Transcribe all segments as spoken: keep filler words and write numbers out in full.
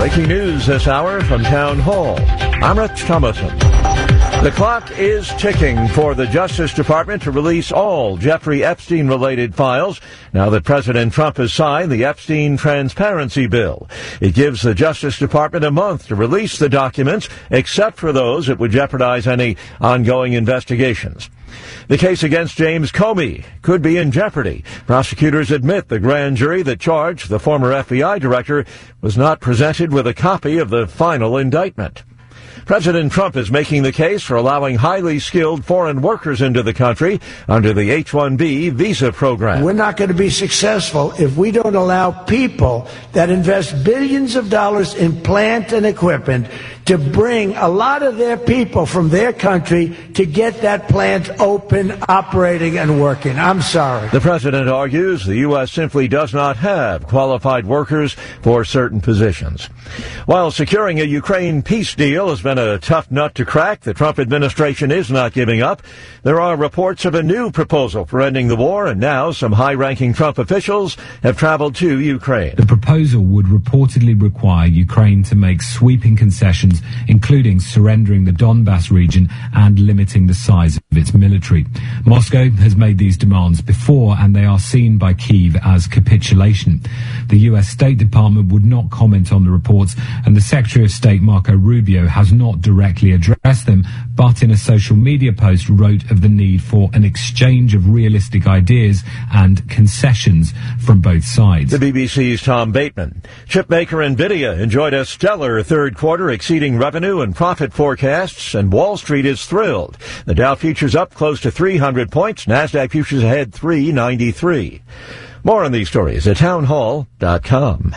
Breaking news this hour from Town Hall. I'm Rich Thomason. The clock is ticking for the Justice Department to release all Jeffrey Epstein-related files now that President Trump has signed the Epstein Transparency Bill. It gives the Justice Department a month to release the documents, except for those that would jeopardize any ongoing investigations. The case against James Comey could be in jeopardy. Prosecutors admit the grand jury that charged the former F B I director was not presented with a copy of the final indictment. President Trump is making the case for allowing highly skilled foreign workers into the country under the H one B visa program. We're not going to be successful if we don't allow people that invest billions of dollars in plant and equipment to bring a lot of their people from their country to get that plant open, operating, and working. I'm sorry. The president argues the U S simply does not have qualified workers for certain positions. While securing a Ukraine peace deal has been a tough nut to crack, the Trump administration is not giving up. There are reports of a new proposal for ending the war, and now some high-ranking Trump officials have traveled to Ukraine. The proposal would reportedly require Ukraine to make sweeping concessions, including surrendering the Donbass region and limiting the size of its military. Moscow has made these demands before, and they are seen by Kyiv as capitulation. The U S State Department would not comment on the reports, and the Secretary of State Marco Rubio has not directly addressed them, but in a social media post wrote of the need for an exchange of realistic ideas and concessions from both sides. The B B C's Tom Bateman. Chipmaker NVIDIA enjoyed a stellar third quarter, exceeding revenue and profit forecasts, and Wall Street is thrilled. The Dow futures up close to three hundred points. NASDAQ futures ahead three ninety-three. More on these stories at townhall dot com.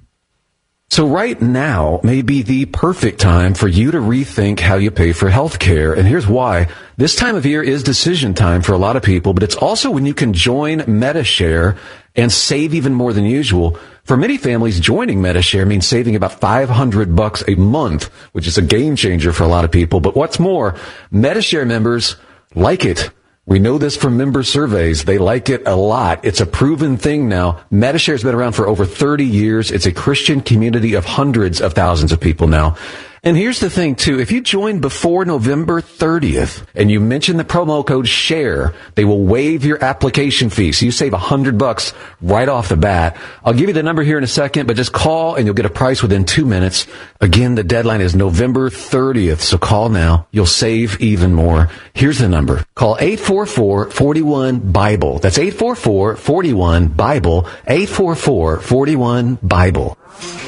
So right now may be the perfect time for you to rethink how you pay for health care. And here's why. This time of year is decision time for a lot of people, but it's also when you can join Medi-Share and save even more than usual. For many families, joining Medi-Share means saving about five hundred bucks a month, which is a game changer for a lot of people. But what's more, Medi-Share members like it. We know this from member surveys. They like it a lot. It's a proven thing now. Medi-Share has been around for over thirty years. It's a Christian community of hundreds of thousands of people now. And here's the thing, too. If you join before November thirtieth and you mention the promo code SHARE, they will waive your application fee. So you save one hundred bucks right off the bat. I'll give you the number here in a second, but just call and you'll get a price within two minutes. Again, the deadline is November thirtieth, so call now. You'll save even more. Here's the number. Call eight four four, four one, BIBLE. That's eight four four, four one, BIBLE. eight four four, four one, BIBLE.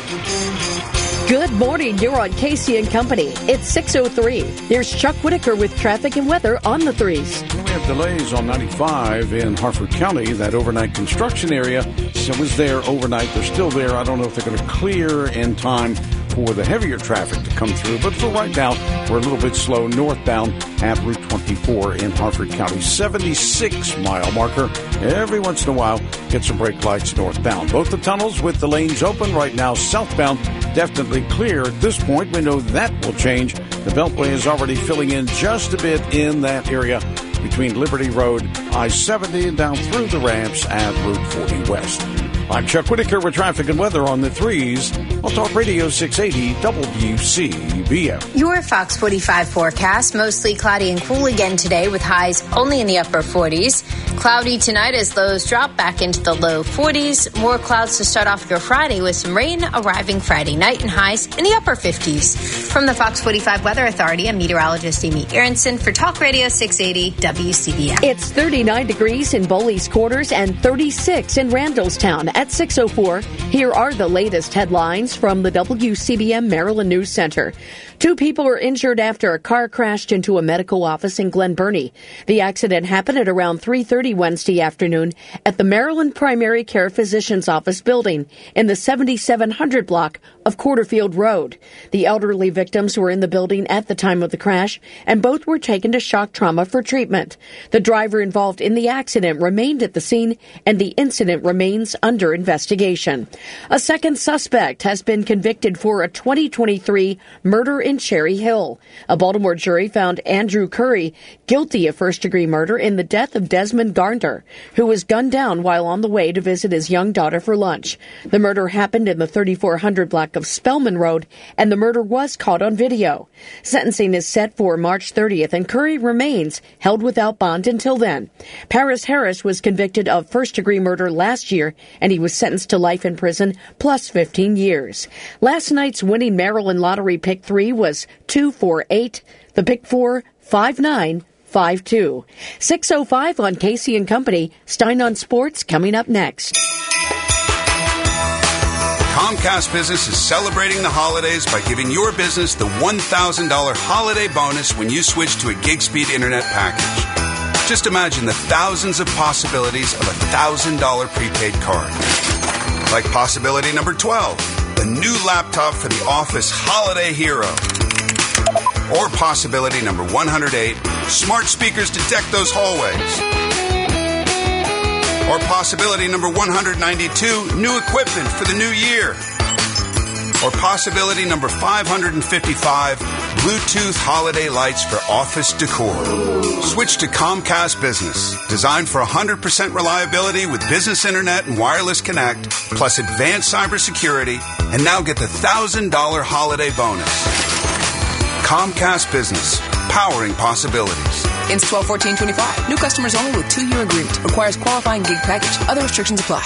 Good morning. You're on Casey and Company. It's six oh three. Here's Chuck Whitaker with traffic and weather on the threes. We have delays on ninety-five in Harford County. That overnight construction area so was there overnight. They're still there. I don't know if they're going to clear in time for the heavier traffic to come through. But for right now, we're a little bit slow northbound at Route twenty-four in Harford County. seventy-six mile marker. Every once in a while, get some brake lights northbound. Both the tunnels with the lanes open right now. Southbound, definitely clear at this point. We know that will change. The Beltway is already filling in just a bit in that area between Liberty Road, I seventy, and down through the ramps at Route forty West. I'm Chuck Whitaker with traffic and weather on the threes on Talk Radio six eighty W C B M. Your Fox forty-five forecast, mostly cloudy and cool again today with highs only in the upper forties. Cloudy tonight as lows drop back into the low forties. More clouds to start off your Friday with some rain arriving Friday night and highs in the upper fifties. From the Fox forty-five Weather Authority, I'm meteorologist Amy Aronson for Talk Radio six eighty W C B M. It's thirty-nine degrees in Bowley's Quarters and thirty-six in Randallstown. At six oh four, here are the latest headlines from the W C B M Maryland News Center. Two people are injured after a car crashed into a medical office in Glen Burnie. The accident happened at around three thirty Wednesday afternoon at the Maryland Primary Care Physician's Office building in the seventy-seven hundred block of Quarterfield Road. The elderly victims were in the building at the time of the crash, and both were taken to shock trauma for treatment. The driver involved in the accident remained at the scene, and the incident remains under investigation. A second suspect has been convicted for a twenty twenty-three murder in Cherry Hill. A Baltimore jury found Andrew Curry guilty of first-degree murder in the death of Desmond William Gardner, who was gunned down while on the way to visit his young daughter for lunch. The murder happened in the thirty-four hundred block of Spellman Road, and the murder was caught on video. Sentencing is set for March thirtieth, and Curry remains held without bond until then. Paris Harris was convicted of first-degree murder last year, and he was sentenced to life in prison plus fifteen years. Last night's winning Maryland lottery pick three was two four eight. The pick four, five nine five two. six oh five on Casey and Company. Stein on Sports coming up next. Comcast Business is celebrating the holidays by giving your business the one thousand dollars holiday bonus when you switch to a gig speed internet package. Just imagine the thousands of possibilities of a one thousand dollars prepaid card. Like possibility number twelve, the new laptop for the office holiday hero. Or possibility number one hundred eight, smart speakers to deck those hallways. Or possibility number one hundred ninety-two, new equipment for the new year. Or possibility number five hundred fifty-five, Bluetooth holiday lights for office decor. Switch to Comcast Business, designed for one hundred percent reliability with business internet and wireless connect, plus advanced cybersecurity, and now get the one thousand dollars holiday bonus. Comcast Business, powering possibilities. Ends twelve fourteen twenty-five. New customers only with two-year agreement. Requires qualifying gig package. Other restrictions apply.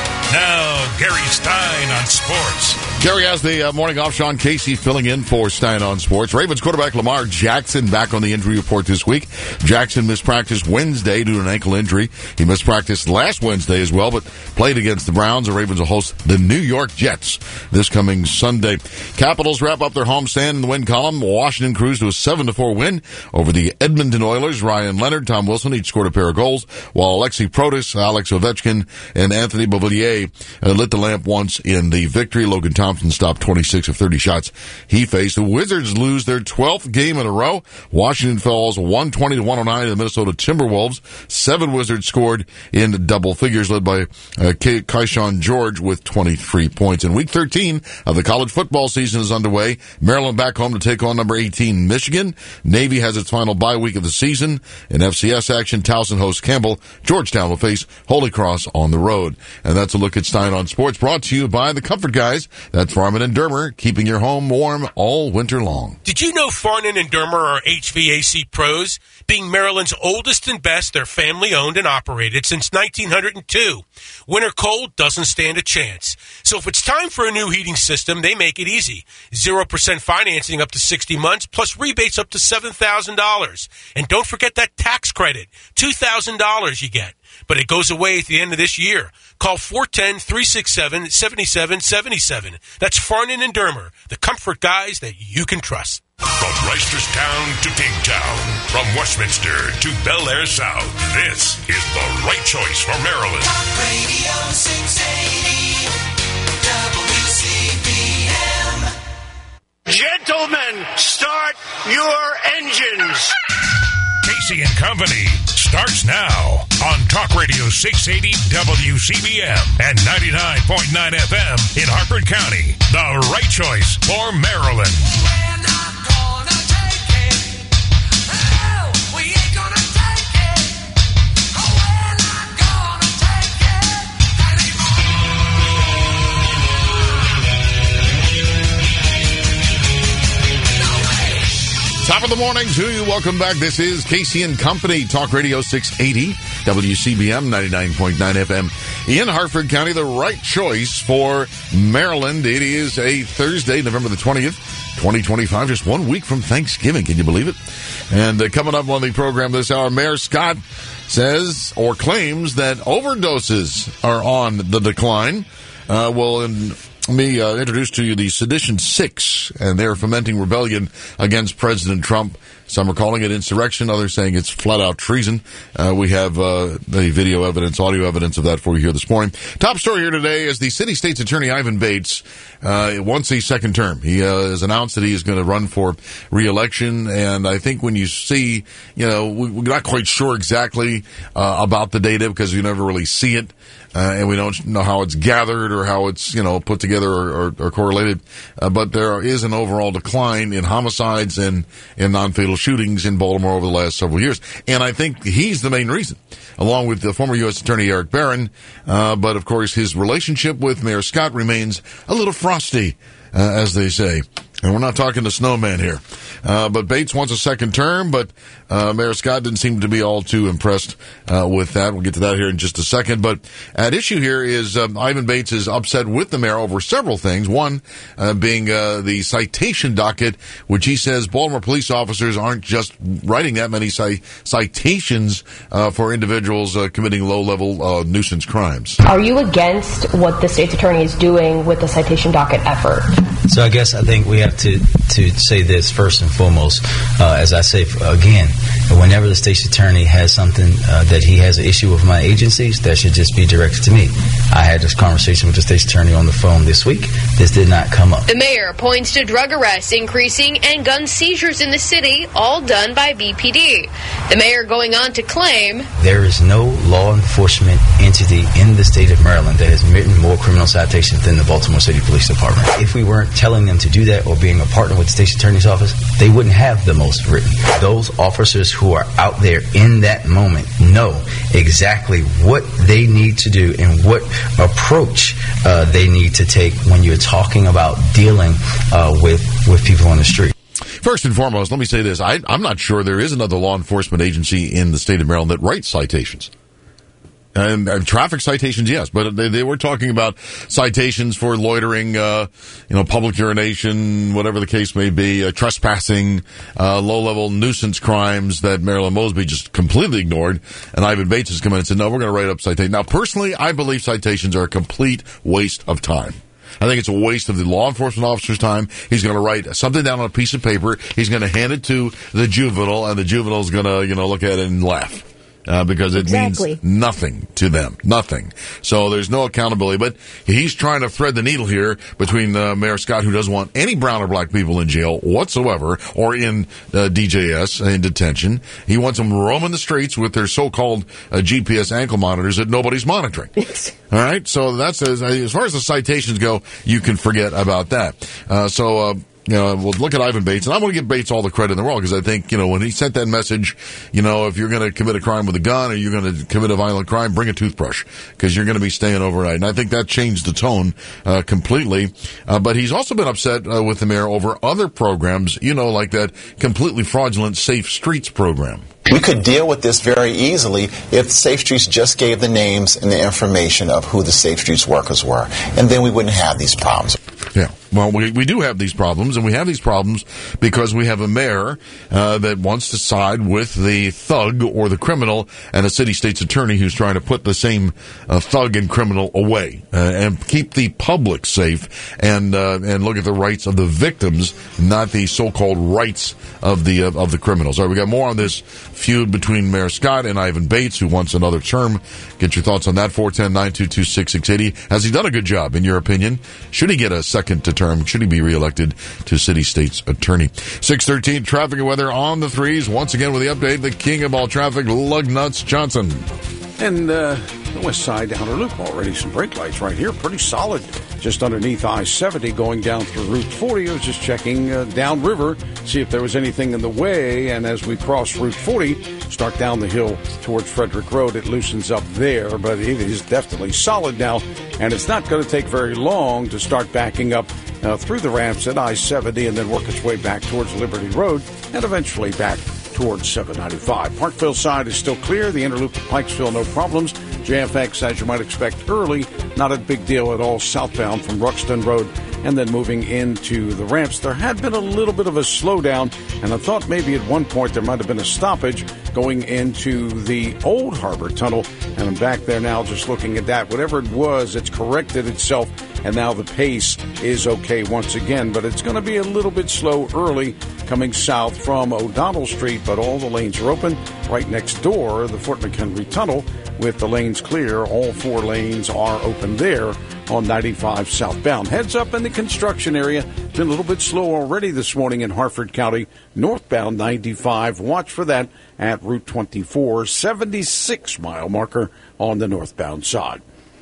Now, Gary Stein on sports. Gary has the uh, morning off. Sean Casey filling in for Stein on Sports. Ravens quarterback Lamar Jackson back on the injury report this week. Jackson missed practice Wednesday due to an ankle injury. He missed practice last Wednesday as well, but played against the Browns. The Ravens will host the New York Jets this coming Sunday. Capitals wrap up their homestand in the win column. Washington cruised to a seven to four win over the Edmonton Oilers. Ryan Leonard, Tom Wilson each scored a pair of goals, while Alexei Protas, Alex Ovechkin, and Anthony Beauvillier uh, lit the lamp once in the victory. Logan Thompson stopped twenty-six of thirty shots he faced. The Wizards lose their twelfth game in a row. Washington falls one twenty to one oh nine to the Minnesota Timberwolves. Seven Wizards scored in double figures, led by uh, Ky- Keyshawn George with twenty-three points. In week thirteen of the college football season is underway. Maryland back home to take on number eighteen Michigan. Navy has its final bye week of the season. In F C S action, Towson hosts Campbell. Georgetown will face Holy Cross on the road. And that's a look at Stein on Sports, brought to you by the Comfort Guys. That's Farman and Dermer, keeping your home warm all winter long. Did you know Farnan and Dermer are H V A C pros? Being Maryland's oldest and best, they're family-owned and operated since nineteen oh two. Winter cold doesn't stand a chance. So if it's time for a new heating system, they make it easy. zero percent financing up to sixty months, plus rebates up to seven thousand dollars. And don't forget that tax credit, two thousand dollars you get. But it goes away at the end of this year. Call four one zero, three six seven, seven seven seven seven. That's Farnan and Dermer, the comfort guys that you can trust. From Reisterstown to Pigtown, from Westminster to Bel Air South, this is the right choice for Maryland. Talk Radio six eighty W C B M. Gentlemen, start your engines. Casey and Company starts now on Talk Radio six eighty W C B M and ninety-nine point nine F M in Harford County. The right choice for Maryland. We're not gonna take it. Oh, we ain't gonna take it. Oh, we're not gonna take it anymore. Top of the morning to you. Welcome back. This is Casey and Company, Talk Radio six eighty, W C B M, ninety-nine point nine F M in Harford County. The right choice for Maryland. It is a Thursday, November the twentieth, twenty twenty-five, just one week from Thanksgiving. Can you believe it? And uh, coming up on the program this hour, Mayor Scott says or claims that overdoses are on the decline. Uh, well, in Let me uh, introduce to you the Sedition Six, and they're fomenting rebellion against President Trump. Some are calling it insurrection, others saying it's flat-out treason. Uh, we have uh, the video evidence, audio evidence of that for you here this morning. Top story here today is the city state's attorney, Ivan Bates, uh, wants a second term. He uh, has announced that he is going to run for re-election, and I think when you see, you know, we, we're not quite sure exactly uh, about the data because you never really see it. uh, and we don't know how it's gathered or how it's, you know, put together or, or, or correlated. Uh, but there is an overall decline in homicides and in non-fatal shootings in Baltimore over the last several years. And I think he's the main reason, along with the former U S Attorney Eric Barron. Uh, but of course, his relationship with Mayor Scott remains a little frosty, uh, as they say. And we're not talking to Snowman here. Uh, but Bates wants a second term, but uh, Mayor Scott didn't seem to be all too impressed uh, with that. We'll get to that here in just a second. But at issue here is um, Ivan Bates is upset with the mayor over several things. One uh, being uh, the citation docket, which he says Baltimore police officers aren't just writing that many ci- citations uh, for individuals uh, committing low-level uh, nuisance crimes. Are you against what the state's attorney is doing with the citation docket effort? So I guess I think we have to, to say this first and foremost. Uh, as I say, again, whenever the state's attorney has something uh, that he has an issue with my agencies, that should just be directed to me. I had this conversation with the state's attorney on the phone this week. This did not come up. The mayor points to drug arrests increasing and gun seizures in the city, all done by B P D. The mayor going on to claim, there is no law enforcement entity in the state of Maryland that has written more criminal citations than the Baltimore City Police Department. If we weren't telling them to do that or being a partner with the state's attorney's office, they wouldn't have the most written. Those officers who are out there in that moment know exactly what they need to do and what approach uh, they need to take when you're talking about dealing uh, with, with people on the street. First and foremost, let me say this. I, I'm not sure there is another law enforcement agency in the state of Maryland that writes citations. And, and traffic citations, yes, but they, they were talking about citations for loitering, uh, you know, public urination, whatever the case may be, uh, trespassing, uh, low-level nuisance crimes that Marilyn Mosby just completely ignored. And Ivan Bates has come in and said, no, we're going to write up citations. Now, personally, I believe citations are a complete waste of time. I think it's a waste of the law enforcement officer's time. He's going to write something down on a piece of paper. He's going to hand it to the juvenile, and the juvenile is going to, you know, look at it and laugh. Uh, because it exactly. means nothing to them. Nothing. So there's no accountability. But he's trying to thread the needle here between uh, Mayor Scott, who doesn't want any brown or black people in jail whatsoever or in uh, D J S, in detention. He wants them roaming the streets with their so-called uh, G P S ankle monitors that nobody's monitoring. All right? So that's as, as far as the citations go, you can forget about that. Uh, so, uh, You know, we'll look at Ivan Bates, and I want to give Bates all the credit in the world because I think, you know, when he sent that message, you know, if you're going to commit a crime with a gun or you're going to commit a violent crime, bring a toothbrush because you're going to be staying overnight. And I think that changed the tone uh, completely. Uh, but he's also been upset uh, with the mayor over other programs, you know, like that completely fraudulent Safe Streets program. We could deal with this very easily if Safe Streets just gave the names and the information of who the Safe Streets workers were, and then we wouldn't have these problems. Yeah, well, we we do have these problems, and we have these problems because we have a mayor uh, that wants to side with the thug or the criminal and a city state's attorney who's trying to put the same uh, thug and criminal away uh, and keep the public safe and uh, and look at the rights of the victims, not the so-called rights of the uh, of the criminals. All right, we got more on this feud between Mayor Scott and Ivan Bates, who wants another term. Get your thoughts on that, four one zero, nine two two, six six eight zero. Has he done a good job, in your opinion? Should he get a second to term? Should he be reelected to city state's attorney? six thirteen, traffic and weather on the threes. Once again with the update, the king of all traffic, Lugnuts Johnson. And uh, the west side outer loop, already some brake lights right here. Pretty solid, just underneath I seventy going down through Route forty. I was just checking uh, downriver, see if there was anything in the way. And as we cross Route forty, start down the hill towards Frederick Road, it loosens up there. But it is definitely solid now. And it's not going to take very long to start backing up uh, through the ramps at I seventy and then work its way back towards Liberty Road and eventually back towards seven ninety-five. Parkville side is still clear. The interloop at Pikesville, no problems. J F X, as you might expect, early. Not a big deal at all southbound from Ruxton Road and then moving into the ramps. There had been a little bit of a slowdown, and I thought maybe at one point there might have been a stoppage going into the Old Harbor Tunnel, and I'm back there now just looking at that. Whatever it was, it's corrected itself, and now the pace is okay once again, but it's going to be a little bit slow early coming south from O'Donnell Street, but all the lanes are open. Right next door, the Fort McHenry Tunnel, with the lanes clear. All four lanes are open there on ninety-five southbound. Heads up in the construction area. Been a little bit slow already this morning in Harford County. Northbound ninety-five. Watch for that at Route twenty-four, seventy-six mile marker on the northbound side.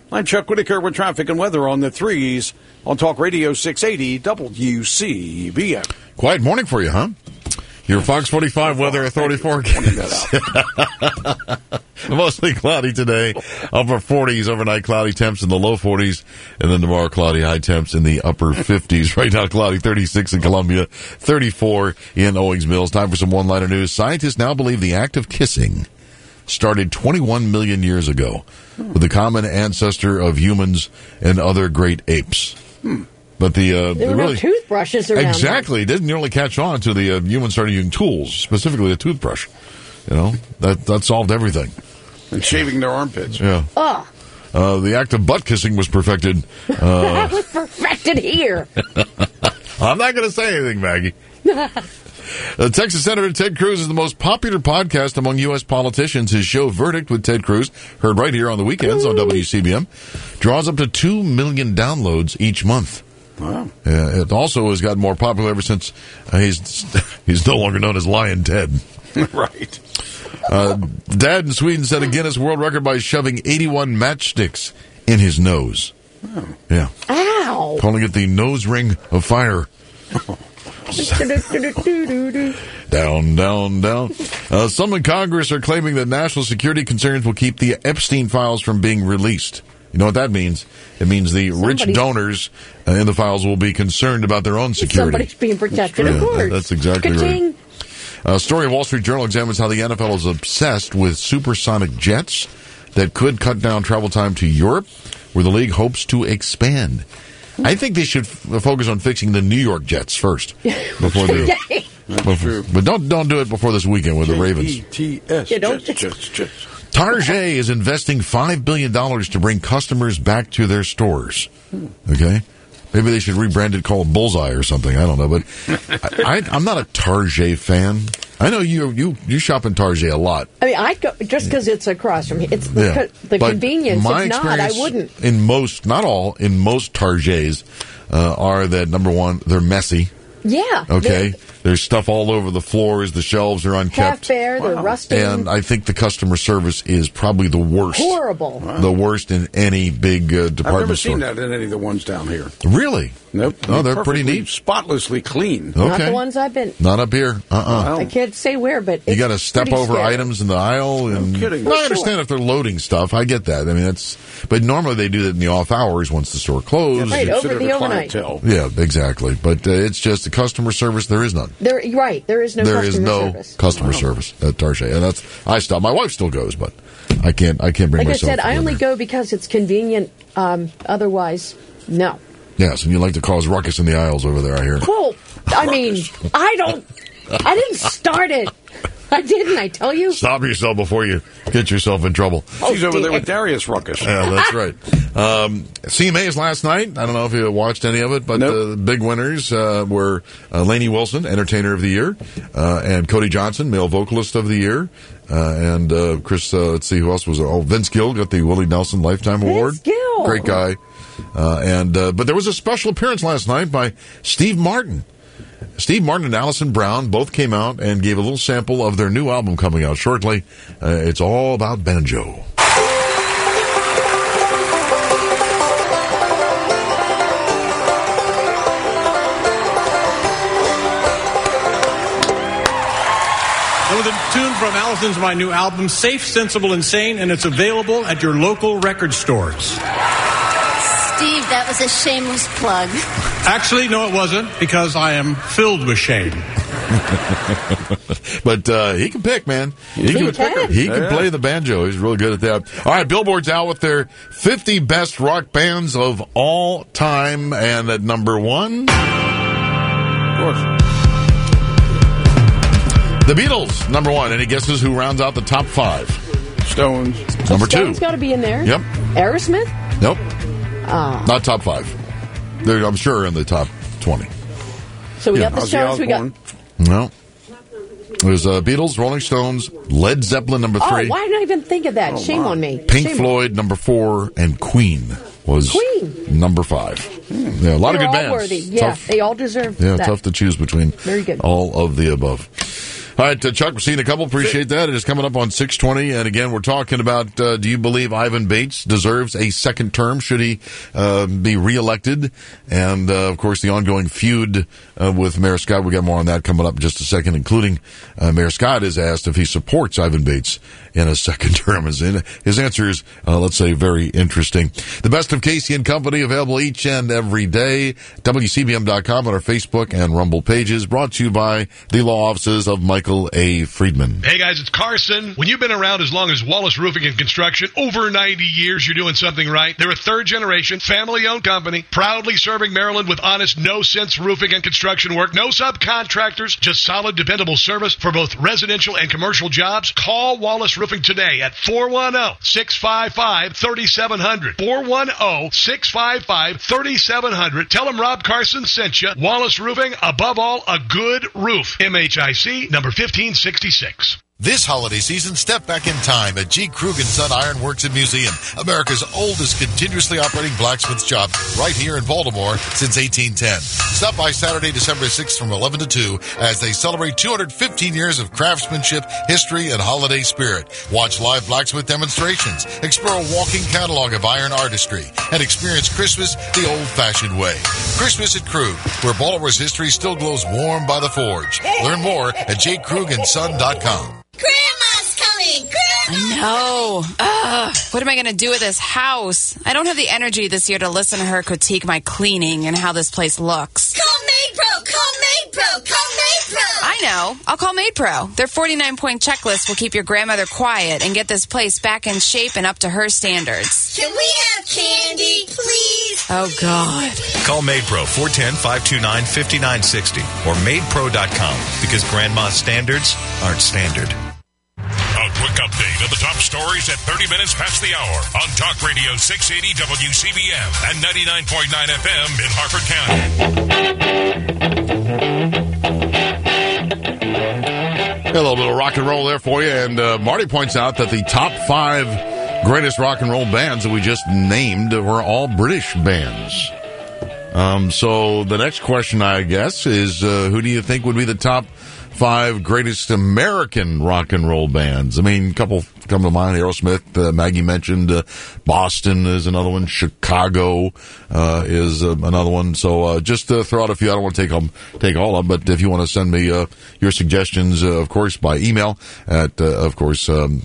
I'm Chuck Whitaker with traffic and weather on the threes on Talk Radio six eighty W C B M. Quiet morning for you, huh? Your Fox forty-five Weather Authority forecast. Mostly cloudy today. Upper forties, overnight cloudy temps in the low forties. And then tomorrow, cloudy high temps in the upper fifties. Right now, cloudy thirty-six in Columbia, thirty-four in Owings Mills. Time for some one-liner news. Scientists now believe the act of kissing started twenty-one million years ago with the common ancestor of humans and other great apes. Hmm. But the uh, there were really, no toothbrushes around. Exactly, it didn't really catch on to the uh, humans started using tools, specifically a toothbrush. You know, that that solved everything. And shaving their armpits. Yeah. Oh. Uh, the act of butt kissing was perfected. Uh, that was perfected here. I'm not going to say anything, Maggie. Uh, Texas Senator Ted Cruz is the most popular podcast among U S politicians. His show, Verdict with Ted Cruz, heard right here on the weekends on W C B M, draws up to two million downloads each month. Wow. Uh, it also has gotten more popular ever since uh, he's he's no longer known as Lion Ted. Right. Uh, Dad in Sweden set a Guinness World Record by shoving eighty-one matchsticks in his nose. Oh. Yeah. Ow. Calling it the nose ring of fire. Down, down, down. Uh, some in Congress are claiming that national security concerns will keep the Epstein files from being released. You know what that means? It means the Somebody's, rich donors uh, in the files will be concerned about their own security. Somebody's being protected, yeah, of course. That, that's exactly Ka-ching. right. A story of Wall Street Journal examines how the N F L is obsessed with supersonic jets that could cut down travel time to Europe, where the league hopes to expand. I think they should f- focus on fixing the New York Jets first before they. Before, but don't don't do it before this weekend with the Ravens. J E T S. Yeah, don't- Jets, Jets, Jets. Target is investing five billion dollars to bring customers back to their stores. Okay? Maybe they should rebrand it called Bullseye or something. I don't know. But I, I, I'm not a Target fan. I know you you, you shop in Target a lot. I mean, I go just because it's across from here. It's the, Yeah. co- the But convenience. my If not, I experience wouldn't. In most, not all, in most Targets uh, are that, number one, they're messy. Yeah. Okay? There's stuff all over the floors. The shelves are They're unkept. half bare. They're rusty. And I think the customer service is probably the worst. Horrible. The worst in any big uh, department I've never store. seen that in any of the ones down here. Really? Nope. Oh, they're pretty Perfectly neat. Spotlessly clean. Okay. Not the ones I've been. Not up here. Uh-uh. I can't say where, but You it's got to step pretty over scary. items in the aisle. And No kidding. No, I Well, understand sure. if they're loading stuff. I get that. I mean, that's. But normally they do that in the off hours once the store closes. Right, over Consider the the overnight. clientele. Yeah, exactly. But uh, it's just the customer service. There is none. There, right. There is no There customer is no service. customer service at Target, and that's I stop. My wife still goes, but I can't. I can't bring Like I myself. said, to I go only there. go because it's convenient. Um, otherwise, no. Yes, and you like to cause ruckus in the aisles over there. I hear. Well, I mean, I don't. I didn't start it. I didn't. I tell you. Stop yourself before you get yourself in trouble. She's Oh, over there dear. with Darius Ruckus. Yeah, that's right. Um, C M As last night. I don't know if you watched any of it, but Nope. the big winners uh, were uh, Lainey Wilson, Entertainer of the Year, uh, and Cody Johnson, Male Vocalist of the Year, uh, and uh, Chris. Uh, let's see who else was. Oh, Vince Gill got the Willie Nelson Lifetime Award. Gill. Great guy. Uh, and uh, but there was a special appearance last night by Steve Martin. Steve Martin and Allison Brown both came out and gave a little sample of their new album coming out shortly. Uh, it's all about banjo. And with a tune from Allison's my new album, Safe, Sensible, Insane, and it's available at your local record stores. Steve, that was a shameless plug. Actually, no, it wasn't, because I am filled with shame. But uh, he can pick, man. He, He can. He can Yeah. play the banjo. He's really good at that. All right, Billboard's out with their fifty best rock bands of all time, and at number one, Of course. the Beatles. Number one. Any guesses who rounds out the top five? Stones. Number two. Stone's got to be in there. Yep. Aerosmith. Nope. Ah. Not top five. They're, I'm sure in the top twenty. So we Yeah. got the Ozzy Stones. We got. Osbourne. No. There's uh, Beatles, Rolling Stones, Led Zeppelin, number Oh, three. why did I even think of that? Shame my. on me. Pink Shame Floyd, number four, and Queen was Queen. number five. Yeah, a lot They're of good all bands. worthy. Yeah, Tough, they all deserve yeah, that. tough to choose between Very good. all of the above. All right, uh, Chuck, we're seeing a couple. Appreciate that. It is coming up on six twenty. And again, we're talking about, uh, do you believe Ivan Bates deserves a second term? Should he uh, be reelected? And, uh, of course, the ongoing feud uh, with Mayor Scott. We'll get more on that coming up in just a second, including uh, Mayor Scott is asked if he supports Ivan Bates in a second term. His answer is, uh, let's say, very interesting. The best of Casey and Company available each and every day. W C B M dot com on our Facebook and Rumble pages. Brought to you by the law offices of Michael A. Friedman. Hey guys, it's Carson. When you've been around as long as Wallace Roofing and Construction, over ninety years, you're doing something right. They're a third generation, family-owned company, proudly serving Maryland with honest, no-sense roofing and construction work. No subcontractors, just solid, dependable service for both residential and commercial jobs. Call Wallace Roofing today at four one zero, six five five, three seven zero zero. four one zero, six five five, three seven zero zero. Tell them Rob Carson sent you. Wallace Roofing, above all, a good roof. M H I C number fifteen sixty-six. This holiday season, step back in time at G. Krug and Son Iron Works and Museum, America's oldest continuously operating blacksmith shop, right here in Baltimore since eighteen ten. Stop by Saturday, December sixth from eleven to two as they celebrate two hundred fifteen years of craftsmanship, history, and holiday spirit. Watch live blacksmith demonstrations, explore a walking catalog of iron artistry, and experience Christmas the old-fashioned way. Christmas at Krug, where Baltimore's history still glows warm by the forge. Learn more at j krug and son dot com. Grandma's coming! Grandma! I know. Ugh. What am I going to do with this house? I don't have the energy this year to listen to her critique my cleaning and how this place looks. Call MaidPro! Call MaidPro! Call MaidPro! I know. I'll call MaidPro. Their forty-nine point checklist will keep your grandmother quiet and get this place back in shape and up to her standards. Can we have candy, please? Oh, God. Call MaidPro, four one zero, five two nine, five nine six zero or maid pro dot com because grandma's standards aren't standard. A quick update of the top stories at thirty minutes past the hour on Talk Radio six eighty W C B M and ninety-nine point nine F M in Harford County. A little bit of rock and roll there for you. And uh, Marty points out that the top five greatest rock and roll bands that we just named were all British bands. Um, so the next question, I guess, is uh, who do you think would be the top five greatest American rock and roll bands? I mean, a couple come to mind. Aerosmith, uh, Maggie mentioned. Uh, Boston is another one. Chicago uh, is uh, another one. So uh, just uh, throw out a few. I don't want to take them, take all of them, but if you want to send me uh, your suggestions, uh, of course, by email at, uh, of course, um,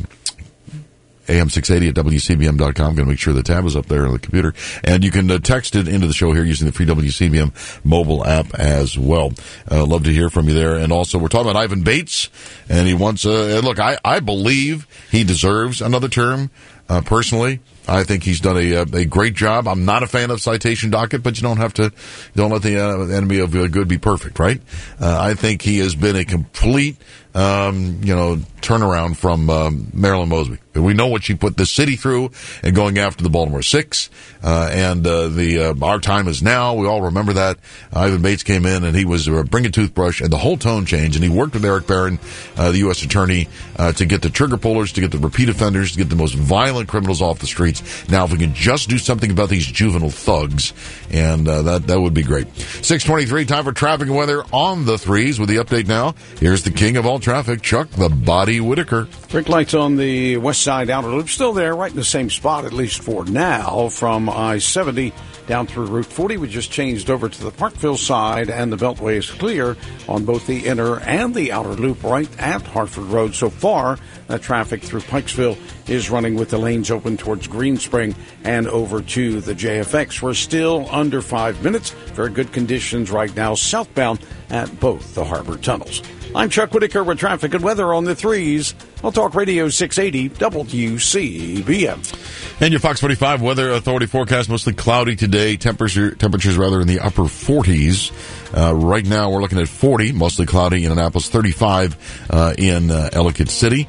A M six eighty at W C B M dot com. I'm going to make sure the tab is up there on the computer. And you can uh, text it into the show here using the free W C B M mobile app as well. Uh, love to hear from you there. And also, we're talking about Ivan Bates, and he wants, uh, look, I, I believe he deserves another term, uh, personally. I think he's done a a great job. I'm not a fan of citation docket, but you don't have to, don't let the uh, enemy of good be perfect, right? Uh, I think he has been a complete, um, you know, turnaround from um, Marilyn Mosby. We know what she put the city through and going after the Baltimore Six, uh, and uh, the uh, our time is now. We all remember that. Ivan Bates came in and he was uh, bring a toothbrush, and the whole tone changed. And he worked with Eric Barron, uh, the U S attorney, uh, to get the trigger pullers, to get the repeat offenders, to get the most violent criminals off the streets. Now, if we can just do something about these juvenile thugs, and uh, that that would be great. six twenty-three, time for traffic and weather on the threes with the update now. Here's the king of all traffic, Chuck the Body Whitaker. Brake lights on the west side outer loop, still there, right in the same spot, at least for now, from I seventy down through Route forty. We just changed over to the Parkville side, and the Beltway is clear on both the inner and the outer loop right at Hartford Road. So far, that traffic through Pikesville is running with the lanes open towards Greenspring and over to the J F X. We're still under five minutes. Very good conditions right now southbound at both the harbor tunnels. I'm Chuck Whitaker with traffic and weather on the threes. I'll Talk Radio six eighty W C B M. And your Fox forty-five Weather Authority forecast, mostly cloudy today. Temperature, temperatures rather in the upper forties. Uh, right now we're looking at forty, mostly cloudy in Annapolis, thirty-five uh, in uh, Ellicott City.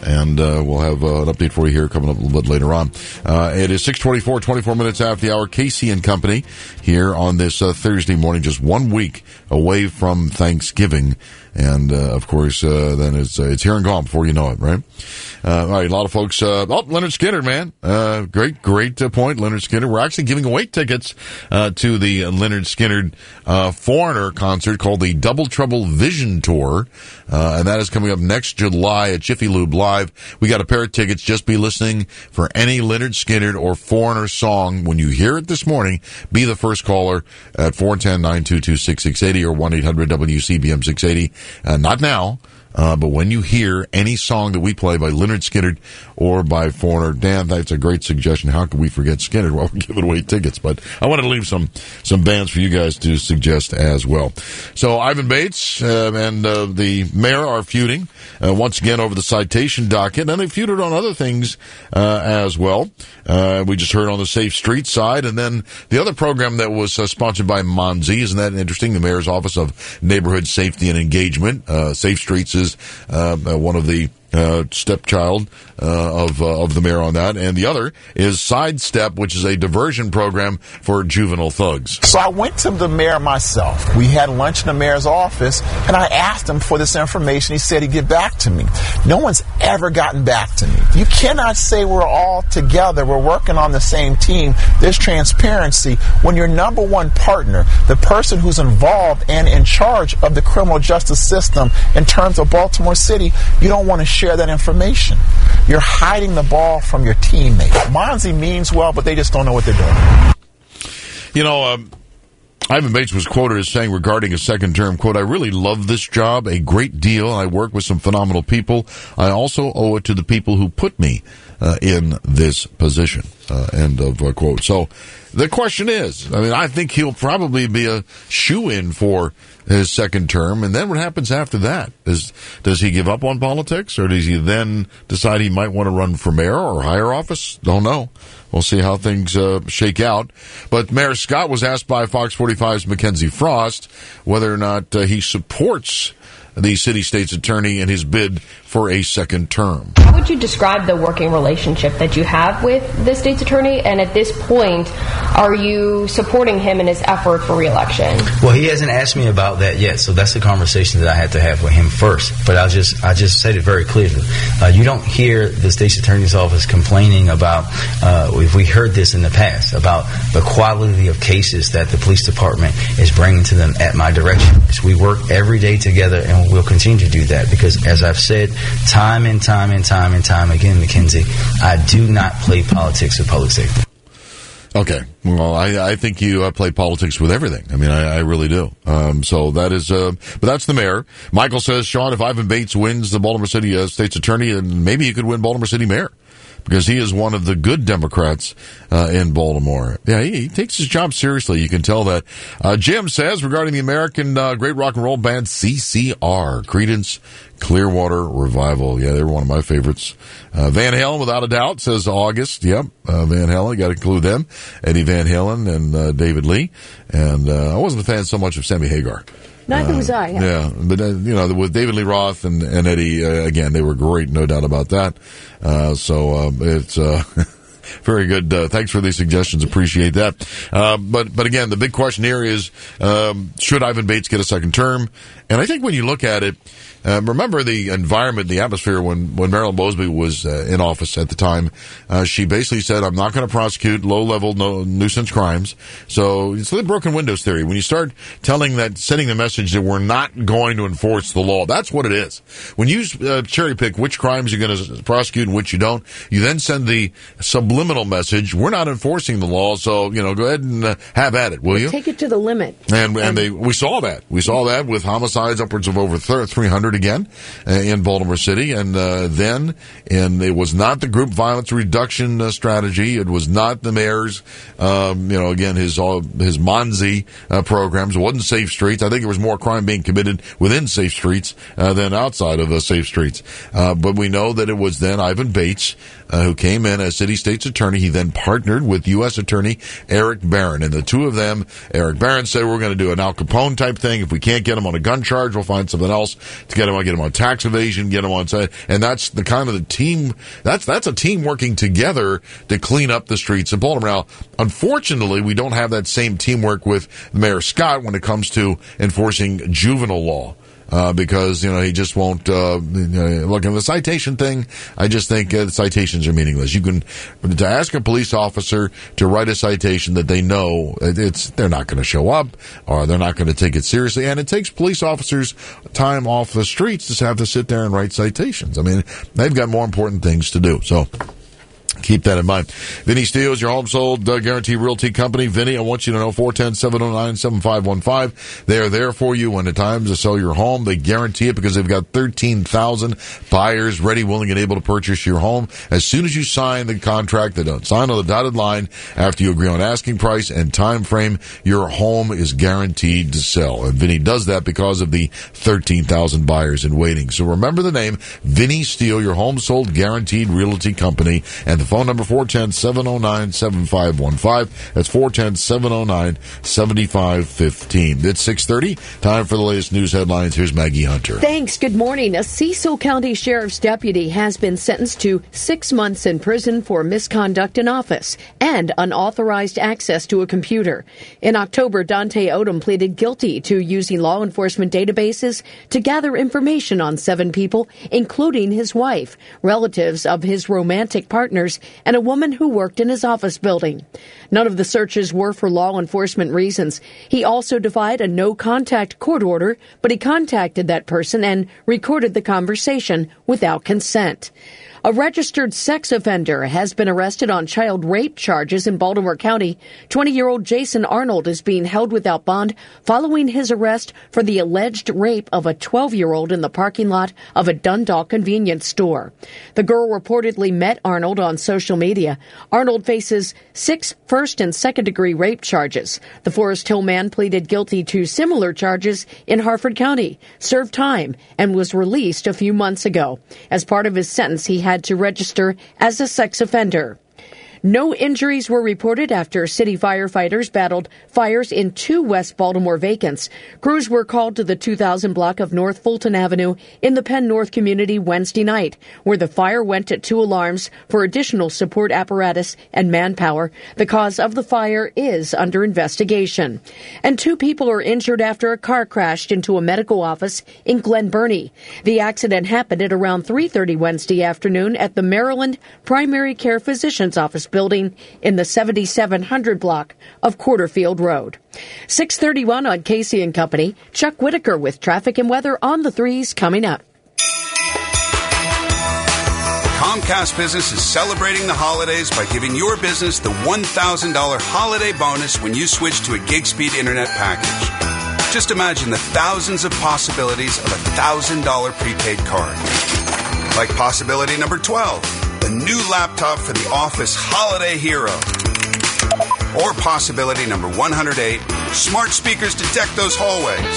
And uh, we'll have uh, an update for you here coming up a little bit later on. Uh, it is six twenty-four, twenty-four minutes after the hour. Casey and Company here on this uh, Thursday morning, just one week away from Thanksgiving. And, uh, of course, uh, then it's uh, it's here and gone before you know it, right? Uh, all right, a lot of folks. Uh, oh, Leonard Skinner, man. Uh, great, great uh, point, Leonard Skinner. We're actually giving away tickets uh, to the Leonard Skinner uh, Foreigner concert called the Double Trouble Vision Tour. Uh, and that is coming up next July at Jiffy Lube Live. We got a pair of tickets. Just be listening for any Leonard Skinner or Foreigner song. When you hear it this morning, be the first caller at four one zero, nine two two, six six eight zero or one eight hundred W C B M six eighty. Uh, not now, uh, but when you hear any song that we play by Leonard Skinner or by Foreigner, Dan, that's a great suggestion. How could we forget Skinner? Well, we're giving away tickets, but I wanted to leave some, some bands for you guys to suggest as well. So Ivan Bates uh, and uh, the mayor are feuding uh, once again over the citation docket, and they feuded on other things uh, as well. Uh, we just heard on the Safe Streets side, and then the other program that was uh, sponsored by Monzi, isn't that interesting? The Mayor's Office of Neighborhood Safety and Engagement. Uh, Safe Streets is uh, one of the Uh, stepchild uh, of uh, of the mayor on that, and the other is Sidestep, which is a diversion program for juvenile thugs. So I went to the mayor myself. We had lunch in the mayor's office, and I asked him for this information. He said he'd get back to me. No one's ever gotten back to me. You cannot say we're all together, we're working on the same team, there's transparency, when your number one partner, the person who's involved and in charge of the criminal justice system in terms of Baltimore City, you don't want to share share that information. You're hiding the ball from your teammates. Monzi means well, but they just don't know what they're doing. You know, um, Ivan Bates was quoted as saying regarding a second term, quote, "I really love this job a great deal. I work with some phenomenal people. I also owe it to the people who put me uh, in this position." Uh, end of uh, quote. So the question is, I mean, I think he'll probably be a shoo-in for his second term, and then what happens after that? Does does he give up on politics, or does he then decide he might want to run for mayor or higher office? Don't know. We'll see how things uh, shake out. But Mayor Scott was asked by Fox forty-five's Mackenzie Frost whether or not uh, he supports the city state's attorney in his bid for a second term. How would you describe the working relationship that you have with the state's attorney? And at this point, are you supporting him in his effort for re-election? Well, he hasn't asked me about that yet, so that's the conversation that I had to have with him first. But I'll just I just said it very clearly. Uh, you don't hear the state's attorney's office complaining about, uh, if we heard this in the past, about the quality of cases that the police department is bringing to them at my direction. So we work every day together, and we'll continue to do that because, as I've said time and time and time and time again, Mackenzie, I do not play politics with public safety. Okay. Well, I, I think you uh, play politics with everything. I mean, I, I really do. Um, so that is, uh, but that's the mayor. Michael says, Sean, if Ivan Bates wins the Baltimore City uh, state's attorney, then maybe he could win Baltimore City mayor, because he is one of the good Democrats uh, in Baltimore. Yeah, he, he takes his job seriously. You can tell that. Uh, Jim says, regarding the American uh, great rock and roll band C C R, Creedence Clearwater Revival. Yeah, they were one of my favorites. Uh, Van Halen, without a doubt, says August. Yep, uh, Van Halen, got to include them. Eddie Van Halen and uh, David Lee. And uh, I wasn't a fan so much of Sammy Hagar. Neither uh, was I. Yeah, yeah but uh, you know, with David Lee Roth and, and Eddie, uh, again, they were great, no doubt about that. Uh, so um, it's uh, very good. Uh, thanks for these suggestions, appreciate that. Uh, but but again, the big question here is, um, should Ivan Bates get a second term? And I think when you look at it, Uh, remember the environment, the atmosphere when, when Marilyn Mosby was uh, in office at the time. Uh, she basically said, I'm not going to prosecute low-level no, nuisance crimes. So it's the broken windows theory. When you start telling that, sending the message that we're not going to enforce the law, that's what it is. When you uh, cherry-pick which crimes you're going to prosecute and which you don't, you then send the subliminal message, we're not enforcing the law, so, you know, go ahead and uh, have at it, will you? Take it to the limit. And, and they, we saw that. We saw that with homicides upwards of over three hundred again uh, in Baltimore City, and uh, then and it was not the group violence reduction uh, strategy. It was not the mayor's, um, you know, again his uh, his Monzi uh, programs. It wasn't Safe Streets. I think there was more crime being committed within Safe Streets uh, than outside of uh, Safe Streets. Uh, but we know that it was then Ivan Bates uh, who came in as city state's state's attorney. He then partnered with U S Attorney Eric Barron. And the two of them, Eric Barron said, we're going to do an Al Capone type thing. If we can't get him on a gun charge, we'll find something else to get him on, get him on tax evasion, get him on side. And that's the kind of the team, that's, that's a team working together to clean up the streets of Baltimore. Now, unfortunately, we don't have that same teamwork with Mayor Scott when it comes to enforcing juvenile law. Uh, because, you know, he just won't, uh, you know, look, in the citation thing, I just think uh, citations are meaningless. You can, to ask a police officer to write a citation that they know it's, they're not going to show up or they're not going to take it seriously. And it takes police officers time off the streets to have to sit there and write citations. I mean, they've got more important things to do. So, keep that in mind. Vinny Steele is your home sold uh, guarantee realty company. Vinny, I want you to know four one zero, seven zero nine, seven five one five. They are there for you when the times to sell your home. They guarantee it because they've got thirteen thousand buyers ready, willing, and able to purchase your home. As soon as you sign the contract, they don't sign on the dotted line after you agree on asking price and time frame, your home is guaranteed to sell. And Vinny does that because of the thirteen thousand buyers in waiting. So remember the name, Vinny Steele, your home sold guaranteed realty company. And the phone number four one zero, seven zero nine, seven five one five. That's four one zero, seven zero nine, seven five one five. It's six thirty. Time for the latest news headlines. Here's Maggie Hunter. Thanks. Good morning. A Cecil County Sheriff's deputy has been sentenced to six months in prison for misconduct in office and unauthorized access to a computer. In October, Dante Odom pleaded guilty to using law enforcement databases to gather information on seven people, including his wife, relatives of his romantic partners, and a woman who worked in his office building. None of the searches were for law enforcement reasons. He also defied a no-contact court order, but he contacted that person and recorded the conversation without consent. A registered sex offender has been arrested on child rape charges in Baltimore County. twenty-year-old Jason Arnold is being held without bond following his arrest for the alleged rape of a twelve-year-old in the parking lot of a Dundalk convenience store. The girl reportedly met Arnold on social media. Arnold faces six first and second-degree rape charges. The Forest Hill man pleaded guilty to similar charges in Harford County, served time, and was released a few months ago. As part of his sentence, he had to register as a sex offender. No injuries were reported after city firefighters battled fires in two West Baltimore vacants. Crews were called to the two thousand block of North Fulton Avenue in the Penn North community Wednesday night, where the fire went at two alarms for additional support apparatus and manpower. The cause of the fire is under investigation. And two people are injured after a car crashed into a medical office in Glen Burnie. The accident happened at around three thirty Wednesday afternoon at the Maryland Primary Care Physician's Office building in the seventy-seven hundred block of Quarterfield Road. six thirty-one on Casey and Company. Chuck Whitaker with traffic and weather on the threes coming up. Comcast Business is celebrating the holidays by giving your business the one thousand dollars holiday bonus when you switch to a gig speed internet package. Just imagine the thousands of possibilities of a one thousand dollars prepaid card. Like possibility number twelve. The new laptop for the office holiday hero. Or possibility number one hundred eight, smart speakers to deck those hallways.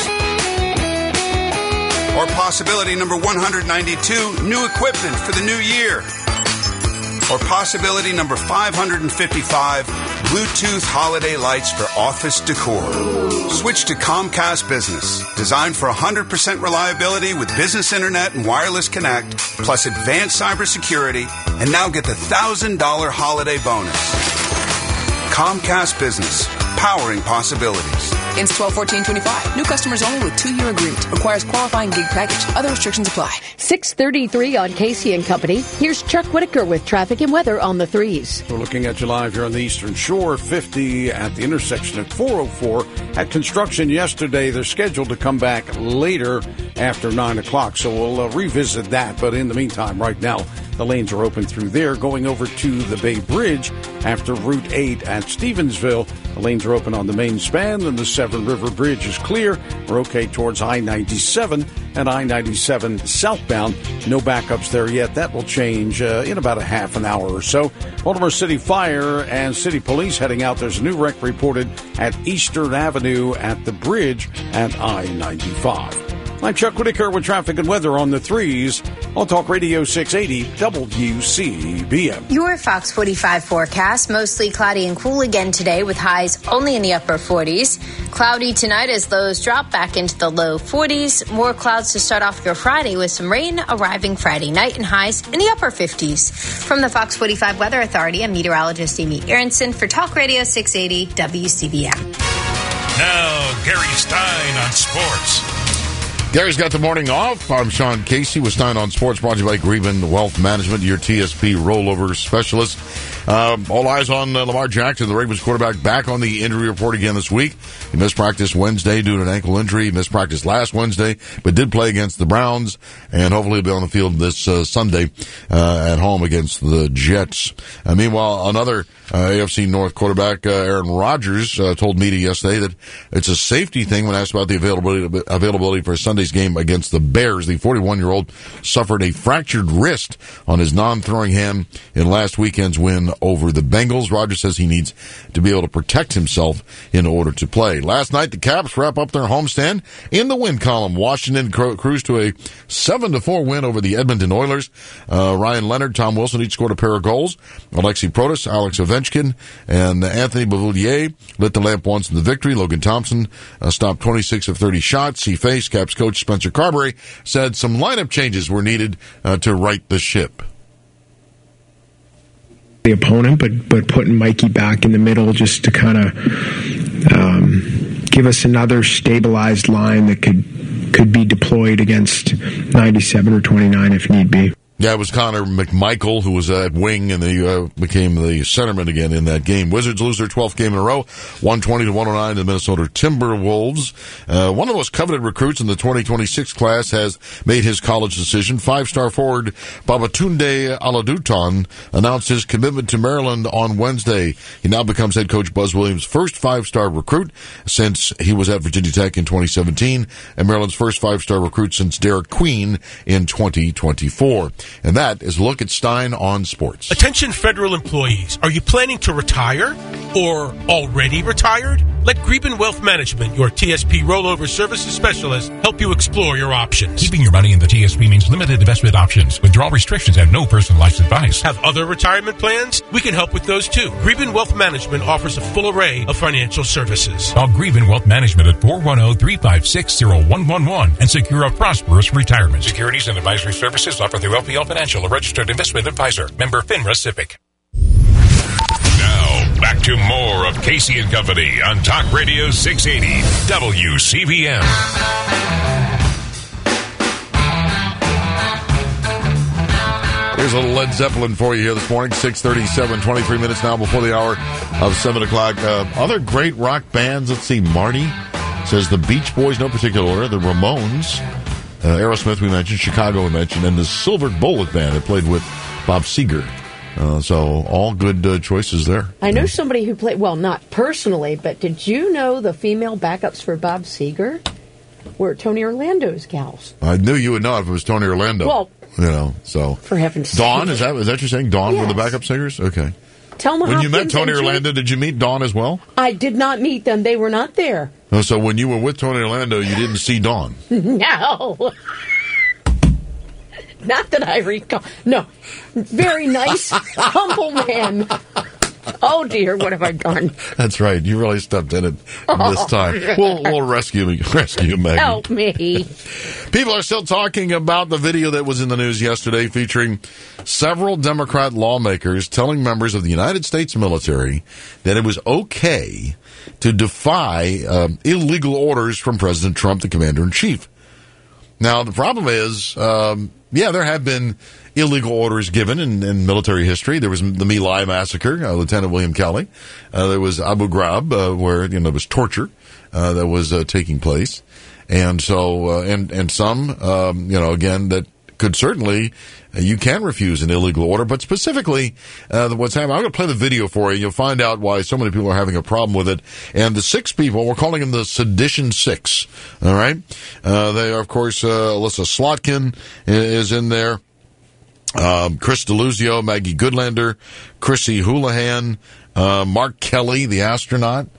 Or possibility number one hundred ninety-two, new equipment for the new year. Or possibility number five hundred fifty-five, Bluetooth holiday lights for office decor. Switch to Comcast Business, designed for one hundred percent reliability with business internet and wireless connect, plus advanced cybersecurity, and now get the one thousand dollars holiday bonus. Comcast Business, powering possibilities. Ends twelve fourteen twenty-five. New customers only with two-year agreement. Requires qualifying gig package. Other restrictions apply. six thirty-three on Casey and Company. Here's Chuck Whitaker with traffic and weather on the threes. We're looking at you live here on the Eastern Shore. fifty at the intersection at four oh four. At construction yesterday, they're scheduled to come back later after nine o'clock. So we'll uh, revisit that. But in the meantime, right now, the lanes are open through there. Going over to the Bay Bridge after Route eight at Stevensville. The lanes are open on the main span, and the Severn River Bridge is clear. We're okay towards I ninety-seven and I ninety-seven southbound. No backups there yet. That will change uh, in about a half an hour or so. Baltimore City Fire and City Police heading out. There's a new wreck reported at Eastern Avenue at the bridge at I ninety-five. I'm Chuck Whitaker with traffic and weather on the threes on Talk Radio six eighty W C B M. Your Fox forty-five forecast, mostly cloudy and cool again today with highs only in the upper forties. Cloudy tonight as lows drop back into the low forties. More clouds to start off your Friday with some rain arriving Friday night and highs in the upper fifties. From the Fox forty-five Weather Authority, I'm meteorologist Amy Aronson for Talk Radio six eighty W C B M. Now, Gary Stein on sports. Gary's got the morning off. I'm Sean Casey with Stein on Sports, brought to you by Greben Wealth Management, your T S P rollover specialist. Uh, all eyes on uh, Lamar Jackson, the Ravens quarterback, back on the injury report again this week. He missed practice Wednesday due to an ankle injury. He missed practice last Wednesday, but did play against the Browns, and hopefully he'll be on the field this uh, Sunday uh, at home against the Jets. Uh, meanwhile, another uh, A F C North quarterback, uh, Aaron Rodgers, uh, told media yesterday that it's a safety thing when asked about the availability availability for Sunday's game against the Bears. The forty-one-year-old suffered a fractured wrist on his non-throwing hand in last weekend's win over the Bengals. Rodgers says he needs to be able to protect himself in order to play. Last night, the Caps wrap up their homestand in the win column. Washington cru- cruised to a seven to four win over the Edmonton Oilers. Uh, Ryan Leonard, Tom Wilson each scored a pair of goals. Alexi Protas, Alex Ovechkin, and Anthony Beauvillier lit the lamp once in the victory. Logan Thompson uh, stopped twenty-six of thirty shots. He faced Caps coach Spencer Carberry, said some lineup changes were needed uh, to right the ship. The opponent, but but putting Mikey back in the middle just to kind of um, give us another stabilized line that could could be deployed against ninety-seven or twenty-nine if need be. Yeah, it was Connor McMichael, who was at wing, and they uh, became the centerman again in that game. Wizards lose their twelfth game in a row, one twenty to one oh nine to the Minnesota Timberwolves. Uh, one of the most coveted recruits in the twenty twenty-six class has made his college decision. Five-star forward Babatunde Aladuton announced his commitment to Maryland on Wednesday. He now becomes head coach Buzz Williams' first five-star recruit since he was at Virginia Tech in twenty seventeen, and Maryland's first five-star recruit since Derek Queen in twenty twenty-four. And that is a look at Stein on Sports. Attention federal employees. Are you planning to retire or already retired? Let Greben Wealth Management, your T S P rollover services specialist, help you explore your options. Keeping your money in the T S P means limited investment options, withdrawal restrictions, and no personalized advice. Have other retirement plans? We can help with those too. Greben Wealth Management offers a full array of financial services. Call Greben Wealth Management at four one zero, three five six, zero one one one and secure a prosperous retirement. Securities and advisory services offered through L P L Financial, a registered investment advisor. Member FINRA SIPC. Now, back to more of Casey and Company on Talk Radio six eighty W C B M. Here's a little Led Zeppelin for you here this morning, six thirty-seven, twenty-three minutes now before the hour of seven o'clock. Uh, other great rock bands, let's see, Marty says the Beach Boys, no particular order, the Ramones, uh, Aerosmith we mentioned, Chicago we mentioned, and the Silver Bullet Band that played with Bob Seger. Uh, so all good uh, choices there. I know somebody who played, well, not personally, but did you know the female backups for Bob Seger were Tony Orlando's gals? I knew you would know if it was Tony Orlando. Well, you know, so. For heaven's sake. Dawn, is that, is that what you're saying? Dawn Yes. were the backup singers? Okay. Telma When you met Hopkins Tony and Jim- Orlando, did you meet Dawn as well? I did not meet them. They were not there. Oh, so when you were with Tony Orlando, you didn't see Dawn? No. Not that I recall. No. Very nice, humble man. Oh, dear, what have I done? That's right. You really stepped in it this time. We'll, we'll rescue me. Rescue you, Maggie. Help me. People are still talking about the video that was in the news yesterday featuring several Democrat lawmakers telling members of the United States military that it was okay to defy um, illegal orders from President Trump, the commander-in-chief. Now, the problem is, um, yeah, there have been illegal orders given in, in military history. There was the My Lai massacre, uh, Lieutenant William Kelly. Uh, there was Abu Ghraib, uh, where, you know, there was torture uh, that was uh, taking place. And so, uh, and, and some, um, you know, again, that could certainly, uh, you can refuse an illegal order, but specifically, uh, what's happening, I'm going to play the video for you. You'll find out why so many people are having a problem with it. And the six people, we're calling them the Sedition Six. All right. Uh, they are, of course, uh, Alyssa Slotkin is in there. Um, Chris DeLuzio, Maggie Goodlander, Chrissy Houlihan, uh, Mark Kelly, the astronaut,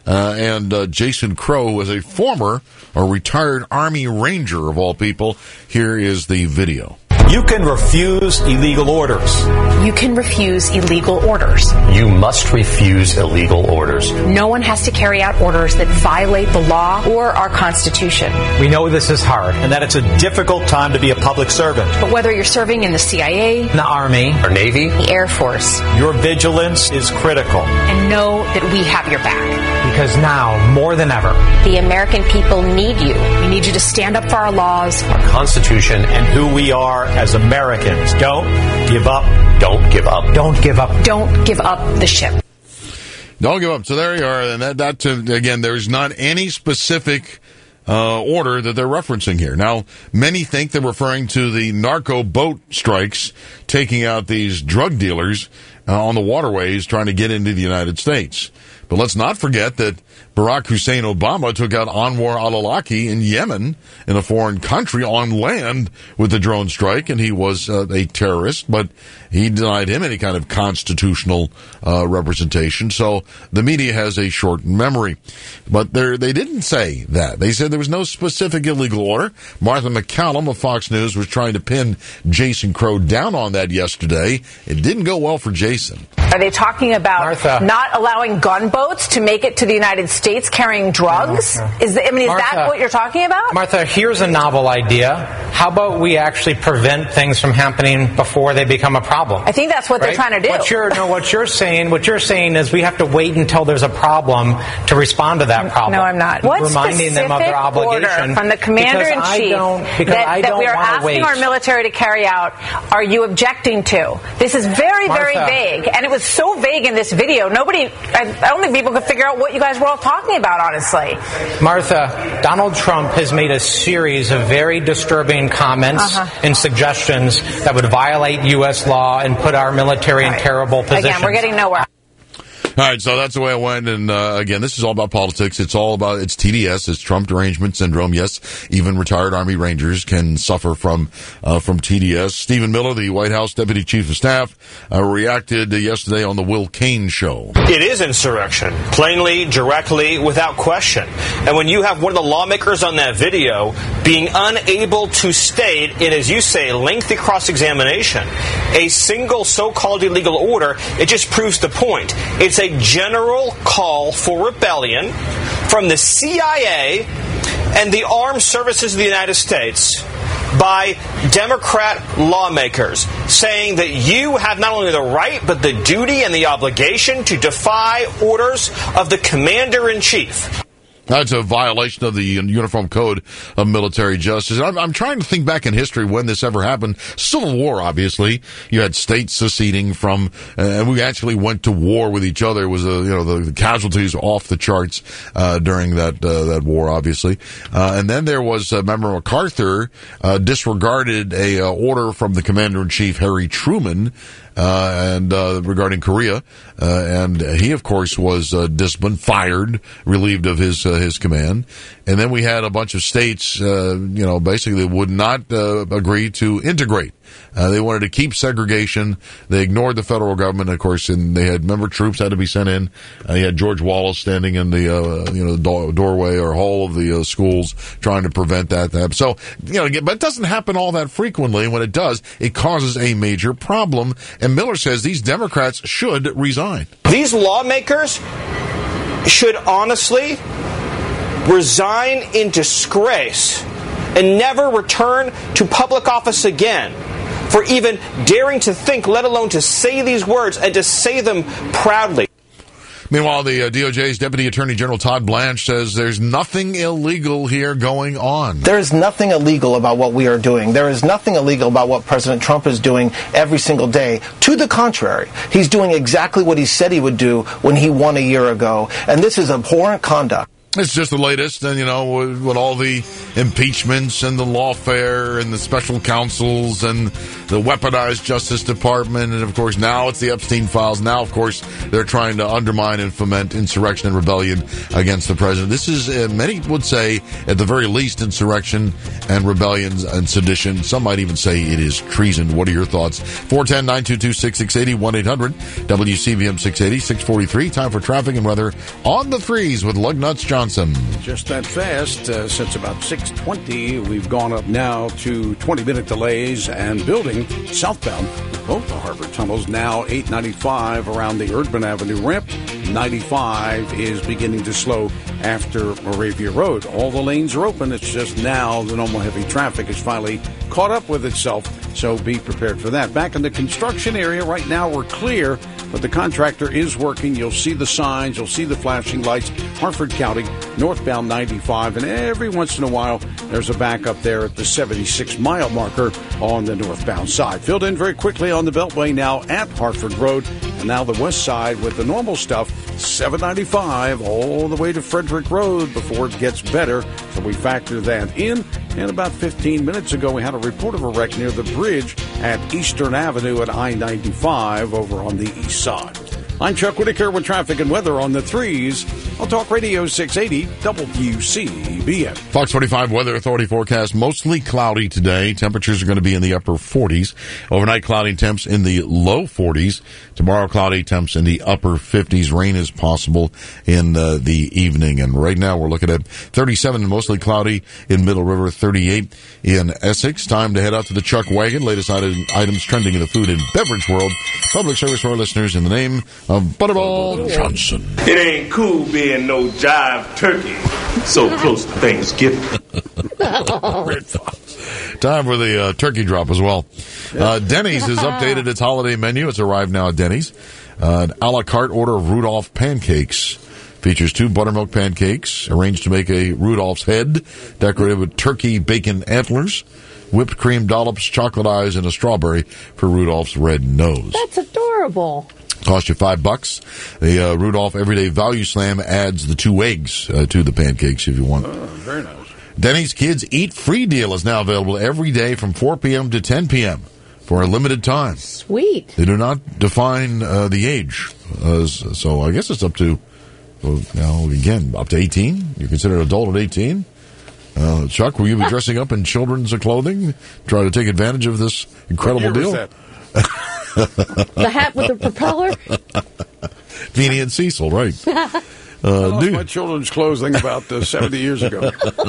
Uh, and uh, Jason Crow was a former or retired Army Ranger, of all people. Here is the video. You can refuse illegal orders. You can refuse illegal orders. You must refuse illegal orders. No one has to carry out orders that violate the law or our Constitution. We know this is hard and that it's a difficult time to be a public servant. But whether you're serving in the C I A, the Army, or Navy, the Air Force, your vigilance is critical. And know that we have your back. Because now, more than ever, the American people need you. We need you to stand up for our laws, our Constitution, and who we are as Americans. Don't give up. Don't give up. Don't give up. Don't give up the ship. Don't give up. So there you are. And that, that uh, again, there's not any specific uh, order that they're referencing here. Now, many think they're referring to the narco boat strikes taking out these drug dealers uh, on the waterways trying to get into the United States. But let's not forget that Barack Hussein Obama took out Anwar al-Awlaki in Yemen, in a foreign country, on land with the drone strike, and he was uh, a terrorist, but he denied him any kind of constitutional uh, representation. So the media has a short memory. But they didn't say that. They said there was no specific illegal order. Martha McCallum of Fox News was trying to pin Jason Crow down on that yesterday. It didn't go well for Jason. Are they talking about Martha. not allowing gunboats to make it to the United States carrying drugs? No, no. Is the, I mean, is Martha, that what you're talking about? Martha, here's a novel idea. How about we actually prevent things from happening before they become a problem? I think that's what right? they're trying to do. What you're, no, what you're saying, what you're saying is we have to wait until there's a problem to respond to that problem. No, I'm not. What reminding specific them of their obligation order from the commander in chief that, that we are asking wait. our military to carry out are you objecting to? This is very, Martha. very vague, and it was so vague in this video. Nobody, I, I don't think people could figure out what you guys were all talking about, honestly. Martha, Donald Trump has made a series of very disturbing comments uh-huh. and suggestions that would violate U S law and put our military right. in terrible positions. Again, we're getting nowhere. All right, so that's the way it went. And uh, again, this is all about politics. It's all about, it's T D S, it's Trump Derangement Syndrome. Yes, even retired Army Rangers can suffer from uh, from T D S. Stephen Miller, the White House Deputy Chief of Staff, uh, reacted yesterday on the Will Cain show. It is insurrection, plainly, directly, without question. And when you have one of the lawmakers on that video being unable to state in, as you say, lengthy cross-examination, a single so-called illegal order, it just proves the point. It's a general call for rebellion from the C I A and the armed services of the United States by Democrat lawmakers, saying that you have not only the right but the duty and the obligation to defy orders of the commander-in-chief. That's a violation of the Uniform Code of Military Justice. I'm, I'm trying to think back in history when this ever happened. Civil War, obviously. You had states seceding from, uh, and we actually went to war with each other. It was, a, you know, the, the casualties off the charts uh, during that uh, that war, obviously. Uh, and then there was, uh, remember, MacArthur uh, disregarded a uh, order from the Commander-in-Chief, Harry Truman, Uh, and uh, regarding Korea, uh, and he, of course, was uh, disciplined, fired, relieved of his uh, his command. And then we had a bunch of states, uh, you know, basically would not uh, agree to integrate. Uh, they wanted to keep segregation. They ignored the federal government, of course, and they had member troops had to be sent in. Uh, you had George Wallace standing in the uh, you know do- doorway or hall of the uh, schools trying to prevent that to happen. So, you know, but it doesn't happen all that frequently. And when it does, it causes a major problem. And Miller says these Democrats should resign. These lawmakers should honestly resign in disgrace and never return to public office again for even daring to think, let alone to say these words and to say them proudly. Meanwhile, the uh, D O J's Deputy Attorney General Todd Blanche says there's nothing illegal here going on. There is nothing illegal about what we are doing. There is nothing illegal about what President Trump is doing every single day. To the contrary, he's doing exactly what he said he would do when he won a year ago, and this is abhorrent conduct. It's just the latest, and you know, with, with all the impeachments and the lawfare and the special counsels and the weaponized Justice Department, and of course now it's the Epstein files. Now, of course, they're trying to undermine and foment insurrection and rebellion against the president. This is, uh, many would say, at the very least, insurrection and rebellion and sedition. Some might even say it is treason. What are your thoughts? four one zero, nine two two, six six eight zero, one eight hundred W C V M six eighty, six forty-three. Time for traffic and weather on the threes with Lugnuts Johnson. Just that fast. Uh, since about six twenty, we've gone up now to twenty-minute delays and building southbound. Both the Harbor tunnels now eight ninety-five around the Erdman Avenue ramp. ninety-five is beginning to slow after Moravia Road. All the lanes are open. It's just now the normal heavy traffic is finally caught up with itself. So be prepared for that. Back in the construction area right now, we're clear, but the contractor is working. You'll see the signs. You'll see the flashing lights. Harford County, northbound ninety-five, and every once in a while, there's a backup there at the seventy-six mile marker on the northbound side. Filled in very quickly on the Beltway now at Hartford Road, and now the west side with the normal stuff, seven ninety-five all the way to Frederick Road before it gets better. So we factor that in. And about fifteen minutes ago, we had a report of a wreck near the bridge at Eastern Avenue at I ninety-five over on the east side. I'm Chuck Whitaker with traffic and weather on the threes on Talk Radio six eighty W C B M. Fox forty-five Weather Authority forecast, mostly cloudy today. Temperatures are going to be in the upper forties. Overnight cloudy temps in the low forties. Tomorrow cloudy temps in the upper fifties. Rain is possible in uh, the evening. And right now we're looking at thirty-seven and mostly cloudy in Middle River, thirty-eight in Essex. Time to head out to the Chuck Wagon. Latest item, items trending in the food and beverage world. Public service for our listeners in the name of Butterball Johnson. It ain't cool being no jive turkey so close to Thanksgiving. Time for the uh, turkey drop as well. Uh, Denny's has updated its holiday menu. It's arrived now at Denny's. Uh, an a la carte order of Rudolph pancakes. Features two buttermilk pancakes arranged to make a Rudolph's head, decorated with turkey bacon antlers, whipped cream dollops, chocolate eyes, and a strawberry for Rudolph's red nose. That's adorable. Cost you five bucks. The uh, Rudolph Everyday Value Slam adds the two eggs uh, to the pancakes if you want. Oh, very nice. Denny's Kids Eat Free deal is now available every day from four p.m. to ten p.m. for a limited time. Sweet. They do not define uh, the age. Uh, so I guess it's up to, well, now again, up to eighteen. You're considered an adult at eighteen. Uh, Chuck, will you be dressing up in children's clothing, try to take advantage of this incredible What year deal? was that? The hat with the propeller? Beanie and Cecil, right. I Uh, lost new- my children's clothing about uh, seventy years ago.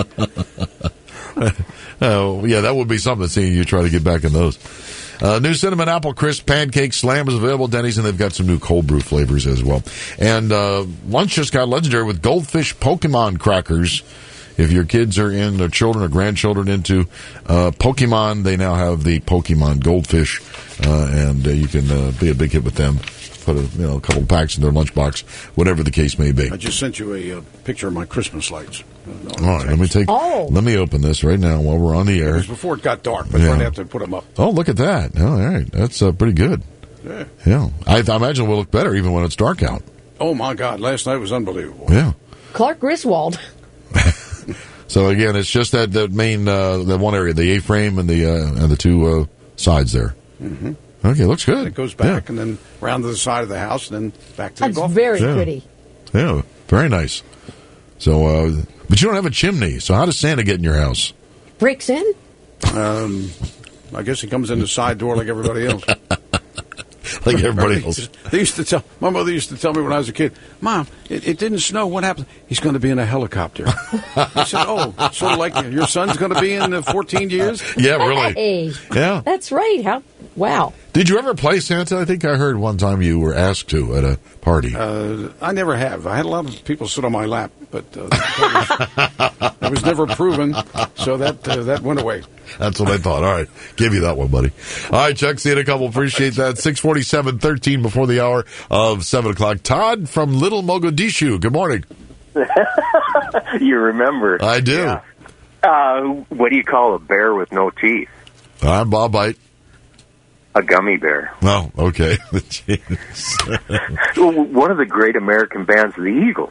Oh, yeah, that would be something, seeing you try to get back in those. Uh, new Cinnamon Apple Crisp Pancake Slam is available at Denny's, and they've got some new cold brew flavors as well. And uh, lunch just got legendary with Goldfish Pokemon crackers. If your kids are in, or children or grandchildren into uh, Pokemon, they now have the Pokemon Goldfish, uh, and uh, you can uh, be a big hit with them. Put a, you know, a couple of packs in their lunchbox, whatever the case may be. I just sent you a uh, picture of my Christmas lights. Uh, All right, let me take. Oh. Let me open this right now while we're on the It air. was before it got dark, but Yeah. right after I put them up. Oh, look at that! Oh, all right, that's uh, pretty good. Yeah. Yeah, I, I imagine it will look better even when it's dark out. Oh, my God. Last night was unbelievable. Yeah. Clark Griswold. So again, it's just that that main uh, that one area, the A-frame and the uh, and the two uh, sides there. Mm-hmm. Okay, looks good. It goes back and then round to the side of the house and then back to That's the golf. very Yeah. pretty. Yeah, very nice. So, uh, but you don't have a chimney. So how does Santa get in your house? Breaks in? Um, I guess he comes in the side door like everybody else. Like everybody else. They used to tell my mother used to tell me when I was a kid, Mom, it, it didn't snow. What happened? He's going to be in a helicopter. I said, Oh, sort of like your son's going to be in uh, fourteen years. Yeah, really. Hey. Yeah. That's right. How? Wow. Did you ever play Santa? I think I heard one time you were asked to at a party. Uh, I never have. I had a lot of people sit on my lap, but uh, that, was, that was never proven, so that uh, that went away. That's what I thought. All right. Give you that one, buddy. All right, Chuck. See you in a couple. Appreciate that. six forty-seven, thirteen before the hour of seven o'clock. Todd from Little Mogadishu. Good morning. You remember. I do. Yeah. Uh, what do you call a bear with no teeth? I'm Bob Bite. A gummy bear. Oh, okay. One of the great American bands, the Eagles.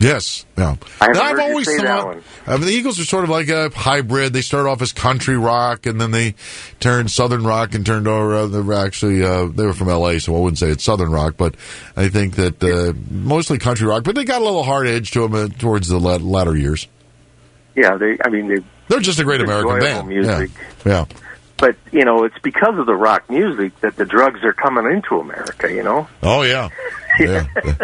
Yes, yeah. I haven't Now, I've heard you always say that thought, one. I mean, the Eagles are sort of like a hybrid. They start off as country rock, and then they turned southern rock and turned over. Uh, they were actually uh, they were from L A, so I wouldn't say it's southern rock, but I think that uh, mostly country rock. But they got a little hard edge to them uh, towards the lat- latter years. Yeah, they. I mean, they. They're just a great American band. Music. Yeah. yeah. But, you know, it's because of the rock music that the drugs are coming into America, you know? Oh, yeah. Yeah. yeah.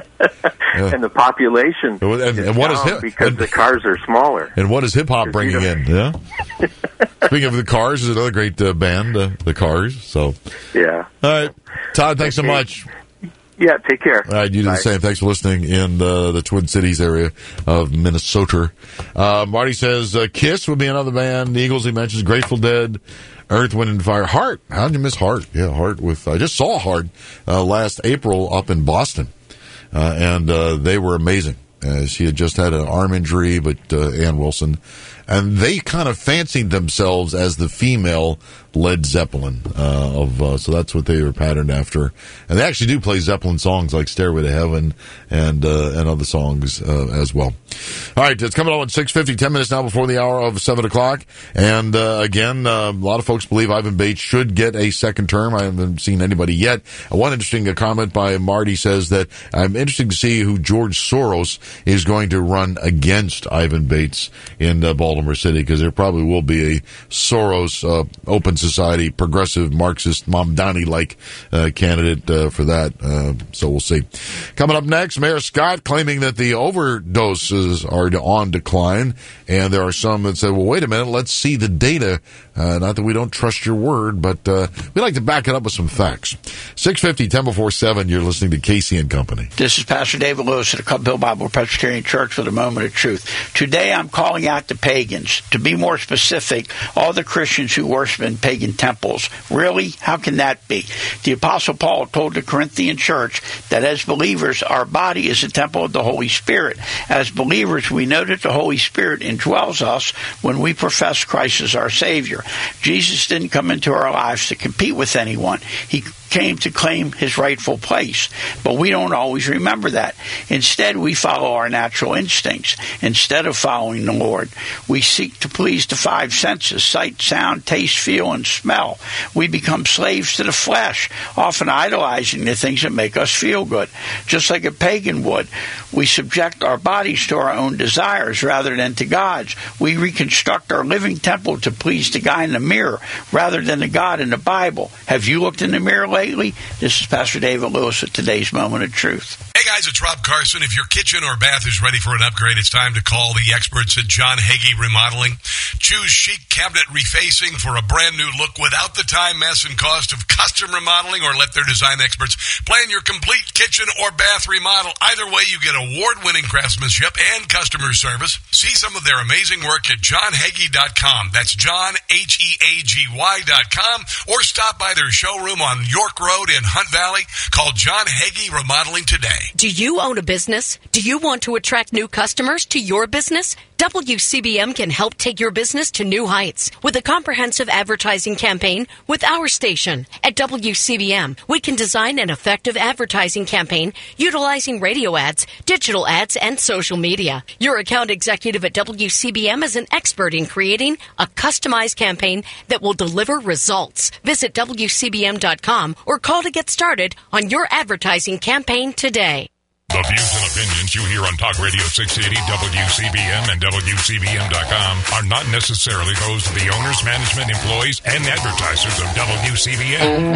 And the population and, and, and what is hip? because and, the cars are smaller. And what is hip-hop bringing in? Yeah. Speaking of the Cars, is another great uh, band, uh, the Cars. So, yeah. All right. Todd, thanks okay. so much. Yeah, take care. All right, you do Bye. the same. Thanks for listening in uh, the Twin Cities area of Minnesota. Uh, Marty says uh, Kiss would be another band. The Eagles, he mentions Grateful Dead, Earth, Wind, and Fire. Heart. How did you miss Heart? Yeah, Heart with, I just saw Heart uh, last April up in Boston, uh, and uh, they were amazing. Uh, she had just had an arm injury, but uh, Ann Wilson. And they kind of fancied themselves as the female Led Zeppelin. Uh, of uh, So that's what they were patterned after. And they actually do play Zeppelin songs like Stairway to Heaven and uh, and other songs uh, as well. All right, it's coming on at six fifty, ten minutes now before the hour of seven o'clock. And uh, again, uh, a lot of folks believe Ivan Bates should get a second term. I haven't seen anybody yet. One interesting comment by Marty says that I'm interested to see who George Soros is going to run against Ivan Bates in uh, Baltimore City, because there probably will be a Soros uh, Open Society, progressive Marxist Mamdani-like uh, candidate uh, for that. Uh, so we'll see. Coming up next, Mayor Scott claiming that the overdoses are on decline, and there are some that say, well, wait a minute, let's see the data. Uh, not that we don't trust your word, but uh, we like to back it up with some facts. six fifty, ten before seven, you're listening to Casey and Company. This is Pastor David Lewis at the Club Hill Bible Presbyterian Church with a moment of truth. Today I'm calling out the pagans. To be more specific, all the Christians who worship in pagan temples. Really? How can that be? The Apostle Paul told the Corinthian church that as believers, our body is a temple of the Holy Spirit. As believers, we know that the Holy Spirit indwells us when we profess Christ as our Savior. Jesus didn't come into our lives to compete with anyone. He came to claim his rightful place. But we don't always remember that. Instead, we follow our natural instincts. Instead of following the Lord, we seek to please the five senses: sight, sound, taste, feel, and smell. We become slaves to the flesh, often idolizing the things that make us feel good. Just like a pagan would, we subject our bodies to our own desires rather than to God's. We reconstruct our living temple to please the guy in the mirror rather than the God in the Bible. Have you looked in the mirror lately? This is Pastor David Lewis with today's Moment of Truth. Hey guys, it's Rob Carson. If your kitchen or bath is ready for an upgrade, it's time to call the experts at John Hagee Remodeling. Choose chic cabinet refacing for a brand new look without the time, mess, and cost of custom remodeling, or let their design experts plan your complete kitchen or bath remodel. Either way, you get award-winning craftsmanship and customer service. See some of their amazing work at john hagee dot com. That's John, H E A G Y dot com, or stop by their showroom on York Road in Hunt Valley. Call John Hagee Remodeling today. Do you own a business? Do you want to attract new customers to your business? W C B M can help take your business to new heights with a comprehensive advertising campaign with our station. At W C B M, we can design an effective advertising campaign utilizing radio ads, digital ads, and social media. Your account executive at W C B M is an expert in creating a customized campaign that will deliver results. Visit W C B M dot com or call to get started on your advertising campaign today. The views and opinions you hear on Talk Radio six eighty, W C B M, and W C B M dot com are not necessarily those of the owners, management, employees, and advertisers of W C B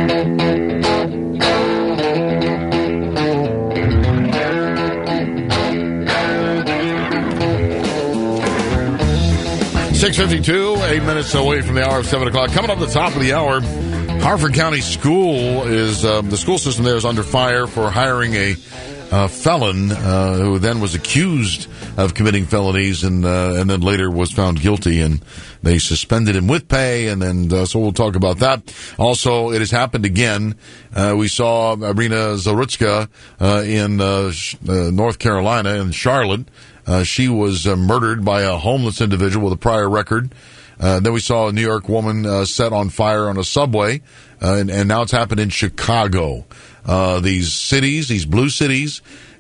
M. six fifty-two, eight minutes away from the hour of seven o'clock. Coming up at the top of the hour, Harford County School is, um, the school system there is under fire for hiring a Uh, felon uh, who then was accused of committing felonies and uh, and then later was found guilty, and they suspended him with pay, and then uh, so we'll talk about that. Also, it has happened again. Uh, we saw Irina Zarutska uh, in uh, sh- uh, North Carolina, in Charlotte. Uh, she was uh, murdered by a homeless individual with a prior record. Uh, then we saw a New York woman uh, set on fire on a subway, uh, and, and now it's happened in Chicago. Uh, these cities, these blue cities,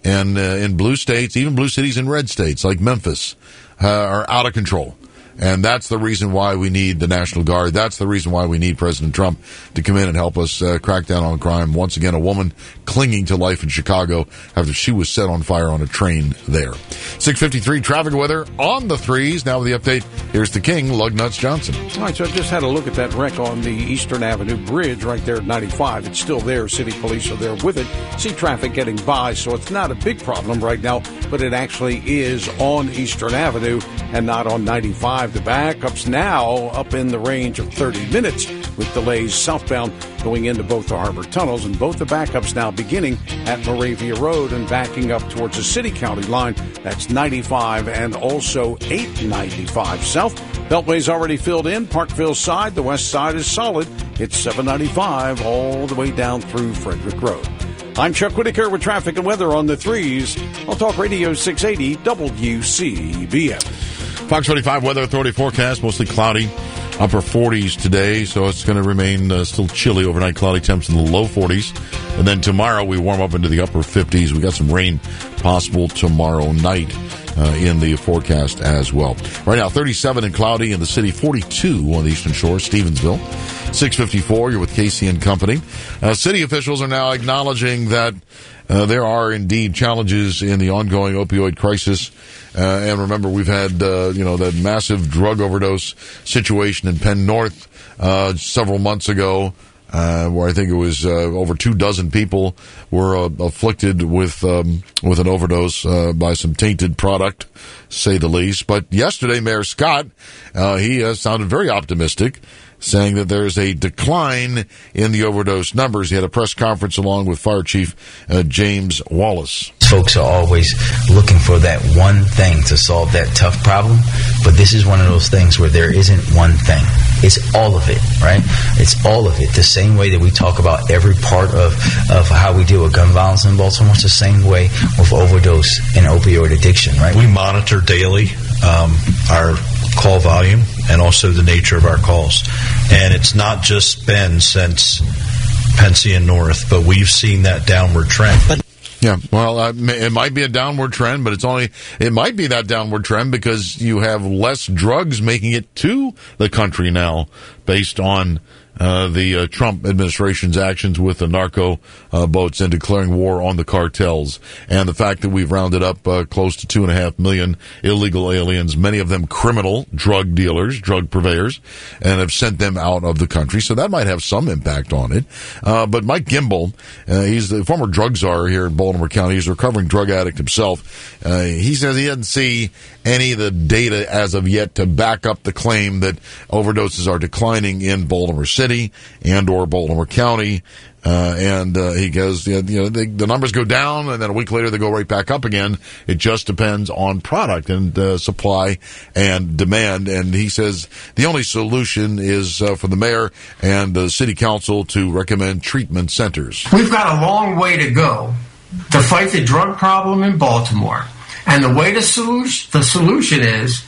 and uh, in blue states, even blue cities in red states like Memphis, uh, are out of control. And that's the reason why we need the National Guard. That's the reason why we need President Trump to come in and help us uh, crack down on crime. Once again, a woman clinging to life in Chicago after she was set on fire on a train there. six fifty-three traffic weather on the threes. Now with the update, here's the King, Lugnuts Johnson. All right, so I just had a look at that wreck on the Eastern Avenue Bridge right there at ninety-five. It's still there. City police are there with it. See traffic getting by, so it's not a big problem right now, but it actually is on Eastern Avenue and not on ninety-five. The backups now up in the range of thirty minutes with delays southbound going into both the harbor tunnels, and both the backups now beginning at Moravia Road and backing up towards the city-county line. That's ninety-five and also eight ninety-five south. Beltway's already filled in. Parkville side, the west side is solid. It's seven ninety-five all the way down through Frederick Road. I'm Chuck Whitaker with traffic and weather on the threes. I'll talk Radio six eighty W C B M. Fox forty-five Weather Authority forecast, mostly cloudy, upper forties today, so it's going to remain uh, still chilly overnight, cloudy temps in the low forties. And then tomorrow we warm up into the upper fifties. We got some rain possible tomorrow night uh, in the forecast as well. Right now, thirty-seven and cloudy in the city, forty-two on the Eastern Shore, Stevensville. six fifty-four, you're with Casey and Company. Uh, city officials are now acknowledging that uh, there are indeed challenges in the ongoing opioid crisis. Uh, and remember, we've had, uh, you know, that massive drug overdose situation in Penn North, uh, several months ago, uh, where I think it was, uh, over two dozen people were, uh, afflicted with, um, with an overdose, uh, by some tainted product, say the least. But yesterday, Mayor Scott, uh, he uh, sounded very optimistic, saying that there is a decline in the overdose numbers. He had a press conference along with Fire Chief uh, James Wallace. Folks are always looking for that one thing to solve that tough problem, but this is one of those things where there isn't one thing. It's all of it, right? It's all of it. The same way that we talk about every part of, of how we deal with gun violence in Baltimore, it's the same way with overdose and opioid addiction, right? We monitor daily um, our call volume and also the nature of our calls. And it's not just been since Pensy and North, but we've seen that downward trend. Yeah, well, uh, it might be a downward trend, but it's only, it might be that downward trend because you have less drugs making it to the country now based on Uh, the uh, Trump administration's actions with the narco uh, boats and declaring war on the cartels, and the fact that we've rounded up uh, close to two and a half million illegal aliens, many of them criminal drug dealers, drug purveyors, and have sent them out of the country. So that might have some impact on it. Uh, but Mike Gimbel, uh, he's the former drug czar here in Baltimore County. He's a recovering drug addict himself. Uh, he says he doesn't see any of the data as of yet to back up the claim that overdoses are declining in Baltimore City and or Baltimore County. Uh, and uh, he goes, you know, they, the numbers go down, and then a week later they go right back up again. It just depends on product and uh, supply and demand. And he says the only solution is uh, for the mayor and the city council to recommend treatment centers. We've got a long way to go to fight the drug problem in Baltimore. And the way the solution, the solution is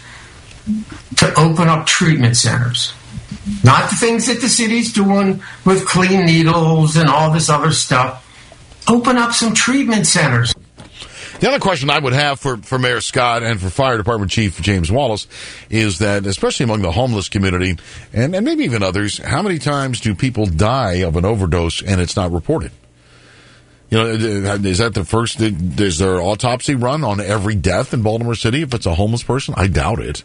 to open up treatment centers. Not the things that the city's doing with clean needles and all this other stuff. Open up some treatment centers. The other question I would have for, for Mayor Scott and for Fire Department Chief James Wallace is that, especially among the homeless community, and, and maybe even others, how many times do people die of an overdose and it's not reported? You know, is that the first, is there an autopsy run on every death in Baltimore City if it's a homeless person? I doubt it.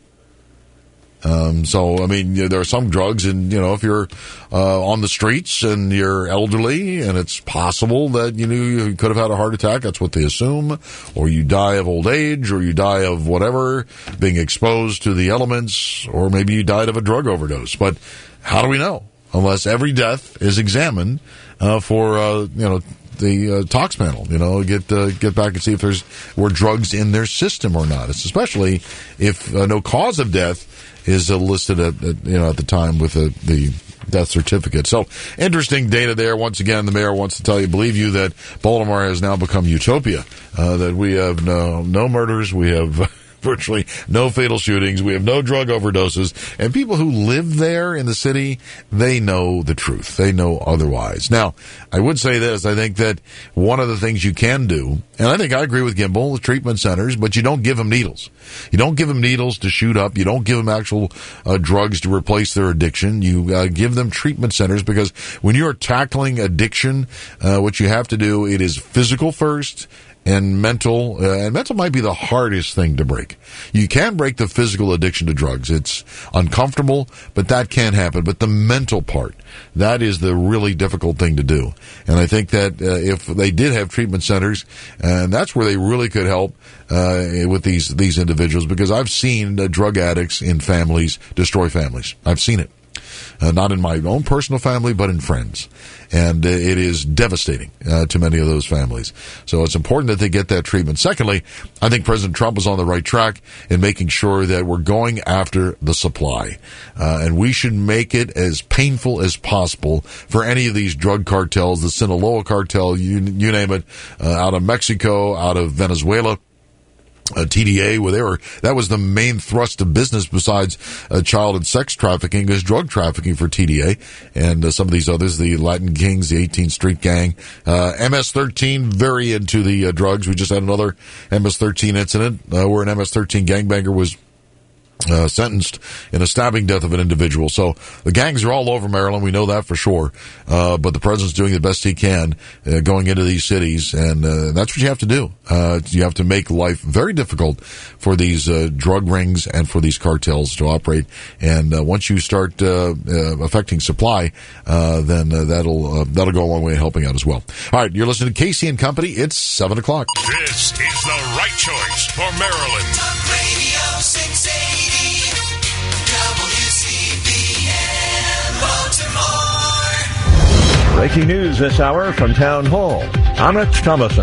Um, so, I mean, you know, there are some drugs, and, you know, if you're uh, on the streets and you're elderly and it's possible that, you know, you could have had a heart attack, that's what they assume, or you die of old age, or you die of whatever, being exposed to the elements, or maybe you died of a drug overdose. But how do we know? Unless every death is examined uh, for, uh, you know, the uh, tox panel, you know, get uh, get back and see if there's were drugs in their system or not. It's especially if uh, no cause of death is uh, listed at, at you know at the time with uh, the death certificate. So interesting data there. Once again, the mayor wants to tell you, believe you, that Baltimore has now become utopia. Uh, that we have no no murders, we have virtually no fatal shootings. We have no drug overdoses. And people who live there in the city, they know the truth. They know otherwise. Now, I would say this. I think that one of the things you can do, and I think I agree with Gimbel, the treatment centers, but you don't give them needles. You don't give them needles to shoot up. You don't give them actual uh, drugs to replace their addiction. You uh, give them treatment centers, because when you're tackling addiction, uh, what you have to do, it is physical first and mental. Uh, and mental might be the hardest thing to break. You can break the physical addiction to drugs. It's uncomfortable, but that can happen. But the mental part, that is the really difficult thing to do. And I think that uh, if they did have treatment centers, and that's where they really could help uh, with these these individuals, because I've seen uh, drug addicts in families destroy families. I've seen it. Uh, not in my own personal family, but in friends. And uh, it is devastating uh, to many of those families. So it's important that they get that treatment. Secondly, I think President Trump is on the right track in making sure that we're going after the supply. Uh, and we should make it as painful as possible for any of these drug cartels, the Sinaloa cartel, you, you name it, uh, out of Mexico, out of Venezuela. Uh, T D A, where they were, that was the main thrust of business besides uh, child and sex trafficking, is drug trafficking for T D A and uh, some of these others, the Latin Kings, the eighteenth Street Gang, uh, M S thirteen, very into the uh, drugs. We just had another M S thirteen incident uh, where an M S thirteen gangbanger was Uh, sentenced in a stabbing death of an individual. So the gangs are all over Maryland. We know that for sure. Uh, but the president's doing the best he can uh, going into these cities, and uh, that's what you have to do. Uh, you have to make life very difficult for these uh, drug rings and for these cartels to operate. And uh, once you start uh, uh, affecting supply, uh, then uh, that'll uh, that'll go a long way in helping out as well. All right, you're listening to Casey and Company. It's seven o'clock. This is the right choice for Maryland. Talk Radio six eighty. Breaking news this hour from Town Hall. I'm Rich Thomason.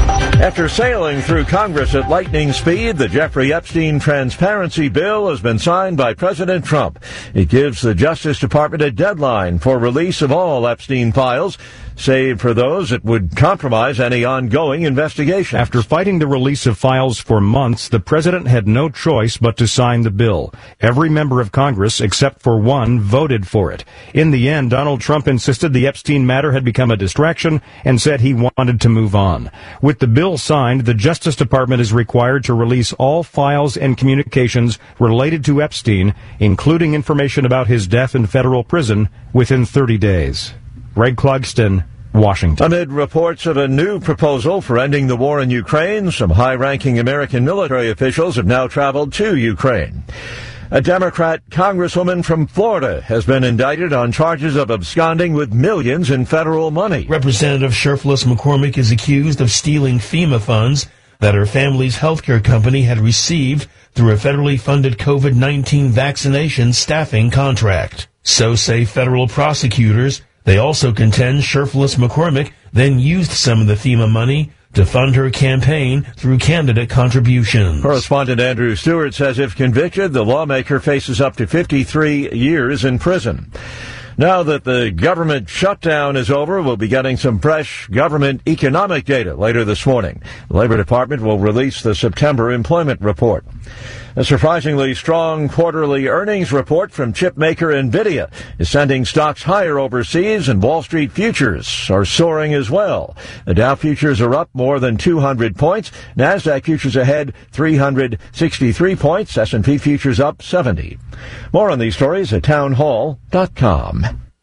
After sailing through Congress at lightning speed, the Jeffrey Epstein Transparency Bill has been signed by President Trump. It gives the Justice Department a deadline for release of all Epstein files, save for those that would compromise any ongoing investigation. After fighting the release of files for months, the president had no choice but to sign the bill. Every member of Congress, except for one, voted for it. In the end, Donald Trump insisted the Epstein matter had become a distraction and said he wanted to move on. With the bill signed, the Justice Department is required to release all files and communications related to Epstein, including information about his death in federal prison, within thirty days. Greg Clugston, Washington. Amid reports of a new proposal for ending the war in Ukraine, some high-ranking American military officials have now traveled to Ukraine. A Democrat congresswoman from Florida has been indicted on charges of absconding with millions in federal money. Representative Sheriff-less McCormick is accused of stealing FEMA funds that her family's healthcare company had received through a federally funded COVID nineteen vaccination staffing contract. So say federal prosecutors. They also contend Sheriff-less McCormick then used some of the FEMA money to fund her campaign through candidate contributions. Correspondent Andrew Stewart says if convicted, the lawmaker faces up to fifty-three years in prison. Now that the government shutdown is over, we'll be getting some fresh government economic data later this morning. The Labor Department will release the September employment report. A surprisingly strong quarterly earnings report from chipmaker NVIDIA is sending stocks higher overseas, and Wall Street futures are soaring as well. The Dow futures are up more than two hundred points. NASDAQ futures ahead three hundred sixty-three points. S and P futures up seventy. More on these stories at townhall dot com.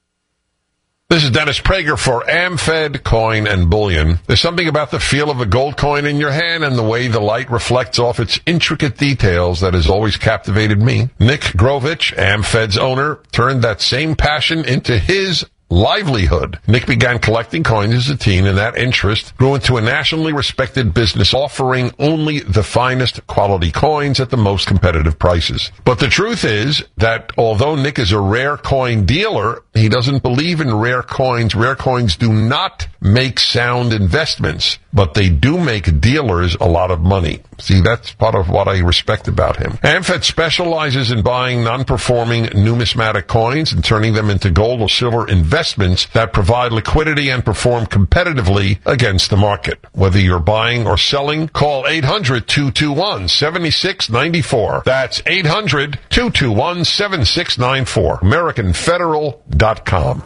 This is Dennis Prager for AmFed Coin and Bullion. There's something about the feel of a gold coin in your hand and the way the light reflects off its intricate details that has always captivated me. Nick Grovich, AmFed's owner, turned that same passion into his livelihood. Nick began collecting coins as a teen, and that interest grew into a nationally respected business offering only the finest quality coins at the most competitive prices. But the truth is that although Nick is a rare coin dealer, he doesn't believe in rare coins. Rare coins do not make sound investments, but they do make dealers a lot of money. See, that's part of what I respect about him. AmFed specializes in buying non-performing numismatic coins and turning them into gold or silver investments investments that provide liquidity and perform competitively against the market. Whether you're buying or selling, call eight hundred, two two one, seven six nine four. That's eight hundred, two two one, seven six nine four. American Federal dot com.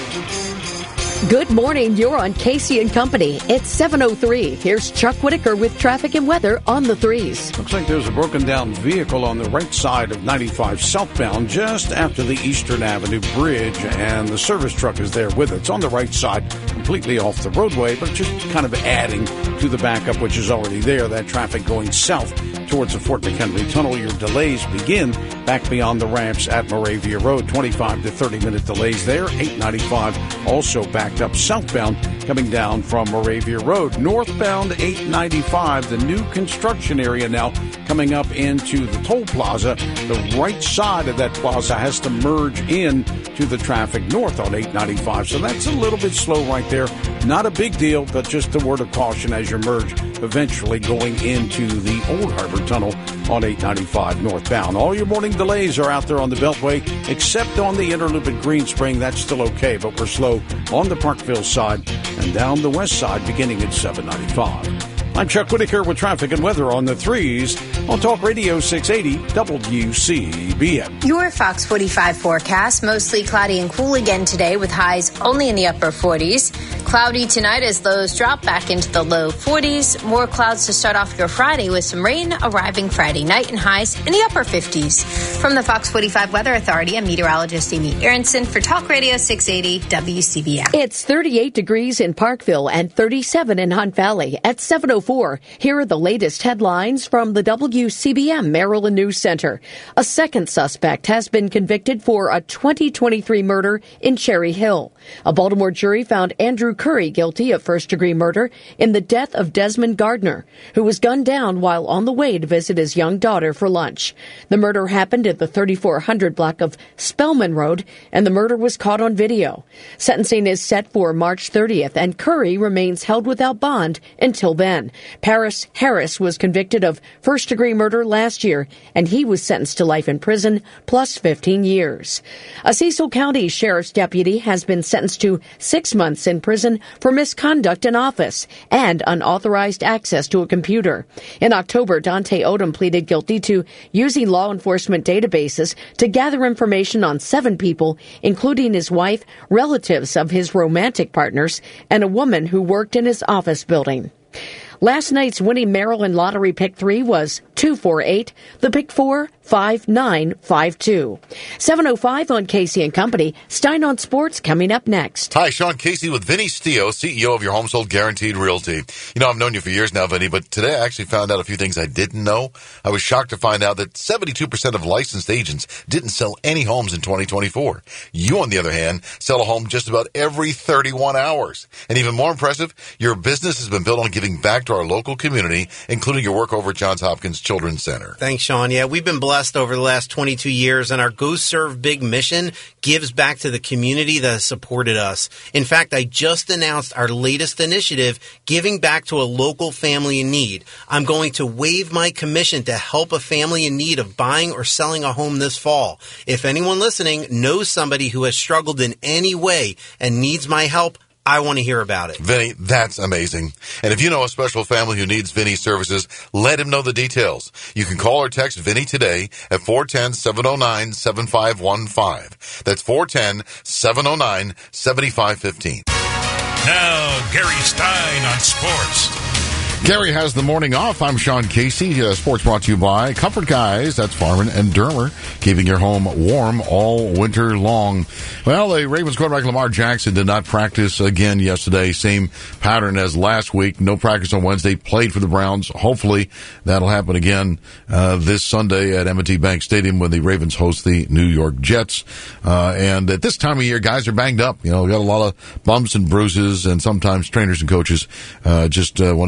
Good morning. You're on Casey and Company. It's seven oh three. Here's Chuck Whitaker with traffic and weather on the threes. Looks like there's a broken down vehicle on the right side of ninety-five southbound just after the Eastern Avenue Bridge, and the service truck is there with it. It's on the right side, completely off the roadway, but just kind of adding to the backup, which is already there. That traffic going south towards the Fort McHenry Tunnel. Your delays begin back beyond the ramps at Moravia Road. twenty-five to thirty minute delays there. eight ninety-five also backed up southbound coming down from Moravia Road. Northbound eight ninety-five, the new construction area now coming up into the toll plaza. The right side of that plaza has to merge in to the traffic north on eight ninety-five. So that's a little bit slow right there. Not a big deal, but just a word of caution as you merge eventually going into the Old Harbor Tunnel on eight ninety-five northbound. All your morning delays are out there on the Beltway, except on the Interloop at Green Spring. That's still okay, but we're slow on the Parkville side and down the west side beginning at seven ninety-five. I'm Chuck Whitaker with traffic and weather on the threes on Talk Radio six eighty W C B M. Your Fox forty-five forecast, mostly cloudy and cool again today with highs only in the upper forties. Cloudy tonight as lows drop back into the low forties. More clouds to start off your Friday with some rain arriving Friday night and highs in the upper fifties. From the Fox forty-five Weather Authority, I'm meteorologist Amy Aronson for Talk Radio six eighty W C B M. It's thirty-eight degrees in Parkville and thirty-seven in Hunt Valley at seven oh four. Here are the latest headlines from the W C B M Maryland News Center. A second suspect has been convicted for a twenty twenty-three murder in Cherry Hill. A Baltimore jury found Andrew Curry guilty of first-degree murder in the death of Desmond Gardner, who was gunned down while on the way to visit his young daughter for lunch. The murder happened at the thirty-four hundred block of Spellman Road, and the murder was caught on video. Sentencing is set for March thirtieth, and Curry remains held without bond until then. Paris Harris was convicted of first-degree murder last year, and he was sentenced to life in prison plus fifteen years. A Cecil County Sheriff's deputy has been sentenced to six months in prison for misconduct in office and unauthorized access to a computer. In October, Dante Odom pleaded guilty to using law enforcement databases to gather information on seven people, including his wife, relatives of his romantic partners, and a woman who worked in his office building. Last night's winning Maryland Lottery Pick three was two four eight. The Pick four, five nine five two. seven oh five on Casey and Company. Stein on Sports coming up next. Hi, Sean Casey with Vinny Stio, C E O of your Home Sold Guaranteed Realty. You know, I've known you for years now, Vinny, but today I actually found out a few things I didn't know. I was shocked to find out that seventy-two percent of licensed agents didn't sell any homes in twenty twenty-four. You, on the other hand, sell a home just about every thirty-one hours. And even more impressive, your business has been built on giving back to our local community, including your work over at Johns Hopkins Children's Center. Thanks, Sean. Yeah, we've been blessed over the last twenty-two years, and our Go Serve Big mission gives back to the community that has supported us. In fact, I just announced our latest initiative, giving back to a local family in need. I'm going to waive my commission to help a family in need of buying or selling a home this fall. If anyone listening knows somebody who has struggled in any way and needs my help, I want to hear about it. Vinny, that's amazing. And if you know a special family who needs Vinny's services, let him know the details. You can call or text Vinny today at four one zero, seven oh nine, seven five one five. That's four one zero, seven oh nine, seven five one five. Now, Gary Stein on sports. Gary has the morning off. I'm Sean Casey. Uh, sports brought to you by Comfort Guys. That's Farman and Dermer, keeping your home warm all winter long. Well, the Ravens quarterback Lamar Jackson did not practice again yesterday. Same pattern as last week. No practice on Wednesday. Played for the Browns. Hopefully that'll happen again uh, this Sunday at M and T Bank Stadium when the Ravens host the New York Jets. Uh, and at this time of year, guys are banged up. You know, we got a lot of bumps and bruises, and sometimes trainers and coaches uh, just uh, want to give them an extra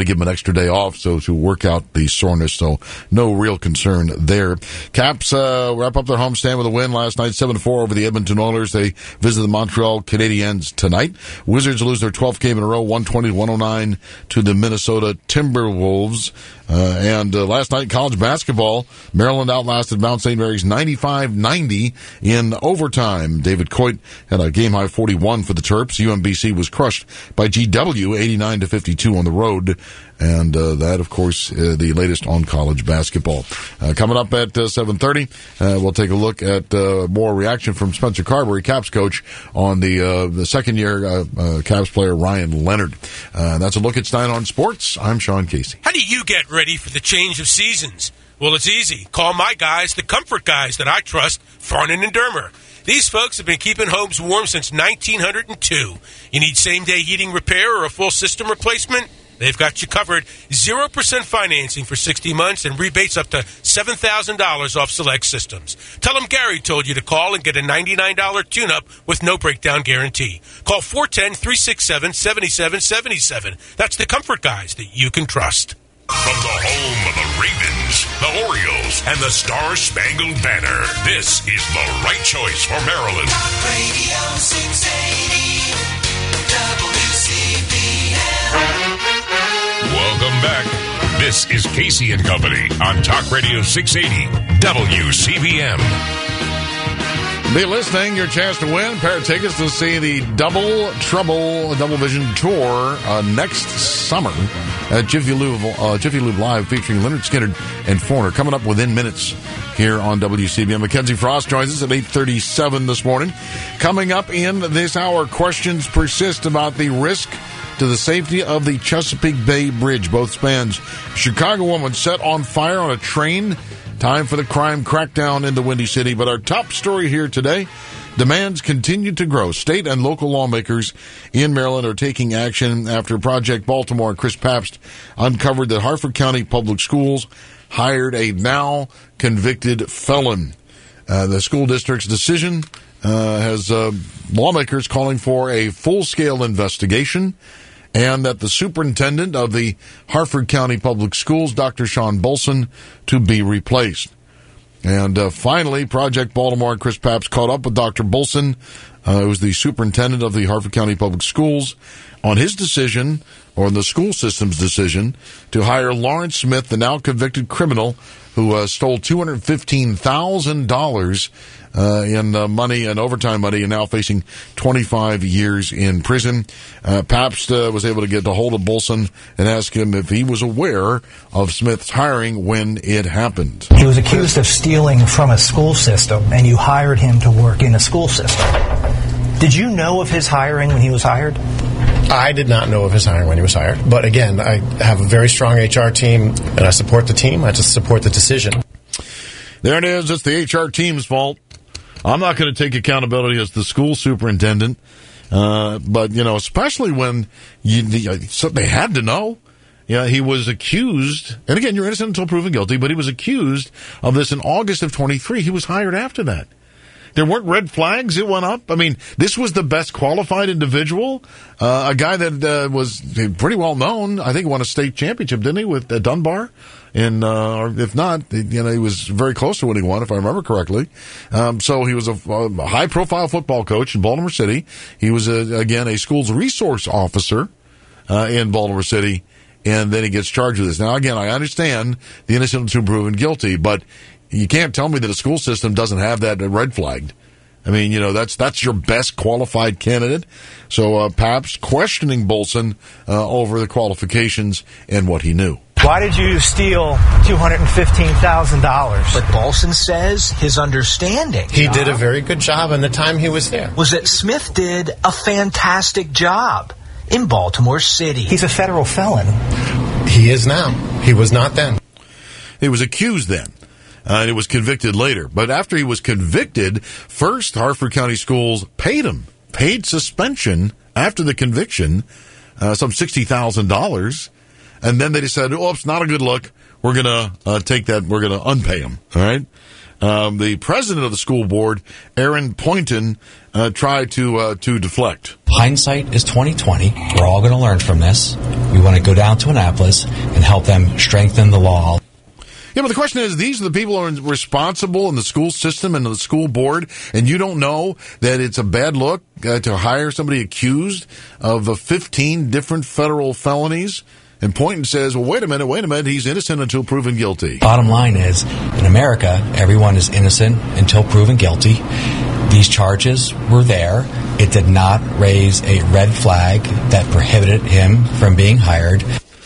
extra day off, so to work out the soreness, so no real concern there. Caps uh, wrap up their homestand with a win last night, seven to four over the Edmonton Oilers. They visit the Montreal Canadiens tonight. Wizards lose their twelfth game in a row, one twenty to one oh nine to the Minnesota Timberwolves. Uh, and uh, last night, college basketball, Maryland outlasted Mount Saint Mary's ninety-five ninety in overtime. David Coit had a game-high forty-one for the Terps. U M B C was crushed by G W eighty-nine to fifty-two on the road. And uh, that, of course, uh, the latest on college basketball. Uh, coming up at uh, seven thirty, uh, we'll take a look at uh, more reaction from Spencer Carberry, Caps coach, on the uh, the second-year uh, uh, Caps player Ryan Leonard. Uh, that's a look at Stein on Sports. I'm Sean Casey. How do you get ready for the change of seasons? Well, it's easy. Call my guys, the comfort guys that I trust, Farnan and Dermer. These folks have been keeping homes warm since nineteen oh two. You need same-day heating repair or a full system replacement? They've got you covered. zero percent financing for sixty months and rebates up to seven thousand dollars off select systems. Tell them Gary told you to call and get a ninety-nine dollars tune-up with no breakdown guarantee. Call four one zero, three six seven, seven seven seven seven. That's the comfort guys that you can trust. From the home of the Ravens, the Orioles, and the Star-Spangled Banner, this is the right choice for Maryland. Radio six eighty W C B M. Welcome back. This is Casey and Company on Talk Radio six eighty W C B M. Be listening, your chance to win a pair of tickets to see the Double Trouble Double Vision Tour uh, next summer at Jiffy Lube, uh, Jiffy Lube Live, featuring Leonard Skinner and Foreigner. Coming up within minutes here on W C B M. Mackenzie Frost joins us at eight thirty-seven this morning. Coming up in this hour, questions persist about the risk to the safety of the Chesapeake Bay Bridge. Both spans. Chicago woman set on fire on a train. Time for the crime crackdown in the Windy City. But our top story here today, demands continue to grow. State and local lawmakers in Maryland are taking action after Project Baltimore and Chris Pabst uncovered that Harford County Public Schools hired a now convicted felon. Uh, the school district's decision uh, has uh, lawmakers calling for a full-scale investigation, and that the superintendent of the Harford County Public Schools, Doctor Sean Bolson, to be replaced. And uh, finally, Project Baltimore and Chris Pabst caught up with Doctor Bolson, uh, who was the superintendent of the Harford County Public Schools, on his decision, or the school system's decision, to hire Lawrence Smith, the now convicted criminal who uh, stole two hundred fifteen thousand dollars uh, in uh, money and overtime money, and now facing twenty-five years in prison. Uh, Pabst uh, was able to get a hold of Bolson and ask him if he was aware of Smith's hiring when it happened. He was accused of stealing from a school system, and you hired him to work in a school system. Did you know of his hiring when he was hired? I did not know of his hiring when he was hired. But again, I have a very strong H R team, and I support the team. I just support the decision. There it is. It's the H R team's fault. I'm not going to take accountability as the school superintendent. Uh, but, you know, especially when you, the, so they had to know. Yeah, he was accused, and again, you're innocent until proven guilty, but he was accused of this in August of twenty-three. He was hired after that. There weren't red flags. It went up. I mean, this was the best qualified individual, uh, a guy that uh, was pretty well known. I think he won a state championship, didn't he, with uh, Dunbar? And uh, or if not, you know, he was very close to winning one, if I remember correctly. Um, so he was a, a high-profile football coach in Baltimore City. He was, a, again, a school's resource officer uh, in Baltimore City, and then he gets charged with this. Now, again, I understand the innocent until proven guilty, but you can't tell me that a school system doesn't have that red flagged. I mean, you know, that's that's your best qualified candidate. So uh, Pabst questioning Bolson uh, over the qualifications and what he knew. Why did you steal two hundred fifteen thousand dollars? But Bolson says his understanding. He did a very good job in the time he was there. Was that Smith did a fantastic job in Baltimore City. He's a federal felon. He is now. He was not then. He was accused then. Uh, and it was convicted later. But after he was convicted, first Harford County Schools paid him, paid suspension after the conviction, uh, some sixty thousand dollars. And then they decided, oh, it's not a good look. We're going to uh, take that, we're going to unpay him. All right. Um, the president of the school board, Aaron Poynton, uh, tried to uh, to deflect. Hindsight is twenty twenty. We're all going to learn from this. We want to go down to Annapolis and help them strengthen the law. Yeah, but the question is, these are the people who are responsible in the school system and the school board, and you don't know that it's a bad look uh, to hire somebody accused of uh, fifteen different federal felonies? And Poynton says, well, wait a minute, wait a minute, he's innocent until proven guilty. Bottom line is, in America, everyone is innocent until proven guilty. These charges were there. It did not raise a red flag that prohibited him from being hired.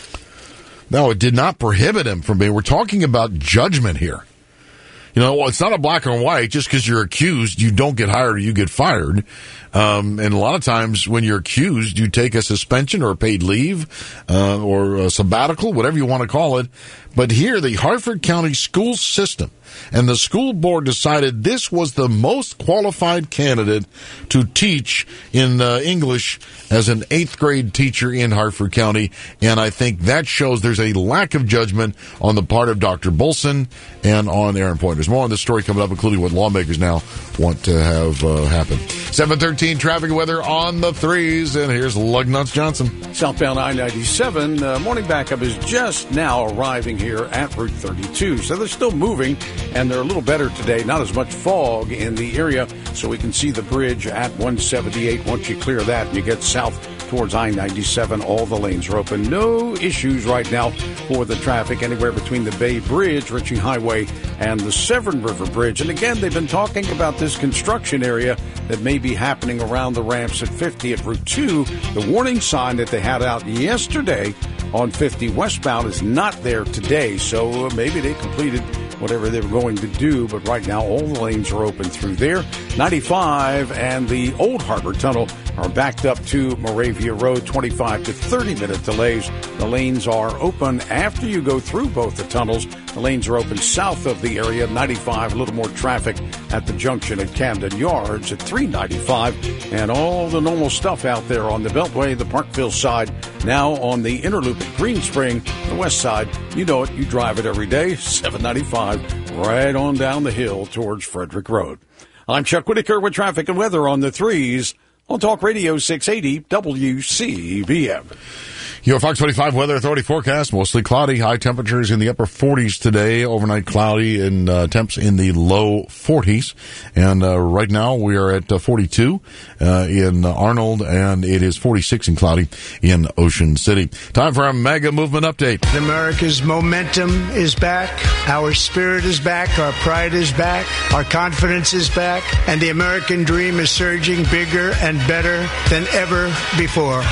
No, it did not prohibit him from being. We're talking about judgment here. You know, it's not a black and white. Just because you're accused, you don't get hired or you get fired. Um, and a lot of times when you're accused, you take a suspension or a paid leave uh, or a sabbatical, whatever you want to call it. But here, the Harford County school system and the school board decided this was the most qualified candidate to teach in uh, English as an eighth grade teacher in Harford County. And I think that shows there's a lack of judgment on the part of Doctor Bolson and on Aaron Poynter. There's more on this story coming up, including what lawmakers now want to have uh, happen. seven thirteen traffic and weather on the threes. And here's Lugnuts Johnson. Southbound I ninety-seven, uh, morning backup is just now arriving here at Route thirty-two. So they're still moving, and they're a little better today. Not as much fog in the area, so we can see the bridge at one seventy-eight. Once you clear that and you get south towards I ninety-seven, all the lanes are open. No issues right now for the traffic anywhere between the Bay Bridge, Ritchie Highway, and the Severn River Bridge. And again, they've been talking about this construction area that may be happening around the ramps at fifty at Route two. The warning sign that they had out yesterday on fifty westbound is not there today, so maybe they completed whatever they were going to do, but right now all the lanes are open through there. ninety-five and the Old Harbor Tunnel are backed up to Moravia Road, twenty-five to thirty minute delays. The lanes are open after you go through both the tunnels. The lanes are open south of the area. ninety-five, a little more traffic at the junction at Camden Yards at three ninety-five, and all the normal stuff out there on the Beltway, the Parkville side, now on the inner loop at Green Spring, the west side. You know it, you drive it every day, seven ninety-five, right on down the hill towards Frederick Road. I'm Chuck Whitaker with traffic and weather on the threes on Talk Radio six eighty W C B M. Your Fox twenty-five Weather Authority forecast, mostly cloudy, high temperatures in the upper forties today, overnight cloudy and uh, temps in the low forties. And uh, right now we are at uh, forty-two uh, in Arnold, and it is forty-six and cloudy in Ocean City. Time for our mega movement update. America's momentum is back, our spirit is back, our pride is back, our confidence is back, and the American dream is surging bigger and better than ever before.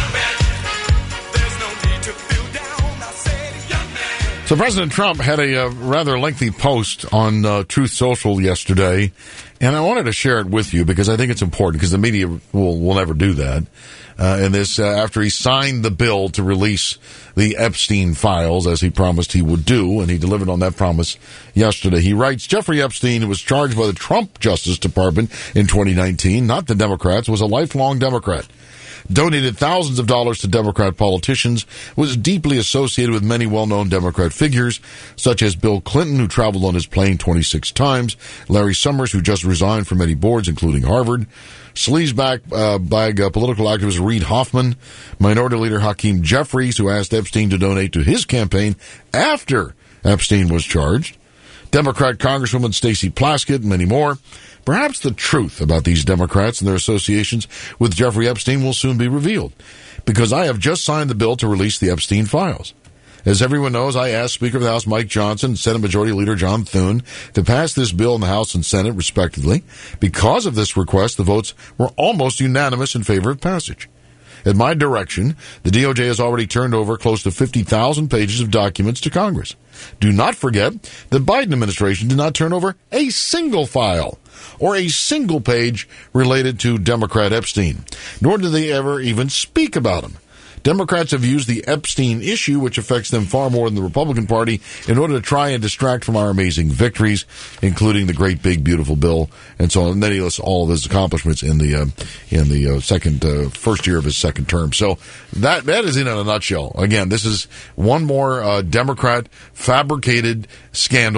So President Trump had a uh, rather lengthy post on uh, Truth Social yesterday, and I wanted to share it with you because I think it's important, because the media will, will never do that. Uh, and this, uh, after he signed the bill to release the Epstein files, as he promised he would do, and he delivered on that promise yesterday. He writes, Jeffrey Epstein, who was charged by the Trump Justice Department in twenty nineteen, not the Democrats, was a lifelong Democrat. Donated thousands of dollars to Democrat politicians, was deeply associated with many well-known Democrat figures, such as Bill Clinton, who traveled on his plane twenty-six times, Larry Summers, who just resigned from many boards, including Harvard, sleazebag uh, bag, uh, political activist Reid Hoffman, Minority Leader Hakeem Jeffries, who asked Epstein to donate to his campaign after Epstein was charged, Democrat Congresswoman Stacey Plaskett, and many more. Perhaps the truth about these Democrats and their associations with Jeffrey Epstein will soon be revealed, because I have just signed the bill to release the Epstein files. As everyone knows, I asked Speaker of the House Mike Johnson and Senate Majority Leader John Thune to pass this bill in the House and Senate, respectively. Because of this request, the votes were almost unanimous in favor of passage. At my direction, the D O J has already turned over close to fifty thousand pages of documents to Congress. Do not forget the Biden administration did not turn over a single file or a single page related to Democrat Epstein, nor did they ever even speak about him. Democrats have used the Epstein issue, which affects them far more than the Republican Party, in order to try and distract from our amazing victories, including the great, big, beautiful bill, and so on. And then he lists all of his accomplishments in the uh, in the uh, second uh, first year of his second term. So that that is in a nutshell. Again, this is one more uh, Democrat fabricated scandal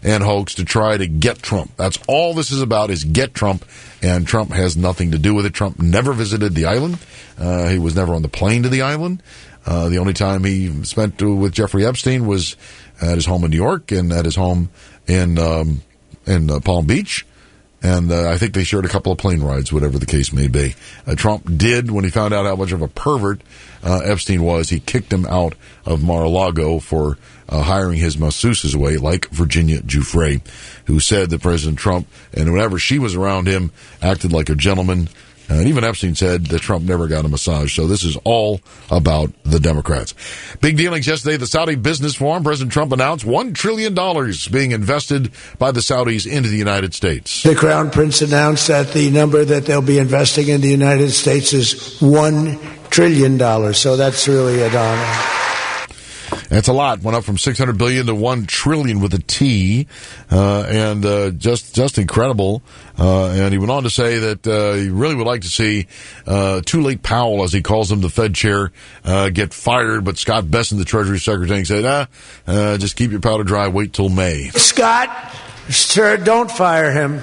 and hoax to try to get Trump. That's all this is about, is get Trump, and Trump has nothing to do with it. Trump never visited the island. Uh, he was never on the plane to the island. Uh, the only time he spent with Jeffrey Epstein was at his home in New York and at his home in um, in uh, Palm Beach. And uh, I think they shared a couple of plane rides, whatever the case may be. Uh, Trump did, when he found out how much of a pervert uh, Epstein was, he kicked him out of Mar-a-Lago for uh, hiring his masseuses away, like Virginia Giuffre, who said that President Trump, and whenever she was around him, acted like a gentleman. Uh, and even Epstein said that Trump never got a massage. So this is all about the Democrats. Big dealings yesterday. The Saudi Business Forum. President Trump announced one trillion dollars being invested by the Saudis into the United States. The Crown Prince announced that the number that they'll be investing in the United States is one trillion dollars. So that's really an honor. That's a lot. Went up from six hundred billion dollars to one trillion dollars with a T, uh, and uh, just just incredible. Uh, and he went on to say that uh, he really would like to see uh, Too Late Powell, as he calls him, the Fed chair, uh, get fired. But Scott Bessent, the Treasury Secretary, said, ah, uh, just keep your powder dry, wait till May. Scott, sir, don't fire him.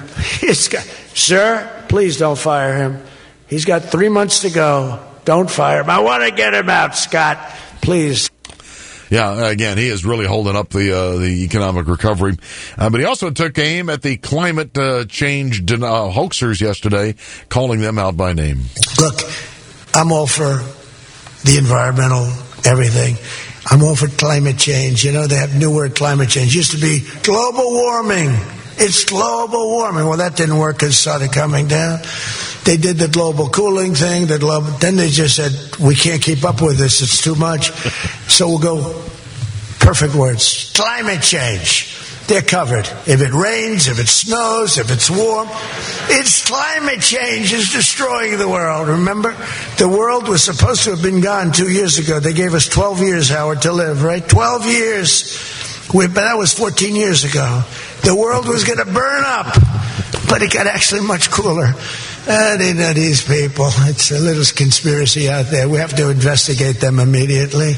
Sir, please don't fire him. He's got three months to go. Don't fire him. I want to get him out, Scott. Please. Yeah, again, he is really holding up the uh, the economic recovery. Uh, but he also took aim at the climate uh, change den- uh, hoaxers yesterday, calling them out by name. Look, I'm all for the environmental everything. I'm all for climate change. You know, they have new word, climate change. Used to be global warming. It's global warming. Well, that didn't work because it started coming down. They did the global cooling thing. The global, then they just said, we can't keep up with this. It's too much. So we'll go, perfect words, climate change. They're covered. If it rains, if it snows, if it's warm, it's climate change is destroying the world. Remember, the world was supposed to have been gone two years ago. They gave us twelve years, Howard, to live, right? twelve years. We, but that was fourteen years ago. The world was going to burn up, but it got actually much cooler. Uh, they know these people. It's a little conspiracy out there. We have to investigate them immediately.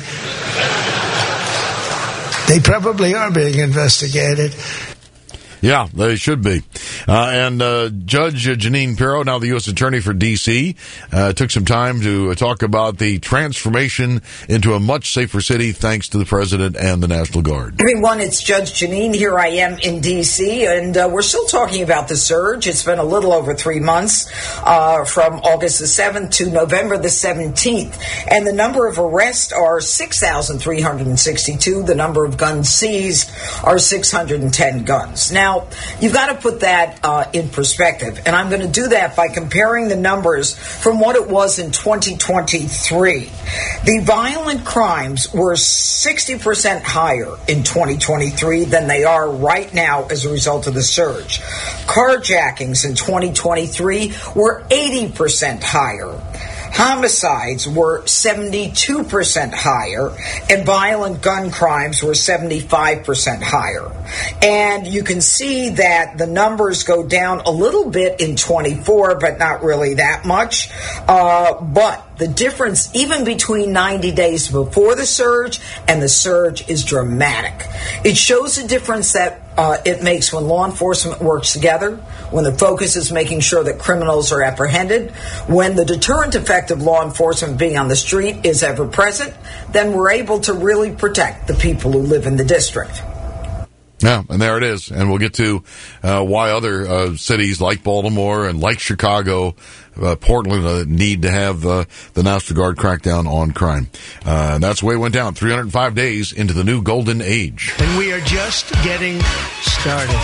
They probably are being investigated. Yeah, they should be. Uh, and uh, Judge Jeanine Pirro, now the U S Attorney for D C, uh, took some time to talk about the transformation into a much safer city thanks to the President and the National Guard. Everyone, it's Judge Jeanine. Here I am in D C, and uh, we're still talking about the surge. It's been a little over three months, uh, from August the seventh to November the seventeenth. And the number of arrests are six thousand three hundred sixty-two. The number of guns seized are six hundred ten guns. Now, Now, you've got to put that uh, in perspective, and I'm going to do that by comparing the numbers from what it was in twenty twenty-three. The violent crimes were sixty percent higher in twenty twenty-three than they are right now as a result of the surge. Carjackings in twenty twenty-three were eighty percent higher. Homicides were seventy-two percent higher, and violent gun crimes were seventy-five percent higher. And you can see that the numbers go down a little bit in twenty-four, but not really that much. Uh, but the difference, even between ninety days before the surge and the surge, is dramatic. It shows a difference that Uh, it makes when law enforcement works together, when the focus is making sure that criminals are apprehended, when the deterrent effect of law enforcement being on the street is ever present, then we're able to really protect the people who live in the district. Yeah, and there it is. And we'll get to uh, why other uh, cities like Baltimore and like Chicago, uh, Portland, uh, need to have uh, the National Guard crackdown on crime. Uh, and that's the way it went down. three hundred five days into the new golden age. And we are just getting started.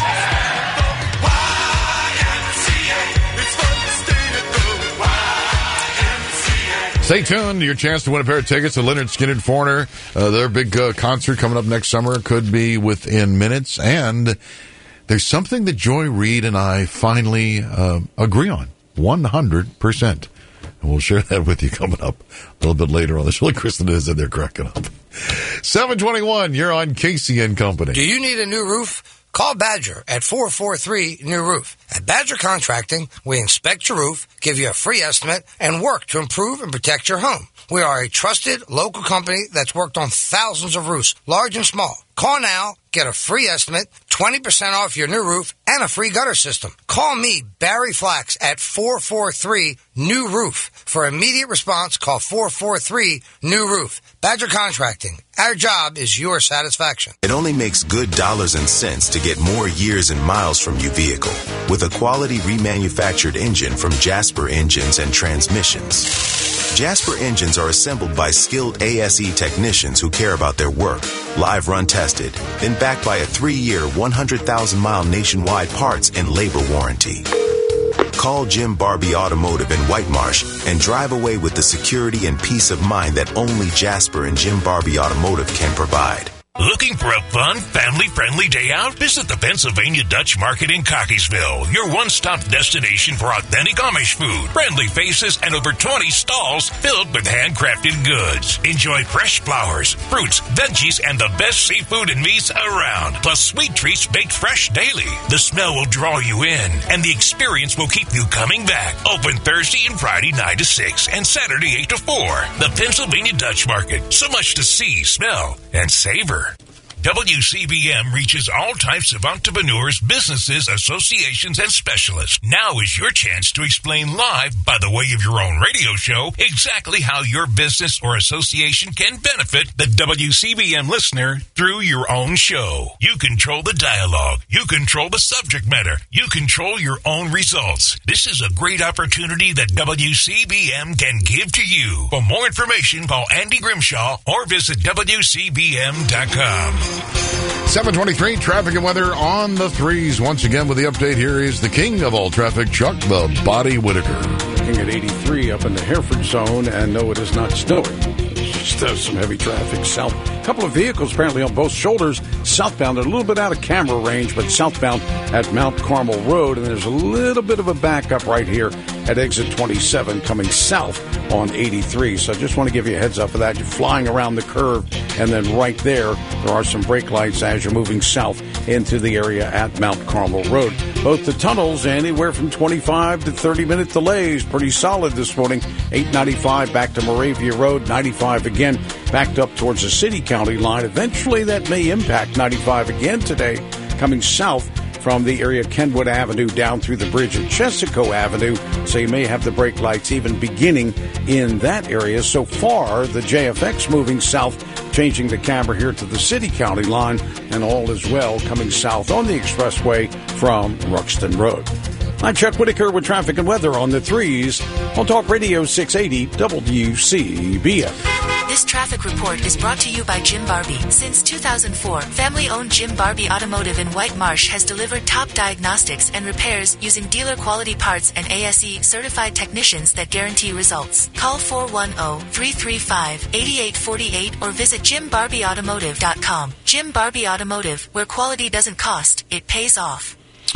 Stay tuned. Your chance to win a pair of tickets to Lynyrd Skynyrd Foreigner. Uh, their big uh, concert coming up next summer could be within minutes. And there's something that Joy Reid and I finally uh, agree on. one hundred percent. And we'll share that with you coming up a little bit later on the show. Kristen is in there cracking up. seven twenty-one, you're on Casey and Company. Do you need a new roof? Call Badger at four four three, new roof. At Badger Contracting, we inspect your roof, give you a free estimate, and work to improve and protect your home. We are a trusted local company that's worked on thousands of roofs, large and small. Call now, get a free estimate, twenty percent off your new roof, and a free gutter system. Call me, Barry Flax, at four four three, new roof. For immediate response, call four four three, new roof. Badger Contracting. Our job is your satisfaction. It only makes good dollars and cents to get more years and miles from your vehicle with a quality remanufactured engine from Jasper Engines and Transmissions. Jasper Engines are assembled by skilled A S E technicians who care about their work, live run tested, then backed by a three-year, one hundred thousand mile nationwide parts and labor warranty. Call Jim Barbie Automotive in White Marsh and drive away with the security and peace of mind that only Jasper and Jim Barbie Automotive can provide. Looking for a fun, family-friendly day out? Visit the Pennsylvania Dutch Market in Cockeysville, your one-stop destination for authentic Amish food, friendly faces, and over twenty stalls filled with handcrafted goods. Enjoy fresh flowers, fruits, veggies, and the best seafood and meats around, plus sweet treats baked fresh daily. The smell will draw you in, and the experience will keep you coming back. Open Thursday and Friday nine to six, and Saturday eight to four. The Pennsylvania Dutch Market. So much to see, smell, and savor. W C B M reaches all types of entrepreneurs, businesses, associations, and specialists. Now is your chance to explain live, by the way of your own radio show, exactly how your business or association can benefit the W C B M listener through your own show. You control the dialogue. You control the subject matter. You control your own results. This is a great opportunity that W C B M can give to you. For more information, call Andy Grimshaw or visit W C B M dot com. seven twenty-three, traffic and weather on the threes. Once again with the update, here is the king of all traffic, Chuck the Body Whitaker. Looking at eighty-three up in the Hereford zone, and no, it is not snowing. Just uh, some heavy traffic south. A couple of vehicles apparently on both shoulders southbound. They're a little bit out of camera range, but southbound at Mount Carmel Road, and there's a little bit of a backup right here at exit twenty-seven coming south on eighty-three. So I just want to give you a heads up for that. You're flying around the curve, and then right there, there are some brake lights as you're moving south into the area at Mount Carmel Road. Both the tunnels, anywhere from twenty-five to thirty minute delays. Pretty solid this morning. eight ninety-five back to Moravia Road. ninety-five again backed up towards the city-county line. Eventually, that may impact ninety-five again today, coming south from the area of Kenwood Avenue down through the bridge at Chesapeake Avenue. So you may have the brake lights even beginning in that area. So far, the J F X moving south, changing the camera here to the city-county line, and all is well coming south on the expressway from Ruxton Road. I'm Chuck Whitaker with traffic and weather on the threes on Talk Radio six eighty W C B M. This traffic report is brought to you by Jim Barbie. Since two thousand four, family-owned Jim Barbie Automotive in White Marsh has delivered top diagnostics and repairs using dealer-quality parts and A S E-certified technicians that guarantee results. Call four one zero, three three five, eight eight four eight or visit jim barbie automotive dot com. Jim Barbie Automotive, where quality doesn't cost, it pays off.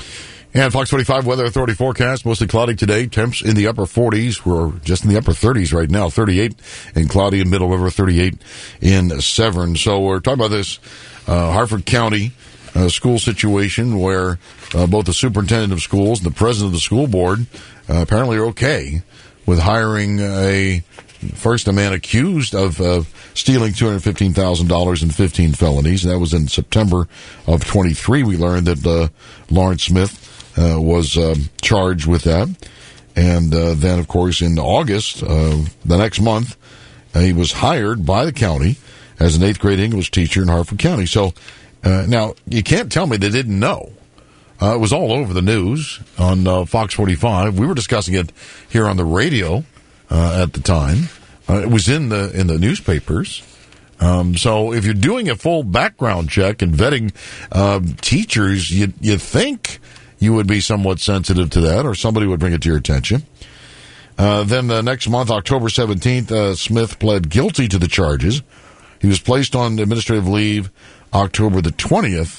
And Fox twenty-five Weather Authority forecast, mostly cloudy today. Temps in the upper forties. We're just in the upper thirties right now. thirty-eight in cloudy in Middle River, thirty-eight in Severn. So we're talking about this uh, Harford County uh, school situation where uh, both the superintendent of schools and the president of the school board uh, apparently are okay with hiring a first a man accused of uh, stealing two hundred fifteen thousand dollars in fifteen felonies. And that was in September of twenty-three. We learned that uh, Lawrence Smith Uh, was uh, charged with that. And uh, then, of course, in August, uh, the next month, uh, he was hired by the county as an eighth grade English teacher in Harford County. So uh, now, you can't tell me they didn't know. Uh, it was all over the news on uh, Fox forty-five. We were discussing it here on the radio uh, at the time. Uh, it was in the in the newspapers. Um, so if you're doing a full background check and vetting uh, teachers, you you think you would be somewhat sensitive to that, or somebody would bring it to your attention. Uh, then the next month, October seventeenth, uh, Smith pled guilty to the charges. He was placed on administrative leave October the twentieth,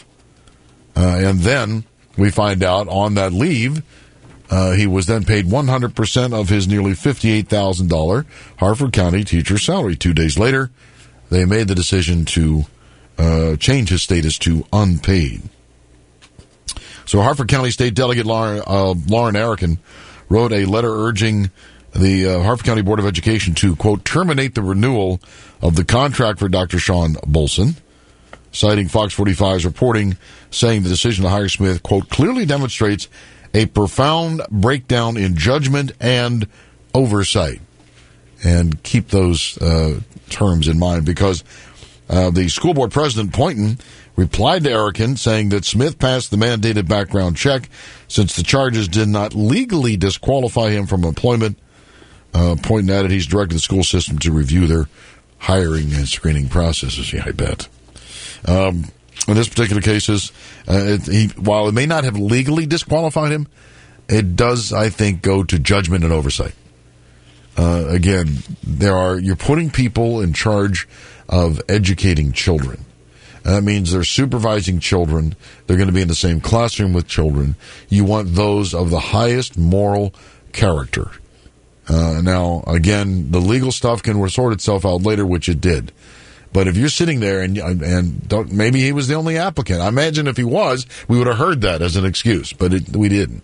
uh, and then we find out on that leave, uh, he was then paid one hundred percent of his nearly fifty-eight thousand dollars Harford County teacher salary. Two days later, they made the decision to uh, change his status to unpaid. So Harford County State Delegate Lauren, uh, Lauren Arikin wrote a letter urging the uh, Harford County Board of Education to, quote, terminate the renewal of the contract for Doctor Sean Bolson, citing Fox forty-five's reporting, saying the decision to hire Smith, quote, clearly demonstrates a profound breakdown in judgment and oversight. And keep those uh, terms in mind, because uh, the school board president, Poynton, replied to Arikin saying that Smith passed the mandated background check since the charges did not legally disqualify him from employment. Uh, Poynton added he's directed the school system to review their hiring and screening processes. Yeah, I bet. Um, in this particular case, uh, it, he, while it may not have legally disqualified him, it does, I think, go to judgment and oversight. Uh, again, there are you're putting people in charge of educating children. That means they're supervising children. They're going to be in the same classroom with children. You want those of the highest moral character. Uh, now, again, the legal stuff can sort itself out later, which it did. But if you're sitting there and and don't, maybe he was the only applicant. I imagine if he was, we would have heard that as an excuse, but it, we didn't.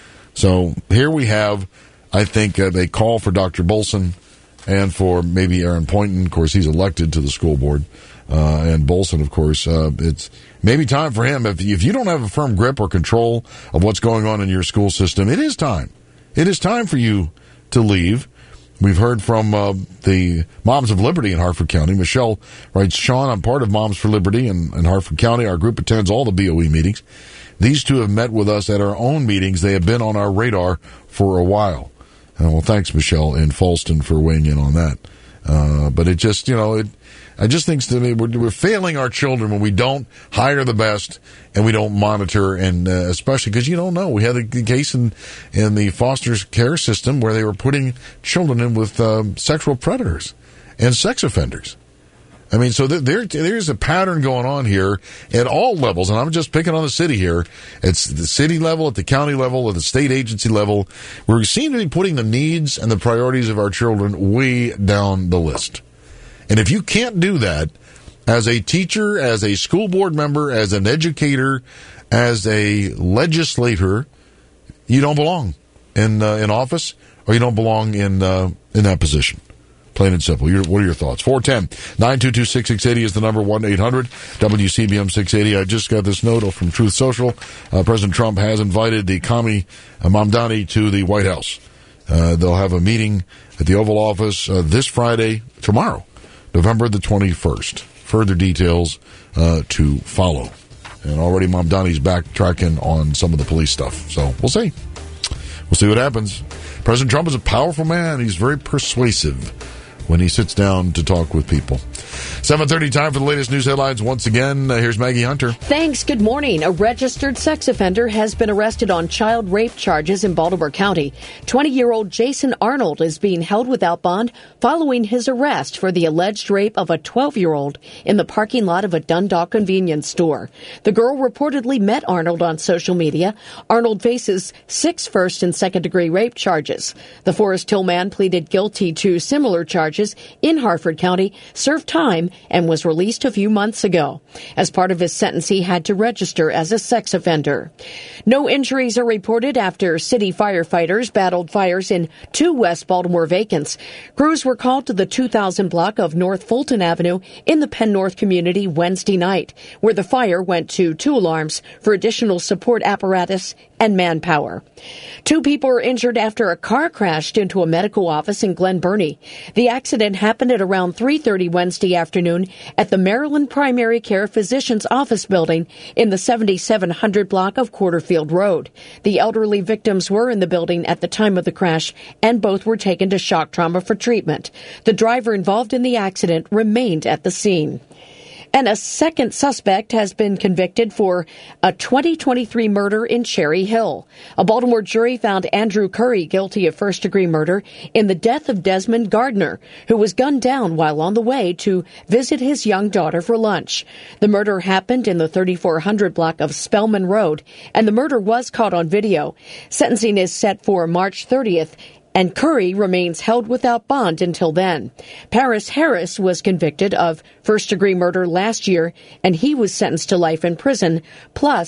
So here we have, I think, uh, they call for Doctor Bolson and for maybe Aaron Poynton. Of course, he's elected to the school board. Uh, and Bolson, of course, uh, it's maybe time for him. If, if you don't have a firm grip or control of what's going on in your school system, it is time. It is time for you to leave. We've heard from uh, the Moms of Liberty in Harford County. Michelle writes, Sean, I'm part of Moms for Liberty in, in Harford County. Our group attends all the B O E meetings. These two have met with us at our own meetings. They have been on our radar for a while. Uh, well, thanks, Michelle in Falston, for weighing in on that. Uh, but it just, you know, it, I just think to me we're, we're failing our children when we don't hire the best and we don't monitor, and uh, especially because you don't know. We had a case in in the foster care system where they were putting children in with um, sexual predators and sex offenders. I mean, so there there's a pattern going on here at all levels, and I'm just picking on the city here. It's the city level, at the county level, at the state agency level. We seem to be putting the needs and the priorities of our children way down the list. And if you can't do that as a teacher, as a school board member, as an educator, as a legislator, you don't belong in uh, in office, or you don't belong in uh, in that position. Plain and simple. Your, what are your thoughts? four one zero, nine two two, six six eight zero is the number, one eight hundred W C B M six eighty. I just got this note from Truth Social. Uh, President Trump has invited the commie uh, Mamdani to the White House. Uh, they'll have a meeting at the Oval Office uh, this Friday, tomorrow, November the twenty-first. Further details uh, to follow. And already Mamdani's backtracking on some of the police stuff. So we'll see. We'll see what happens. President Trump is a powerful man. He's very persuasive when he sits down to talk with people. seven thirty, time for the latest news headlines. Once again, uh, here's Maggie Hunter. Thanks. Good morning. A registered sex offender has been arrested on child rape charges in Baltimore County. twenty-year-old Jason Arnold is being held without bond following his arrest for the alleged rape of a twelve-year-old in the parking lot of a Dundalk convenience store. The girl reportedly met Arnold on social media. Arnold faces six first and second-degree rape charges. The Forest Hill man pleaded guilty to similar charges in Harford County, served time, and was released a few months ago. As part of his sentence, he had to register as a sex offender. No injuries are reported after city firefighters battled fires in two West Baltimore vacants. Crews were called to the two thousand block of North Fulton Avenue in the Penn North community Wednesday night, where the fire went to two alarms for additional support apparatus and manpower. Two people were injured after a car crashed into a medical office in Glen Burnie. The accident happened at around three thirty Wednesday afternoon at the Maryland Primary Care Physician's Office building in the seventy-seven hundred block of Quarterfield Road. The elderly victims were in the building at the time of the crash, and both were taken to shock trauma for treatment. The driver involved in the accident remained at the scene. And a second suspect has been convicted for a twenty twenty-three murder in Cherry Hill. A Baltimore jury found Andrew Curry guilty of first-degree murder in the death of Desmond Gardner, who was gunned down while on the way to visit his young daughter for lunch. The murder happened in the thirty-four hundred block of Spellman Road, and the murder was caught on video. Sentencing is set for March thirtieth. And Curry remains held without bond until then. Paris Harris was convicted of first-degree murder last year, and he was sentenced to life in prison, plus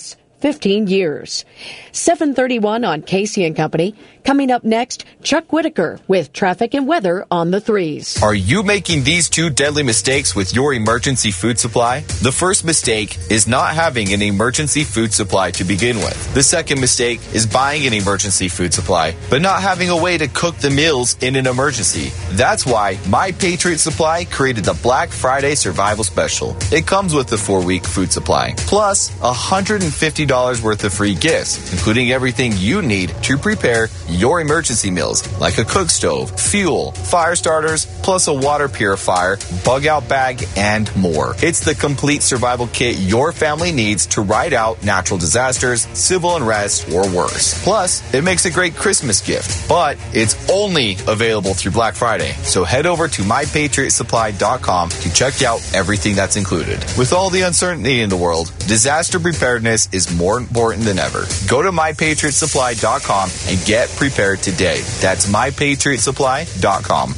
fifteen years. seven thirty-one on Casey and Company. Coming up next, Chuck Whitaker with traffic and weather on the threes. Are you making these two deadly mistakes with your emergency food supply? The first mistake is not having an emergency food supply to begin with. The second mistake is buying an emergency food supply, but not having a way to cook the meals in an emergency. That's why My Patriot Supply created the Black Friday Survival Special. It comes with the four-week food supply, plus one hundred fifty dollars worth of free gifts, including everything you need to prepare your emergency meals, like a cook stove, fuel, fire starters, plus a water purifier, bug out bag, and more. It's the complete survival kit your family needs to ride out natural disasters, civil unrest, or worse. Plus, it makes a great Christmas gift, but it's only available through Black Friday. So head over to my patriot supply dot com to check out everything that's included. With all the uncertainty in the world, disaster preparedness is more important than ever. Go to my patriot supply dot com and get prepared today. That's my patriot supply dot com.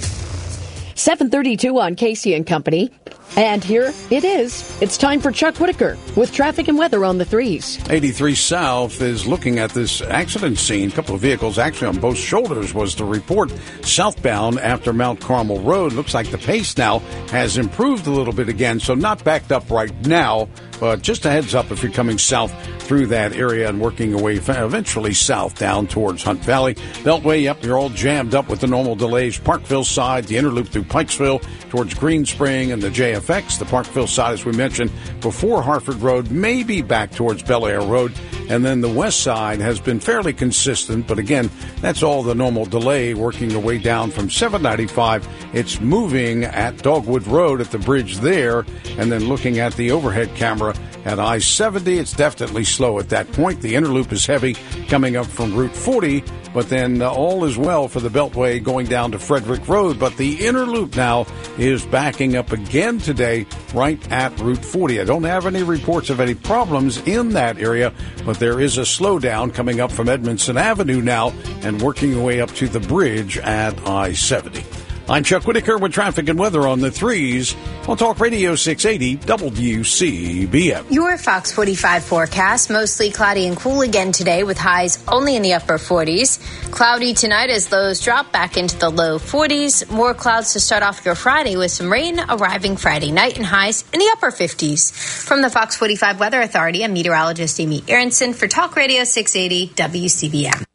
seven thirty-two on Casey and Company. And here it is. It's time for Chuck Whitaker with traffic and weather on the threes. eighty-three South is looking at this accident scene. A couple of vehicles actually on both shoulders was the report. Southbound after Mount Carmel Road. Looks like the pace now has improved a little bit again, so not backed up right now. But just a heads up if you're coming south through that area and working your way eventually south down towards Hunt Valley. Beltway, yep, you're all jammed up with the normal delays. Parkville side, the interloop through Pikesville towards Green Spring and the J F X. The Parkville side, as we mentioned, before Harford Road, maybe back towards Bel Air Road. And then the west side has been fairly consistent. But again, that's all the normal delay working your way down from seven ninety-five. It's moving at Dogwood Road at the bridge there. And then looking at the overhead camera at I seventy, it's definitely slow at that point. The interloop is heavy coming up from Route forty, but then uh, all is well for the Beltway going down to Frederick Road. But the interloop now is backing up again today right at Route forty. I don't have any reports of any problems in that area, but there is a slowdown coming up from Edmondson Avenue now and working your way up to the bridge at I seventy. I'm Chuck Whitaker with traffic and weather on the threes on Talk Radio six eighty W C B M. Your Fox forty-five forecast, mostly cloudy and cool again today with highs only in the upper forties. Cloudy tonight as lows drop back into the low forties. More clouds to start off your Friday with some rain arriving Friday night and highs in the upper fifties. From the Fox forty-five Weather Authority, I'm meteorologist Amy Aronson for Talk Radio six eighty W C B M.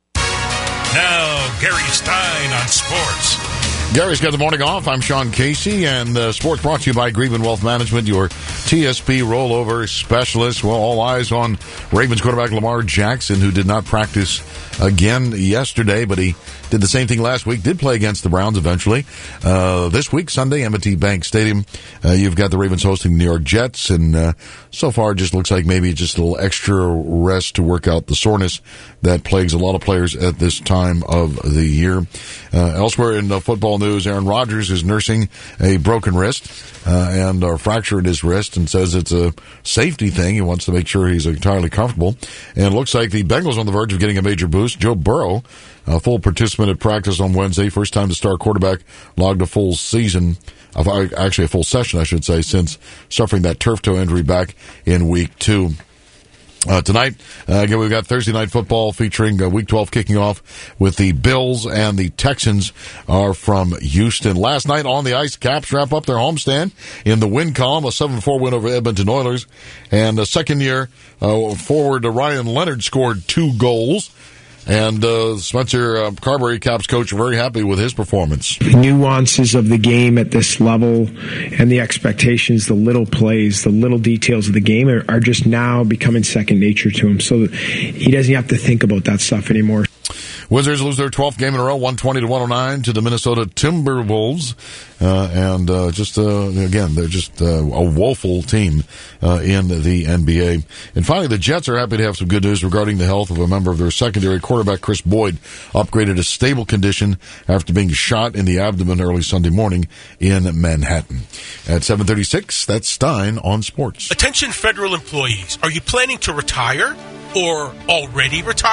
Now, Gary Stein on sports. Gary's got the morning off. I'm Sean Casey, and uh, sports brought to you by Greenman Wealth Management, your T S P rollover specialist. Well, all eyes on Ravens quarterback Lamar Jackson, who did not practice again yesterday, but he did the same thing last week, did play against the Browns eventually. Uh, this week, Sunday, M and T Bank Stadium, uh, you've got the Ravens hosting the New York Jets, and uh, so far it just looks like maybe just a little extra rest to work out the soreness that plagues a lot of players at this time of the year. Uh, elsewhere in uh, football news, Aaron Rodgers is nursing a broken wrist uh, and uh, fractured his wrist and says it's a safety thing. He wants to make sure he's entirely comfortable. And it looks like the Bengals on the verge of getting a major boost. Joe Burrow, a full participant at practice on Wednesday. First time the star quarterback logged a full season, actually a full session, I should say, since suffering that turf toe injury back in week two. Uh, tonight, uh, again, we've got Thursday Night Football featuring uh, Week twelve kicking off with the Bills, and the Texans are from Houston. Last night on the ice, Caps wrap up their homestand in the win column, a seven four win over Edmonton Oilers. And the second year uh, forward, Ryan Leonard scored two goals. And uh, Spencer uh, Carberry, Caps coach, very happy with his performance. The nuances of the game at this level and the expectations, the little plays, the little details of the game are, are just now becoming second nature to him. So he doesn't have to think about that stuff anymore. Wizards lose their twelfth game in a row, one twenty to one oh nine to the Minnesota Timberwolves. Uh, and uh, just, uh, again, they're just uh, a woeful team uh, in the N B A. And finally, the Jets are happy to have some good news regarding the health of a member of their secondary. Quarterback Chris Boyd upgraded to stable condition after being shot in the abdomen early Sunday morning in Manhattan. At seven thirty-six, that's Stein on sports. Attention federal employees. Are you planning to retire or already retired?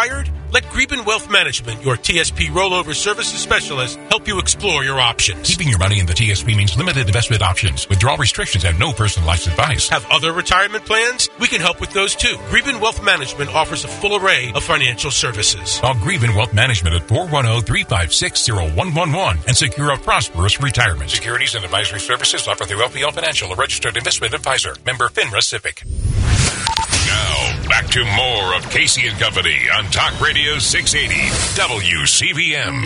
Let Greben Wealth Management, your T S P rollover services specialist, help you explore your options. Keeping your money in the T S P means limited investment options, withdrawal restrictions, and no personalized advice. Have other retirement plans? We can help with those too. Greben Wealth Management offers a full array of financial services. Call Greben Wealth Management at four one zero, three five six, zero one one one and secure a prosperous retirement. Securities and advisory services offered through L P L Financial, a registered investment advisor. Member FINRA SIPC. Now, back to more of Casey and Company on Talk Radio six eighty W C V M.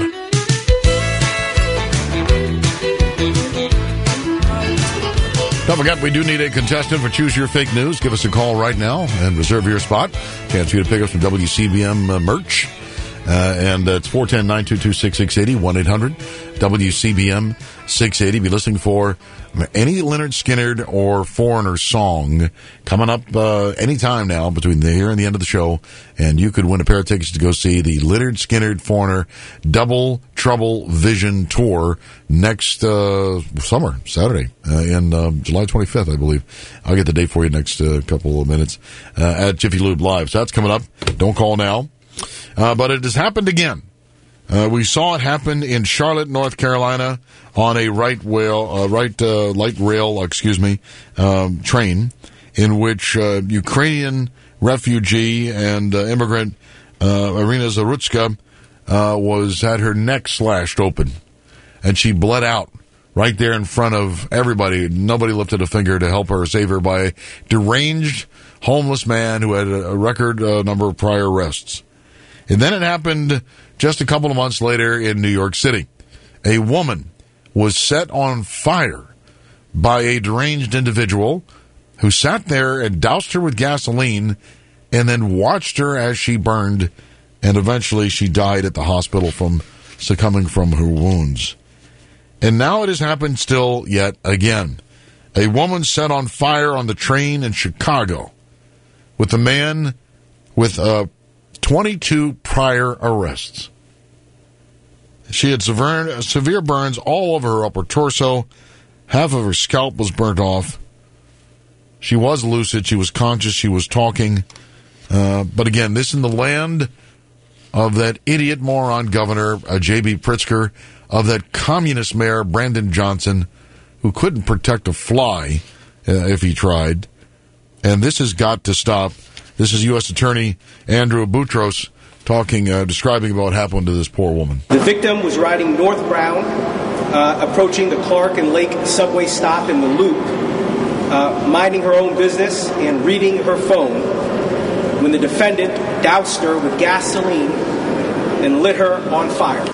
Don't forget, we do need a contestant for Choose Your Fake News. Give us a call right now and reserve your spot. Chance for you to pick up some W C V M uh, merch. Uh, and uh, it's four one zero, nine two two, six six eight zero, one eight hundred W C B M six eighty. Be listening for any Lynyrd Skynyrd or Foreigner song coming up uh, anytime now between the here and the end of the show. And you could win a pair of tickets to go see the Lynyrd Skynyrd Foreigner Double Trouble Vision Tour next uh, summer, Saturday, uh, in uh, July twenty-fifth, I believe. I'll get the date for you next uh, couple of minutes uh, at Jiffy Lube Live. So that's coming up. Don't call now. Uh, but it has happened again. Uh, we saw it happen in Charlotte, North Carolina, on a right rail, uh, right uh, light rail, excuse me, um, train, in which uh, Ukrainian refugee and uh, immigrant uh, Irina Zarutska uh, was had her neck slashed open, and she bled out right there in front of everybody. Nobody lifted a finger to help her or save her by a deranged, homeless man who had a record uh, number of prior arrests. And then it happened just a couple of months later in New York City. A woman was set on fire by a deranged individual who sat there and doused her with gasoline and then watched her as she burned, and eventually she died at the hospital from succumbing from her wounds. And now it has happened still yet again. A woman set on fire on the train in Chicago with a man with a twenty-two prior arrests. She had severe, severe burns all over her upper torso. Half of her scalp was burnt off. She was lucid. She was conscious. She was talking. Uh, but again, this in the land of that idiot moron governor, uh, J B. Pritzker, of that communist mayor, Brandon Johnson, who couldn't protect a fly uh, if he tried. And this has got to stop. This is U S. Attorney Andrew Boutros talking, uh, describing about what happened to this poor woman. The victim was riding northbound, uh, approaching the Clark and Lake subway stop in the Loop, uh, minding her own business and reading her phone, when the defendant doused her with gasoline and lit her on fire.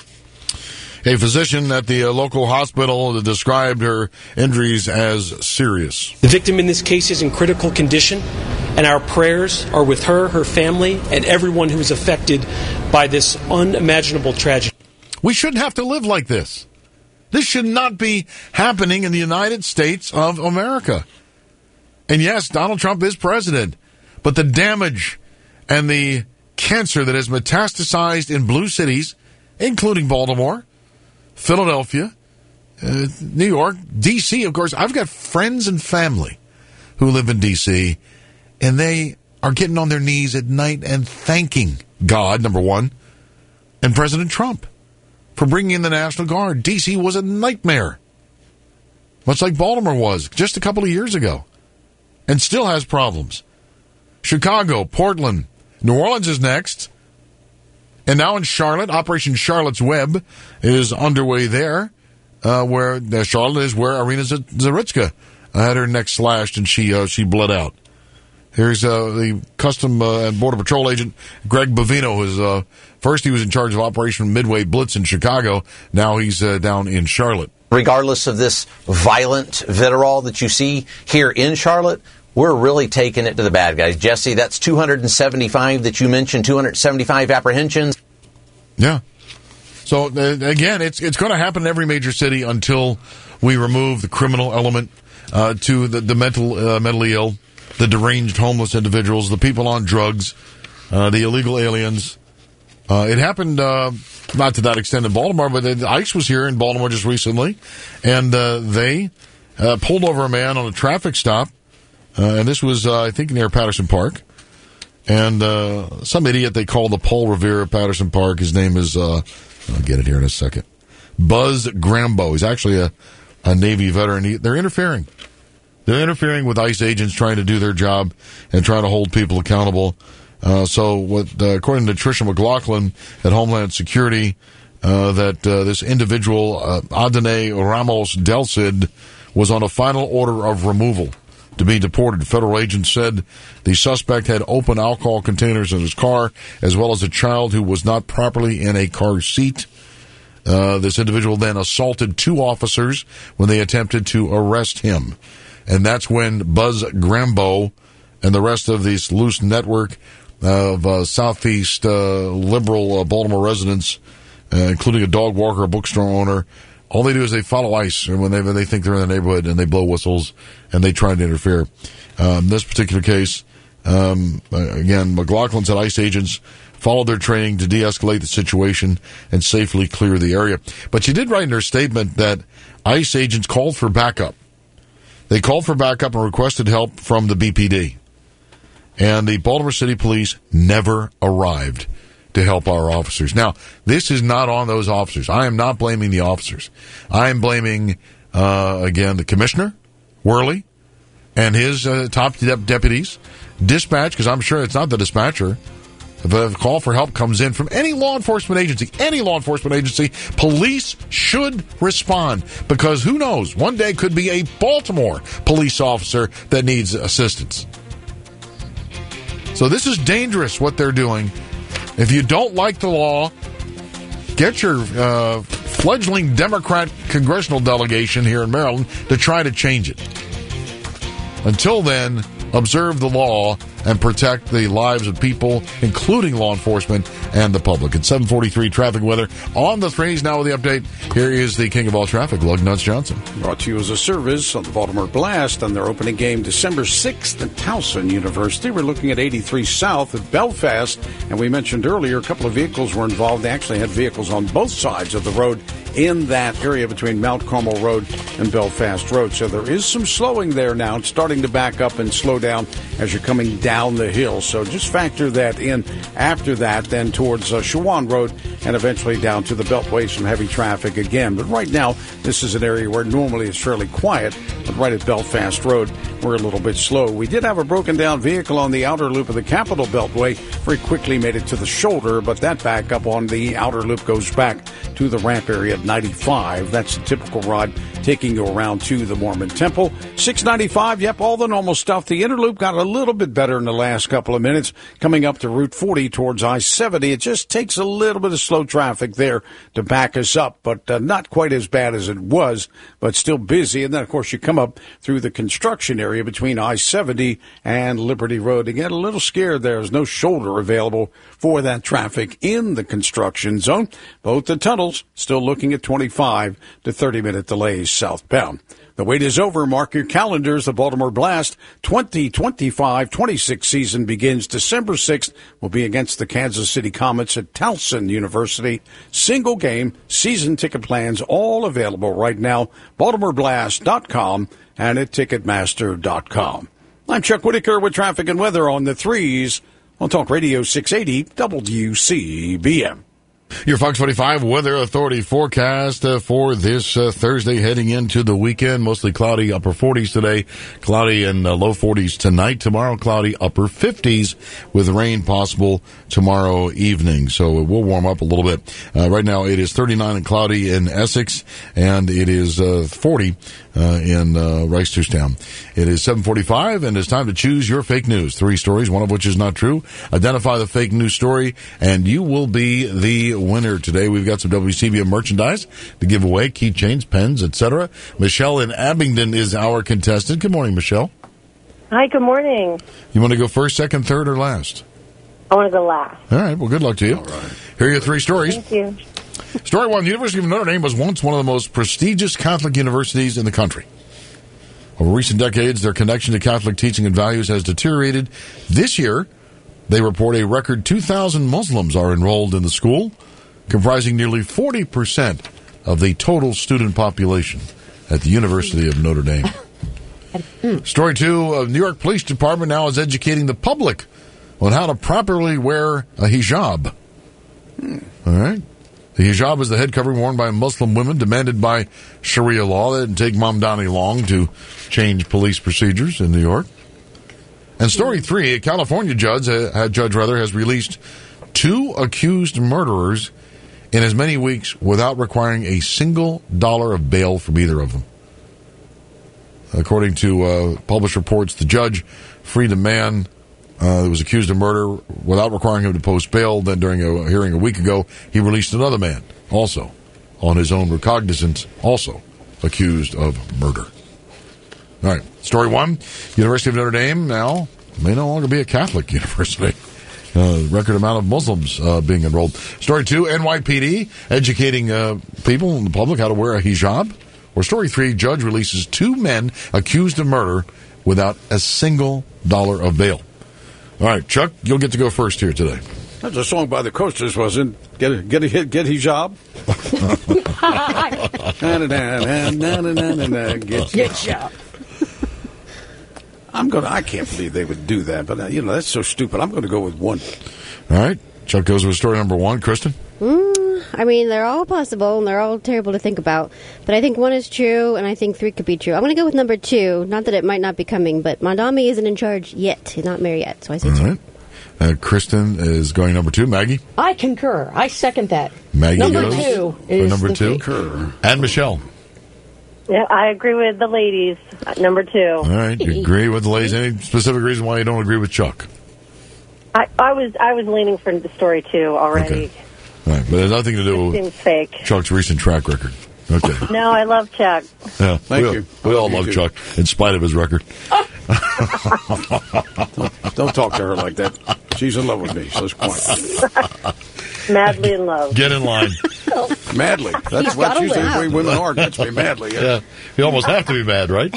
A physician at the uh, local hospital described her injuries as serious. The victim in this case is in critical condition, and our prayers are with her, her family, and everyone who is affected by this unimaginable tragedy. We shouldn't have to live like this. This should not be happening in the United States of America. And yes, Donald Trump is president, but the damage and the cancer that has metastasized in blue cities, including Baltimore, Philadelphia, uh, New York, D C, of course. I've got friends and family who live in D C, and they are getting on their knees at night and thanking God, number one, and President Trump for bringing in the National Guard. D C was a nightmare, much like Baltimore was just a couple of years ago, and still has problems. Chicago, Portland, New Orleans is next. And now in Charlotte, Operation Charlotte's Web is underway there, uh, where uh, Charlotte is where Irina Zarutska had her neck slashed and she uh, she bled out. Here's uh, the Custom uh, and Border Patrol agent Greg Bovino. Who's, uh, first he was in charge of Operation Midway Blitz in Chicago. Now he's uh, down in Charlotte. Regardless of this violent vitriol that you see here in Charlotte, we're really taking it to the bad guys. Jesse, that's two hundred seventy-five that you mentioned, two hundred seventy-five apprehensions. Yeah. So, uh, again, it's it's going to happen in every major city until we remove the criminal element uh, to the, the mental uh, mentally ill, the deranged homeless individuals, the people on drugs, uh, the illegal aliens. Uh, it happened, uh, not to that extent in Baltimore, but the, ICE was here in Baltimore just recently, and uh, they uh, pulled over a man on a traffic stop. Uh, and this was, uh, I think, near Patterson Park. And uh, some idiot they call the Paul Revere of Patterson Park. His name is, uh, I'll get it here in a second, Buzz Grambo. He's actually a, a Navy veteran. He, they're interfering. They're interfering with ICE agents trying to do their job and trying to hold people accountable. Uh, so, what, uh, according to Tricia McLaughlin at Homeland Security, uh, that uh, this individual, uh, Adene Ramos Del Cid, was on a final order of removal to be deported. Federal agents said the suspect had open alcohol containers in his car, as well as a child who was not properly in a car seat. Uh, this individual then assaulted two officers when they attempted to arrest him. And that's when Buzz Grambo and the rest of this loose network of uh, Southeast uh, liberal uh, Baltimore residents, uh, including a dog walker, a bookstore owner, all they do is they follow ICE when they, when they think they're in the neighborhood, and they blow whistles and they try to interfere. Um, this particular case, um, again, McLaughlin said ICE agents followed their training to de-escalate the situation and safely clear the area. But she did write in her statement that ICE agents called for backup. They called for backup and requested help from the B P D. And the Baltimore City Police never arrived to help our officers. Now, this is not on those officers. I am not blaming the officers. I am blaming, uh, again, the commissioner, Worley, and his uh, top de- deputies, dispatch, because I'm sure it's not the dispatcher. If a call for help comes in from any law enforcement agency, any law enforcement agency, police should respond, because who knows, one day could be a Baltimore police officer that needs assistance. So this is dangerous, what they're doing. If you don't like the law, get your uh, fledgling Democrat congressional delegation here in Maryland to try to change it. Until then, observe the law and protect the lives of people, including law enforcement and the public. At seven forty-three, traffic weather on the threes. Now with the update, here is the king of all traffic, Lug Nuts Johnson. Brought to you as a service on the Baltimore Blast on their opening game December sixth at Towson University. We're looking at eighty-three South at Belfast, and we mentioned earlier a couple of vehicles were involved. They actually had vehicles on both sides of the road in that area between Mount Carmel Road and Belfast Road. So there is some slowing there now. It's starting to back up and slow down as you're coming down the hill. So just factor that in after that, then towards uh, Shawan Road and eventually down to the Beltway, some heavy traffic again. But right now, this is an area where normally it's fairly quiet, but right at Belfast Road, we're a little bit slow. We did have a broken down vehicle on the outer loop of the Capitol Beltway. Very quickly made it to the shoulder, but that backup on the outer loop goes back to the ramp area at ninety-five. That's the typical ride taking you around to the Mormon Temple. six ninety-five, yep, all the normal stuff. The inner loop got a little bit better in the last couple of minutes. Coming up to Route forty towards I seventy, it just takes a little bit of slow traffic there to back us up, but uh, not quite as bad as it was, but still busy. And then, of course, you come up through the construction area between I seventy and Liberty Road. Again, a little scared there. There's no shoulder available for that traffic in the construction zone. Both the tunnels still looking at twenty-five to thirty minute delays southbound. The wait is over. Mark your calendars. The Baltimore Blast twenty twenty-five twenty-six season begins December sixth. Will be against the Kansas City Comets at Towson University. Single game, season ticket plans all available right now. Baltimore Blast dot com and at Ticketmaster dot com. I'm Chuck Whitaker with traffic and weather on the threes on Talk Radio six eighty W C B M. Your Fox forty-five Weather Authority forecast uh, for this uh, Thursday heading into the weekend. Mostly cloudy, upper forties today. Cloudy and uh, low forties tonight. Tomorrow, cloudy, upper fifties with rain possible tomorrow evening. So it will warm up a little bit. Uh, right now, it is thirty-nine and cloudy in Essex, and it is uh, forty uh, in uh, Rice-Town. It is seven forty-five, and it's time to choose your fake news. Three stories, one of which is not true. Identify the fake news story, and you will be the winner today. We've got some W C B M merchandise to give away, keychains, pens, et cetera. Michelle in Abingdon is our contestant. Good morning, Michelle. Hi, good morning. You want to go first, second, third, or last? I want to go last. All right, well, good luck to you. All right. Here are your three stories. Thank you. Story one, the University of Notre Dame was once one of the most prestigious Catholic universities in the country. Over recent decades, their connection to Catholic teaching and values has deteriorated. This year, they report a record two thousand Muslims are enrolled in the school, comprising nearly forty percent of the total student population at the University of Notre Dame. Story two, uh, New York Police Department now is educating the public on how to properly wear a hijab. Hmm. All right. The hijab is the head covering worn by Muslim women, demanded by Sharia law. That didn't take Mamdani long to change police procedures in New York. And story three, a California judge, uh, judge rather, has released two accused murderers in as many weeks without requiring a single dollar of bail from either of them. According to uh, published reports, the judge freed a man uh, who was accused of murder without requiring him to post bail. Then during a hearing a week ago, he released another man, also on his own recognizance, also accused of murder. All right, story one, University of Notre Dame now may no longer be a Catholic university. Uh, record amount of Muslims uh, being enrolled. Story two, N Y P D educating uh, people in the public how to wear a hijab. Or story three, judge releases two men accused of murder without a single dollar of bail. All right, Chuck, you'll get to go first here today. That's a song by the Coasters, wasn't it? Get a, get a hit, get hijab. Get Get job. I'm gonna. I can't believe they would do that, but uh, you know that's so stupid. I'm going to go with one. All right, Chuck goes with story number one. Kristen. Mm, I mean, they're all possible and they're all terrible to think about, but I think one is true, and I think three could be true. I'm going to go with number two. Not that it might not be coming, but Mamdani isn't in charge yet. He's not mayor yet, so I say All two. right. Uh, Kristen is going number two. Maggie. I concur. I second that. Maggie number goes two for is number the two. fake. And Michelle. Yeah, I agree with the ladies. Uh, Number two. All right, you agree with the ladies. Any specific reason why you don't agree with Chuck? I, I was I was leaning for the story two already. Okay. All right, but it has nothing to do Seems with fake. Chuck's recent track record. Okay. No, I love Chuck. Yeah, Thank we, you. We all You love too. Chuck, in spite of his record. don't, don't talk to her like that. She's in love with me, so it's quiet. Madly in love. Get in line. Madly. He's That's what gotta usually live. the way women are. That's me madly. Yeah. Yeah, you almost have to be mad, right?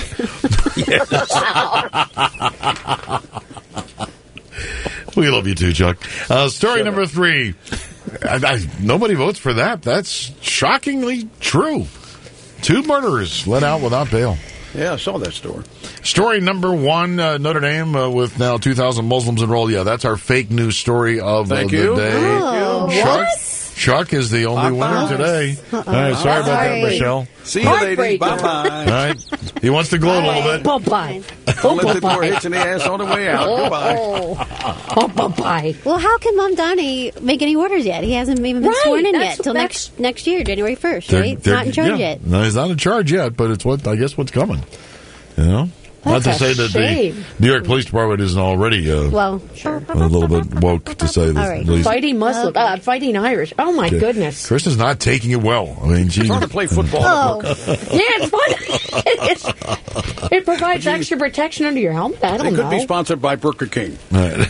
We love you too, Chuck. Uh, story Shut number up. three. I, I, nobody votes for that. That's shockingly true. Two murderers let out without bail. Yeah, I saw that story. Story number one, uh, Notre Dame uh, with now two thousand Muslims enrolled. Yeah, that's our fake news story of uh, Thank the you. day. Thank you. Chuck, Chuck is the only winner Bye-bye. today. All right, sorry about that, Sorry. Michelle. See you, ladies. All Bye-bye. right, he wants to gloat a little bit. Bye-bye. Don't let the door hit in the ass on the way out. Goodbye. Oh, bye-bye. Well, how can Mamdani make any orders yet? He hasn't even been Right, sworn in that's- yet till that's- next next year, January first, They're- right? He's they're- not in charge yeah. yet. No, he's not in charge yet, but it's what I guess what's coming. You know, That's not to a say that shame. the New York Police Department isn't already uh, Well, sure. a little bit woke, to say the All right. least. Fighting Muslim, uh, fighting Irish. Oh, my Okay. goodness. Kristen's not taking it well. I mean, she, It's hard to play football. Oh, Yeah, it's fun. It's- it provides extra protection under your helmet. I They don't could be know. sponsored by Burger King. All right.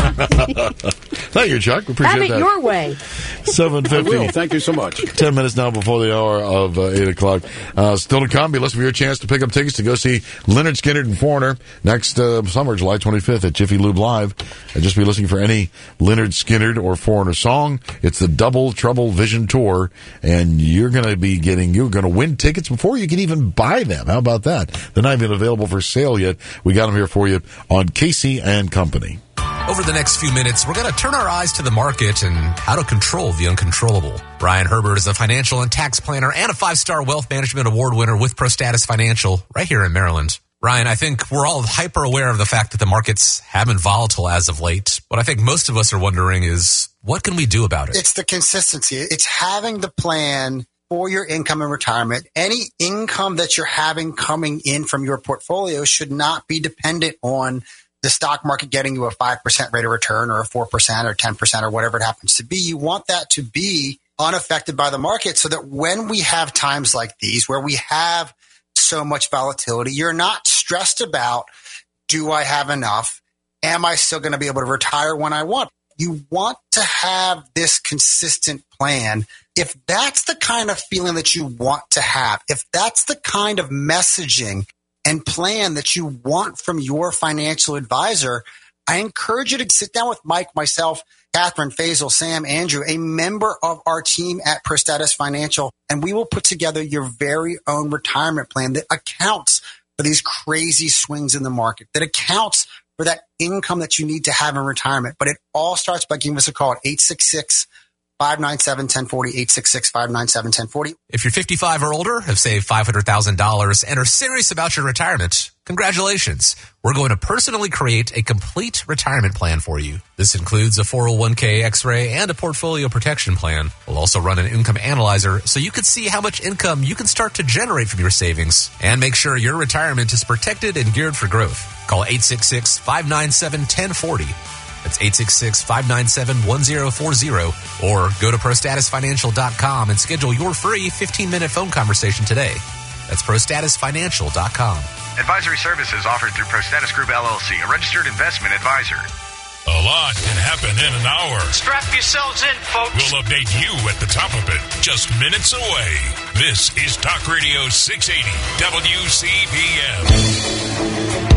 Thank you, Chuck. We appreciate Have it that. your way. Seven I fifty. will. Thank you so much. Ten minutes now before the hour of uh, eight o'clock. Uh, still to come. Be listening for your chance to pick up tickets to go see Leonard Skinner and Foreigner next uh, summer, July twenty-fifth at Jiffy Lube Live. And just be listening for any Leonard Skinner or Foreigner song. It's the Double Trouble Vision Tour, and you're going to be getting, you're going to win tickets before you can even buy them. How about that? They're not even available for sale yet. We got them here for you on Casey and Company. Over the next few minutes, we're going to turn our eyes to the market and how to control the uncontrollable. Brian Herbert is a financial and tax planner and a five-star wealth management award winner with ProStatus Financial right here in Maryland. Ryan, I think we're all hyper aware of the fact that the markets have been volatile as of late. What I think most of us are wondering is, what can we do about it? It's the consistency. It's having the plan for your income and retirement. Any income that you're having coming in from your portfolio should not be dependent on the stock market getting you a five percent rate of return or a four percent or ten percent or whatever it happens to be. You want that to be unaffected by the market so that when we have times like these where we have so much volatility, you're not stressed about, do I have enough? Am I still going to be able to retire when I want? You want to have this consistent plan. If that's the kind of feeling that you want to have, if that's the kind of messaging and plan that you want from your financial advisor, I encourage you to sit down with Mike, myself, Catherine, Faisal, Sam, Andrew, a member of our team at ProStatus Financial, and we will put together your very own retirement plan that accounts for these crazy swings in the market, that accounts for that income that you need to have in retirement. But it all starts by giving us a call at eight six six, five nine seven, one zero four zero, eight six six, five nine seven, one zero four zero. If you're fifty-five or older, have saved five hundred thousand dollars, and are serious about your retirement, congratulations. We're going to personally create a complete retirement plan for you. This includes a four oh one k X-ray and a portfolio protection plan. We'll also run an income analyzer so you can see how much income you can start to generate from your savings and make sure your retirement is protected and geared for growth. Call eight six six, five nine seven, one zero four zero. That's eight six six, five nine seven, one zero four zero. Or go to pro status financial dot com and schedule your free fifteen-minute phone conversation today. That's pro status financial dot com. Advisory services offered through ProStatus Group, L L C, a registered investment advisor. A lot can happen in an hour. Strap yourselves in, folks. We'll update you at the top of it, just minutes away. This is Talk Radio six eighty W C B M.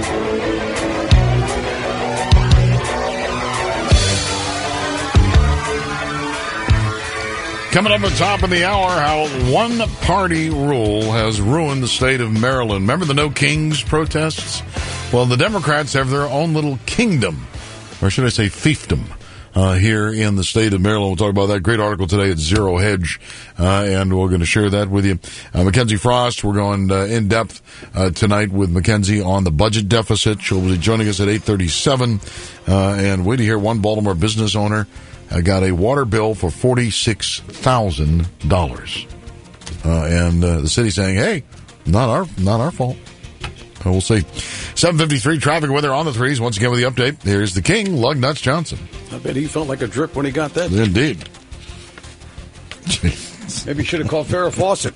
Coming up at the top of the hour, how one-party rule has ruined the state of Maryland. Remember the No Kings protests? Well, the Democrats have their own little kingdom, or should I say fiefdom, uh, here in the state of Maryland. We'll talk about that. Great article today at Zero Hedge, uh, and we're going to share that with you. Uh, Mackenzie Frost, we're going uh, in-depth uh, tonight with Mackenzie on the budget deficit. She'll be joining us at eight thirty-seven, uh, and wait to hear one Baltimore business owner I got a water bill for forty-six thousand dollars. Uh, and uh, the city saying, hey, not our not our fault. Uh, we'll see. seven fifty-three traffic weather on the threes. Once again with the update, here's the king, Lug Nuts Johnson. I bet he felt like a drip when he got that. Indeed. Maybe you should have called Farrah Fawcett.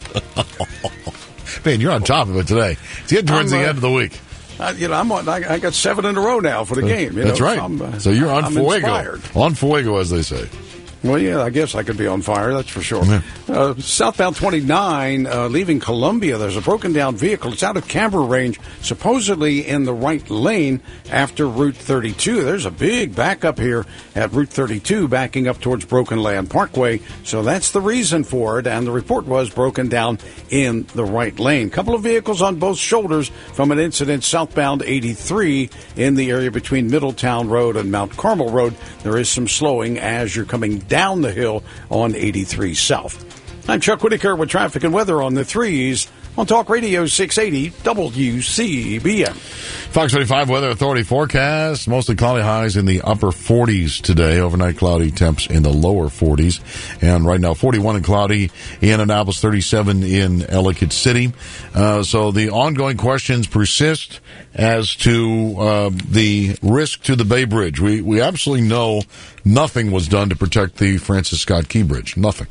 Man, you're on top of it today. It's getting towards I'm, uh, the end of the week. Uh, you know, I'm on, I, I got seven in a row now for the game. You That's know, right. So, I'm, uh, so you're on I'm fuego. Inspired. On fuego, as they say. Well, yeah, I guess I could be on fire, that's for sure. Yeah. Uh, southbound twenty-nine, uh, leaving Columbia, there's a broken down vehicle. It's out of camber range, supposedly in the right lane after Route thirty-two. There's a big backup here at Route thirty-two, backing up towards Broken Land Parkway. So that's the reason for it, and the report was broken down in the right lane. Couple of vehicles on both shoulders from an incident southbound eighty-three in the area between Middletown Road and Mount Carmel Road. There is some slowing as you're coming down down the hill on eighty-three South. I'm Chuck Whitaker with traffic and weather on the threes on Talk Radio six eighty W C B M. Fox twenty-five Weather Authority forecast. Mostly cloudy, highs in the upper forties today. Overnight cloudy, temps in the lower forties. And right now, forty-one and cloudy in Annapolis, thirty-seven in Ellicott City. Uh, so the ongoing questions persist as to uh, the risk to the Bay Bridge. We, we absolutely know nothing was done to protect the Francis Scott Key Bridge. Nothing.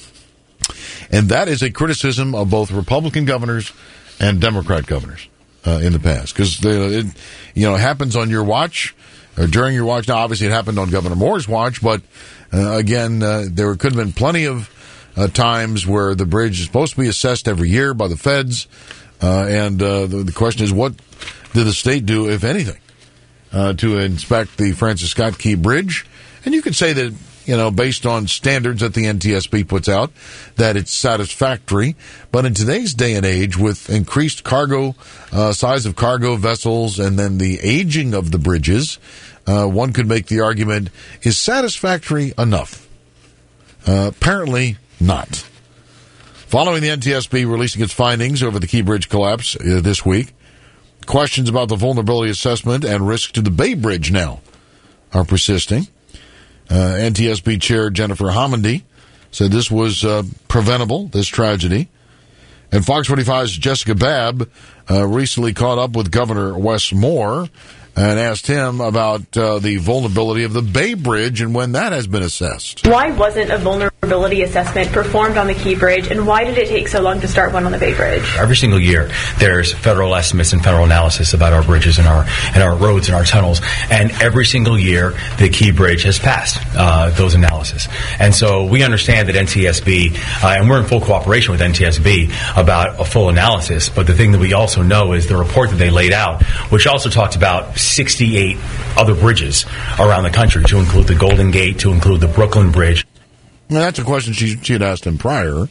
And that is a criticism of both Republican governors and Democrat governors uh, in the past. Because, it you know, happens on your watch, or during your watch. Now, obviously, it happened on Governor Moore's watch, but, uh, again, uh, there could have been plenty of uh, times where the bridge is supposed to be assessed every year by the feds. Uh, and uh, the, the question is, what did the state do, if anything, uh, to inspect the Francis Scott Key Bridge? And you could say that, you know, based on standards that the N T S B puts out, that it's satisfactory. But in today's day and age, with increased cargo, uh, size of cargo vessels, and then the aging of the bridges, uh, one could make the argument, is satisfactory enough? Uh, apparently not. Following the N T S B releasing its findings over the Key Bridge collapse uh, this week, questions about the vulnerability assessment and risk to the Bay Bridge now are persisting. Uh, N T S B Chair Jennifer Homendy said this was uh, preventable, this tragedy. And Fox twenty-five's Jessica Babb uh, recently caught up with Governor Wes Moore and asked him about uh, the vulnerability of the Bay Bridge and when that has been assessed. Why wasn't a vulnerability assessment performed on the Key Bridge, and why did it take so long to start one on the Bay Bridge? Every single year, there's federal estimates and federal analysis about our bridges and our and our roads and our tunnels, and every single year, the Key Bridge has passed uh, those analysis. And so we understand that N T S B, uh, and we're in full cooperation with N T S B about a full analysis, but the thing that we also know is the report that they laid out, which also talked about sixty-eight other bridges around the country, to include the Golden Gate, to include the Brooklyn Bridge. Well, that's a question she, she had asked him prior,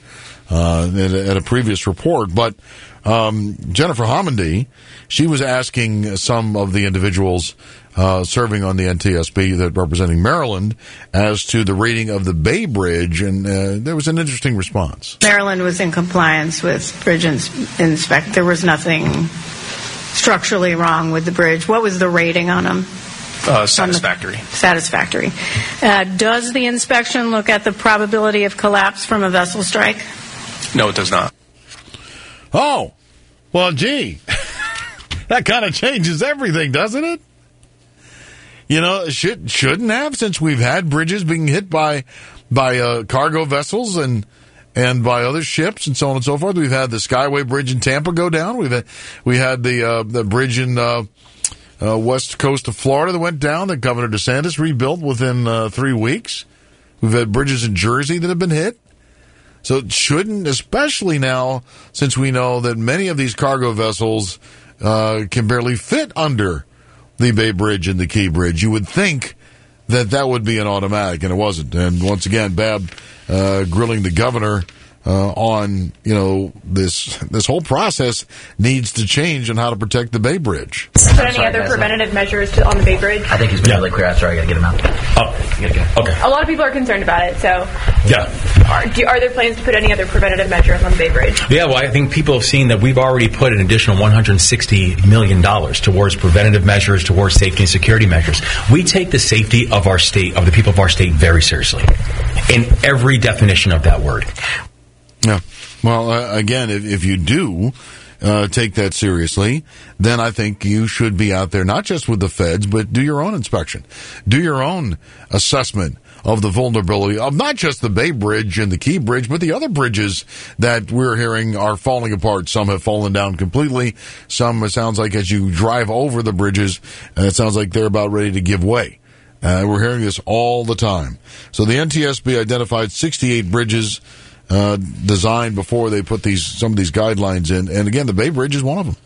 uh, at, a, at a previous report. But um, Jennifer Homendy, she was asking some of the individuals uh, serving on the N T S B that representing Maryland as to the rating of the Bay Bridge, and uh, there was an interesting response. Maryland was in compliance with bridge ins- inspect. There was nothing structurally wrong with the bridge. What was the rating on them? Uh, satisfactory. Satisfactory. Uh, does the inspection look at the probability of collapse from a vessel strike? No, it does not. Oh, well, gee, that kind of changes everything, doesn't it? You know, it should, shouldn't have, since we've had bridges being hit by by uh, cargo vessels and and by other ships and so on and so forth. We've had the Skyway Bridge in Tampa go down. We've had, we had the uh, the bridge in uh, uh, west coast of Florida that went down that Governor DeSantis rebuilt within uh, three weeks. We've had bridges in Jersey that have been hit. So it shouldn't, especially now, since we know that many of these cargo vessels uh, can barely fit under the Bay Bridge and the Key Bridge. You would think that that would be an automatic, and it wasn't. And once again, Babb uh, grilling the governor uh, on, you know, this this whole process needs to change on how to protect the Bay Bridge. Put any sorry, other preventative measures to, on the Bay Bridge? I think he's been yeah. really clear. I'm sorry, I got to get him out. Oh, you gotta get, okay. A lot of people are concerned about it, so... Yeah. Are, do, are there plans to put any other preventative measures on the Bay Bridge? Yeah, well, I think people have seen that we've already put an additional one hundred sixty million dollars towards preventative measures, towards safety and security measures. We take the safety of our state, of the people of our state, very seriously, in every definition of that word. Yeah. Well, uh, again, if, if you do uh, take that seriously, then I think you should be out there, not just with the feds, but do your own inspection. Do your own assessment of the vulnerability of not just the Bay Bridge and the Key Bridge, but the other bridges that we're hearing are falling apart. Some have fallen down completely. Some, it sounds like as you drive over the bridges, uh, it sounds like they're about ready to give way. Uh, we're hearing this all the time. So the N T S B identified sixty-eight bridges uh, designed before they put these some of these guidelines in. And again, the Bay Bridge is one of them.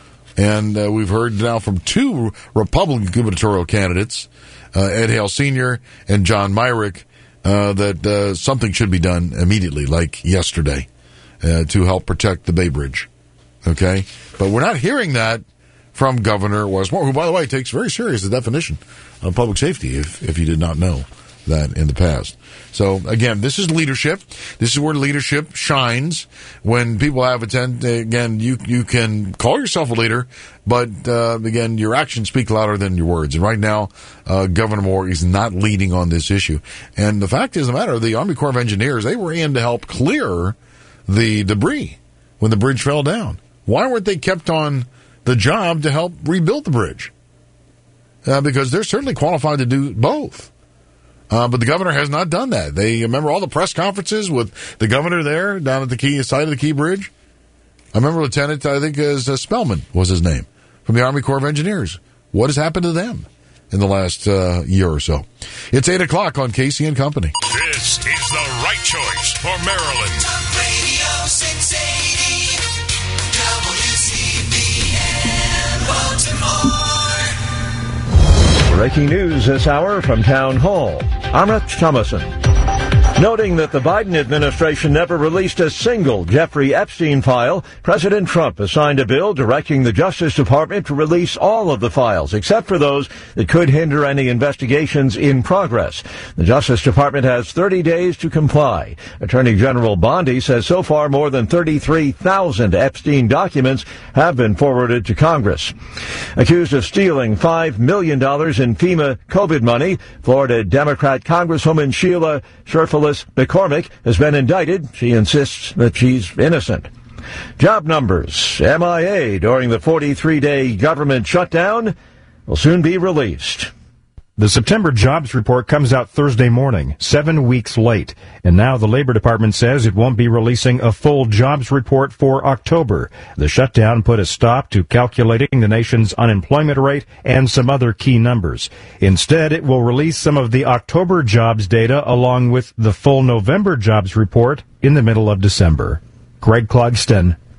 And uh, we've heard now from two Republican gubernatorial candidates, uh, Ed Hale Senior and John Myrick, uh, that uh, something should be done immediately, like yesterday, uh, to help protect the Bay Bridge. Okay? But we're not hearing that from Governor Westmore, who, by the way, takes very serious the definition of public safety, if, if you did not know that in the past. So, again, this is leadership. This is where leadership shines. When people have a tent, again, you you can call yourself a leader, but, uh, again, your actions speak louder than your words. And right now, uh, Governor Moore is not leading on this issue. And the fact is the matter, the Army Corps of Engineers, they were in to help clear the debris when the bridge fell down. Why weren't they kept on the job to help rebuild the bridge? Uh, because they're certainly qualified to do both. Uh, but the governor has not done that. They remember all the press conferences with the governor there down at the key side of the Key Bridge. I remember Lieutenant, I think, is uh, Spellman was his name, from the Army Corps of Engineers. What has happened to them in the last uh, year or so? It's eight o'clock on Casey and Company. This is the right choice for Maryland. Talk Radio six eighty W C B N Baltimore. Breaking news this hour from Town Hall. I'm Rich Thomason. Noting that the Biden administration never released a single Jeffrey Epstein file, President Trump has signed a bill directing the Justice Department to release all of the files, except for those that could hinder any investigations in progress. The Justice Department has thirty days to comply. Attorney General Bondi says so far more than thirty-three thousand Epstein documents have been forwarded to Congress. Accused of stealing five million dollars in FEMA COVID money, Florida Democrat Congresswoman Sheila Sherfilis McCormick has been indicted. She insists that she's innocent. Job numbers M I A during the forty-three day government shutdown will soon be released. The September jobs report comes out Thursday morning, seven weeks late. And now the Labor Department says it won't be releasing a full jobs report for October. The shutdown put a stop to calculating the nation's unemployment rate and some other key numbers. Instead, it will release some of the October jobs data along with the full November jobs report in the middle of December. Greg Clugston,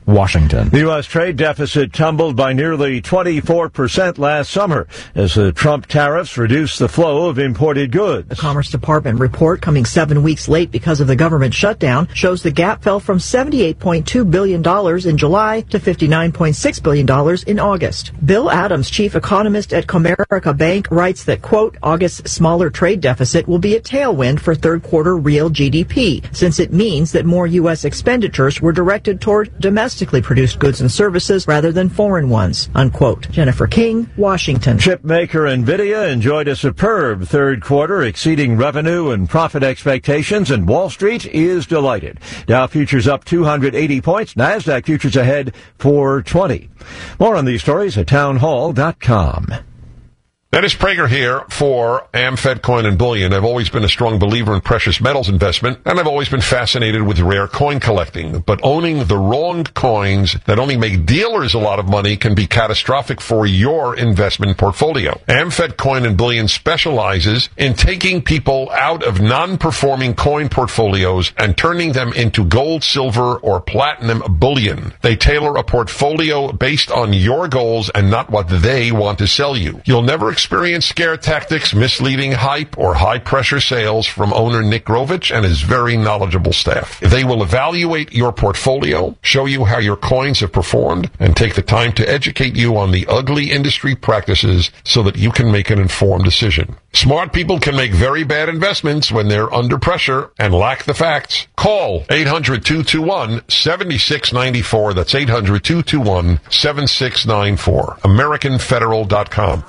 Washington. The U S trade deficit tumbled by nearly twenty-four percent last summer as the Trump tariffs reduced the flow of imported goods. The Commerce Department report, coming seven weeks late because of the government shutdown, shows the gap fell from seventy-eight point two billion dollars in July to fifty-nine point six billion dollars in August. Bill Adams, chief economist at Comerica Bank, writes that, quote, August's smaller trade deficit will be a tailwind for third quarter real G D P, since it means that more U S expenditures were directed toward domestic domestically produced goods and services rather than foreign ones, unquote. Jennifer King, Washington. Chip maker NVIDIA enjoyed a superb third quarter, exceeding revenue and profit expectations, and Wall Street is delighted. Dow futures up two hundred eighty points, NASDAQ futures ahead four twenty. More on these stories at townhall dot com. Dennis Prager here for AmFed Coin and Bullion. I've always been a strong believer in precious metals investment, and I've always been fascinated with rare coin collecting. But owning the wrong coins that only make dealers a lot of money can be catastrophic for your investment portfolio. AmFed Coin and Bullion specializes in taking people out of non-performing coin portfolios and turning them into gold, silver, or platinum bullion. They tailor a portfolio based on your goals and not what they want to sell you. You'll never experience scare tactics, misleading hype, or high-pressure sales from owner Nick Grovich and his very knowledgeable staff. They will evaluate your portfolio, show you how your coins have performed, and take the time to educate you on the ugly industry practices so that you can make an informed decision. Smart people can make very bad investments when they're under pressure and lack the facts. Call eight hundred, two two one, seven six nine four. That's eight hundred, two two one, seven six nine four. American Federal dot com.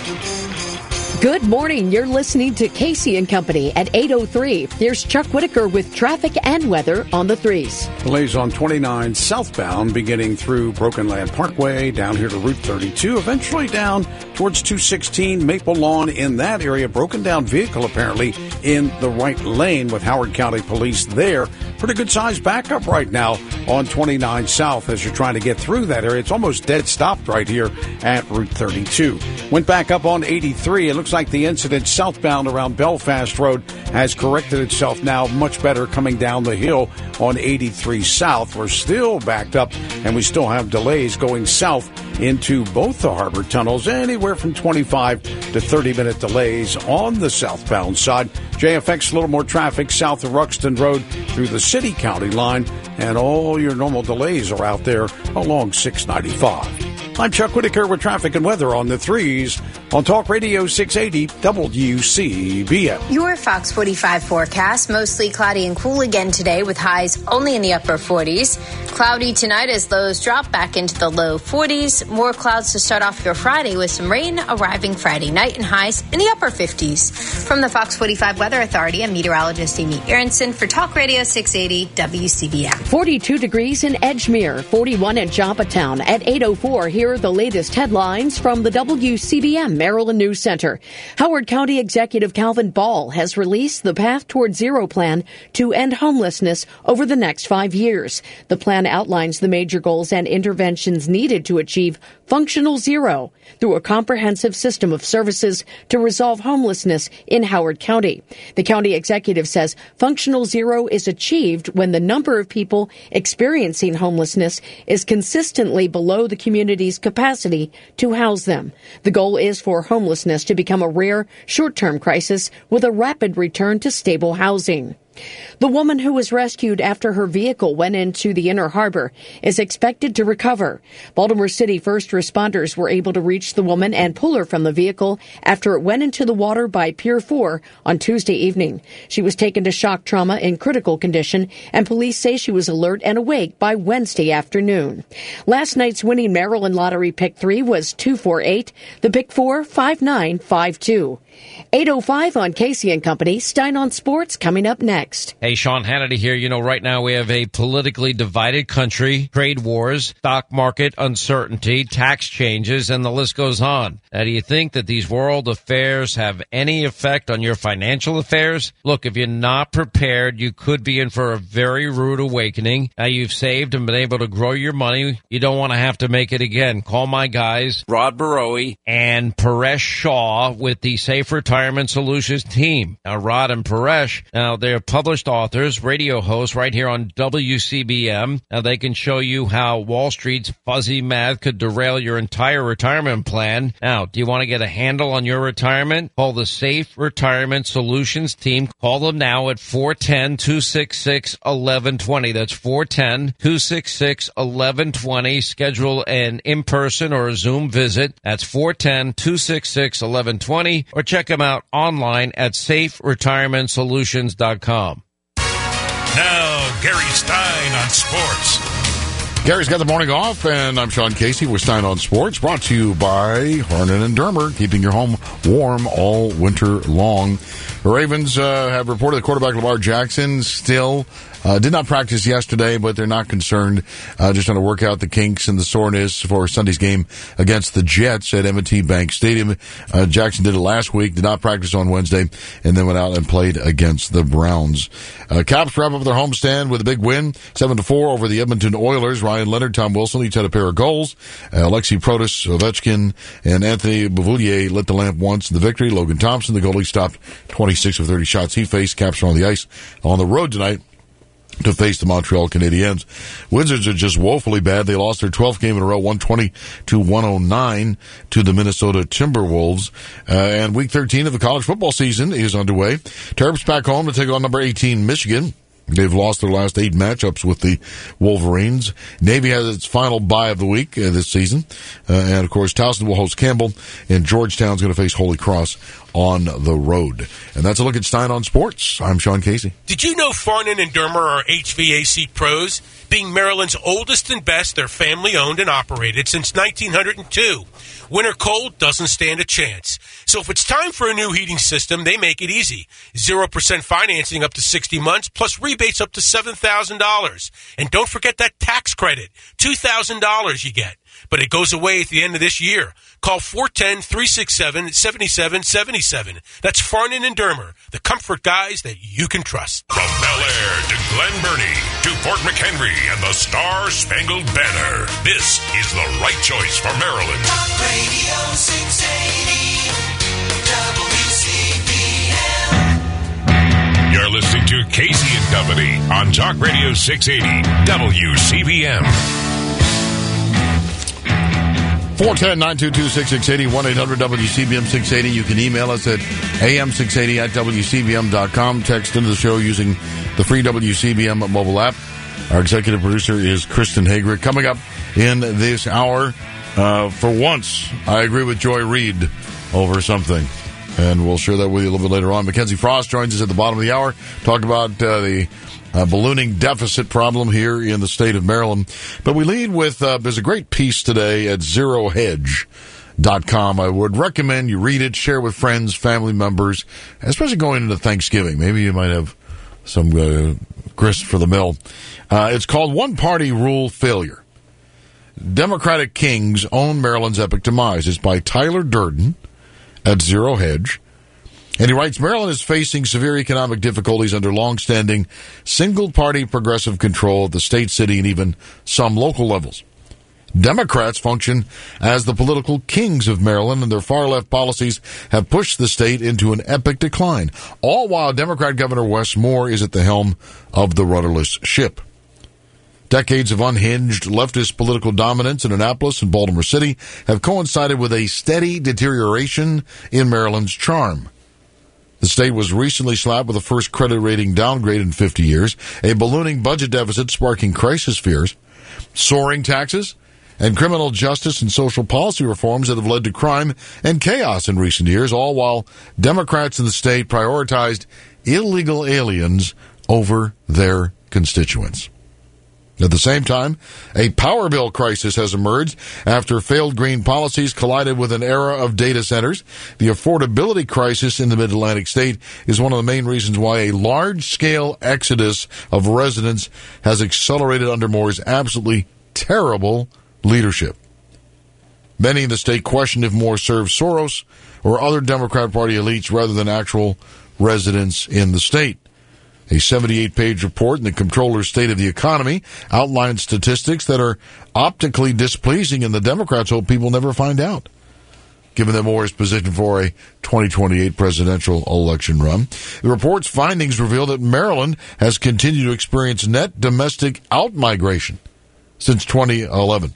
Good morning. You're listening to Casey and Company at eight oh three. Here's Chuck Whitaker with traffic and weather on the threes. Delays on twenty-nine southbound beginning through Broken Land Parkway down here to Route thirty-two, eventually down towards two sixteen Maple Lawn in that area. Broken down vehicle apparently in the right lane with Howard County Police there. Pretty good size backup right now on twenty-nine South as you're trying to get through that area. It's almost dead stopped right here at Route thirty-two. Went back up on eighty-three. It looks like the incident southbound around Belfast Road has corrected itself now, much better coming down the hill on eighty-three South. We're still backed up, and we still have delays going south into both the harbor tunnels, anywhere from twenty-five to thirty minute delays on the southbound side. J F X, a little more traffic south of Ruxton Road through the city county line, and all your normal delays are out there along six ninety-five. I'm Chuck Whitaker with traffic and weather on the threes on Talk Radio six eighty W C B M. Your Fox forty-five forecast, mostly cloudy and cool again today with highs only in the upper forties. Cloudy tonight as lows drop back into the low forties. More clouds to start off your Friday with some rain arriving Friday night and highs in the upper fifties. From the Fox forty-five Weather Authority, I'm meteorologist Amy Aronson for Talk Radio six eighty W C B M. forty-two degrees in Edgemere, forty-one in Joppatown. At eight oh four, here are the latest headlines from the W C B M Maryland News Center. Howard County Executive Calvin Ball has released the Path Toward Zero plan to end homelessness over the next five years. The plan outlines the major goals and interventions needed to achieve functional zero through a comprehensive system of services to resolve homelessness in Howard County. The county executive says functional zero is achieved when the number of people experiencing homelessness is consistently below the community's capacity to house them. The goal is for homelessness to become a rare short-term crisis with a rapid return to stable housing. The woman who was rescued after her vehicle went into the Inner Harbor is expected to recover. Baltimore City first responders were able to reach the woman and pull her from the vehicle after it went into the water by Pier four on Tuesday evening. She was taken to shock trauma in critical condition, and police say she was alert and awake by Wednesday afternoon. Last night's winning Maryland Lottery Pick three was two four eight, the Pick four five nine five two. eight oh five on Casey and Company. Stein on Sports coming up next. Hey, Sean Hannity here. You know, right now we have a politically divided country, trade wars, stock market uncertainty, tax changes, and the list goes on. Now, do you think that these world affairs have any effect on your financial affairs? Look, if you're not prepared, you could be in for a very rude awakening. Now, you've saved and been able to grow your money. You don't want to have to make it again. Call my guys, Rod Barowie and Paresh Shaw with the Safe Retirement Solutions team. Now, Rod and Paresh, now they're published authors, radio hosts right here on W C B M. Now they can show you how Wall Street's fuzzy math could derail your entire retirement plan. Now, do you want to get a handle on your retirement? Call the Safe Retirement Solutions team. Call them now at four one zero, two six six, one one two zero. That's four one zero, two six six, one one two zero. Schedule an in-person or a Zoom visit. That's four one zero, two six six, one one two zero. Or check them out online at safe retirement solutions dot com. Now, Gary Stein on sports. Gary's got the morning off, and I'm Sean Casey with Stein on Sports, brought to you by Harnan and Dermer, keeping your home warm all winter long. The Ravens uh, have reported that quarterback Lamar Jackson still uh, did not practice yesterday, but they're not concerned. Uh, just trying to work out the kinks and the soreness for Sunday's game against the Jets at M and T Bank Stadium. Uh, Jackson did it last week, did not practice on Wednesday, and then went out and played against the Browns. Uh, Caps wrap up their homestand with a big win, seven to four over the Edmonton Oilers. Ryan Leonard, Tom Wilson each had a pair of goals. Uh, Alexei Protas, Ovechkin, and Anthony Beauvillier lit the lamp once in the victory. Logan Thompson, the goalie, stopped twenty-six of thirty shots he faced. Caps are on the ice on the road tonight to face the Montreal Canadiens. Wizards are just woefully bad. They lost their twelfth game in a row, one twenty to one oh nine to the Minnesota Timberwolves. Uh, and week thirteen of the college football season is underway. Terps back home to take on number eighteen, Michigan. They've lost their last eight matchups with the Wolverines. Navy has its final bye of the week uh, this season. Uh, and, of course, Towson will host Campbell, and Georgetown's going to face Holy Cross on the road. And that's a look at Stein on Sports. I'm Sean Casey. Did you know Farnan and Dermer are H V A C pros? Being Maryland's oldest and best, they're family-owned and operated since nineteen oh two. Winter cold doesn't stand a chance. So if it's time for a new heating system, they make it easy. zero percent financing up to sixty months, plus rebates up to seven thousand dollars. And don't forget that tax credit, two thousand dollars you get. But it goes away at the end of this year. Call four one zero, three six seven, seven seven seven seven. That's Farnan and Dermer, the comfort guys that you can trust. From Bel Air to Glen Burnie to Fort McHenry and the Star-Spangled Banner, this is the right choice for Maryland. Talk Radio six eighty W C B M. You're listening to Casey and Company on Talk Radio six eighty W C B M. four one zero, nine two two, six six eight zero, one eight hundred W C B M six eighty. You can email us at A M six eighty at W C B M dot com. Text into the show using the free W C B M mobile app. Our executive producer is Kristen Hagrick. Coming up in this hour, uh, for once, I agree with Joy Reid over something. And we'll share that with you a little bit later on. Mackenzie Frost joins us at the bottom of the hour. Talk about uh, the uh, ballooning deficit problem here in the state of Maryland. But we lead with, uh, there's a great piece today at zero hedge dot com. I would recommend you read it, share with friends, family members, especially going into Thanksgiving. Maybe you might have some uh, grist for the mill. Uh, it's called One Party Rule Failure. Democratic Kings Own Maryland's Epic Demise. It's by Tyler Durden at Zero Hedge. And he writes, Maryland is facing severe economic difficulties under long-standing single-party progressive control at the state, city, and even some local levels. Democrats function as the political kings of Maryland, and their far-left policies have pushed the state into an epic decline, all while Democrat Governor Wes Moore is at the helm of the rudderless ship. Decades of unhinged leftist political dominance in Annapolis and Baltimore City have coincided with a steady deterioration in Maryland's charm. The state was recently slapped with the first credit rating downgrade in fifty years, a ballooning budget deficit sparking crisis fears, soaring taxes, and criminal justice and social policy reforms that have led to crime and chaos in recent years, all while Democrats in the state prioritized illegal aliens over their constituents. At the same time, a power bill crisis has emerged after failed green policies collided with an era of data centers. The affordability crisis in the Mid-Atlantic state is one of the main reasons why a large-scale exodus of residents has accelerated under Moore's absolutely terrible leadership. Many in the state question if Moore serves Soros or other Democrat Party elites rather than actual residents in the state. A seventy-eight page report in the Comptroller's State of the Economy outlines statistics that are optically displeasing, and the Democrats hope people never find out. given that Moore is positioned for a twenty twenty-eight presidential election run. The report's findings reveal that Maryland has continued to experience net domestic outmigration since twenty eleven.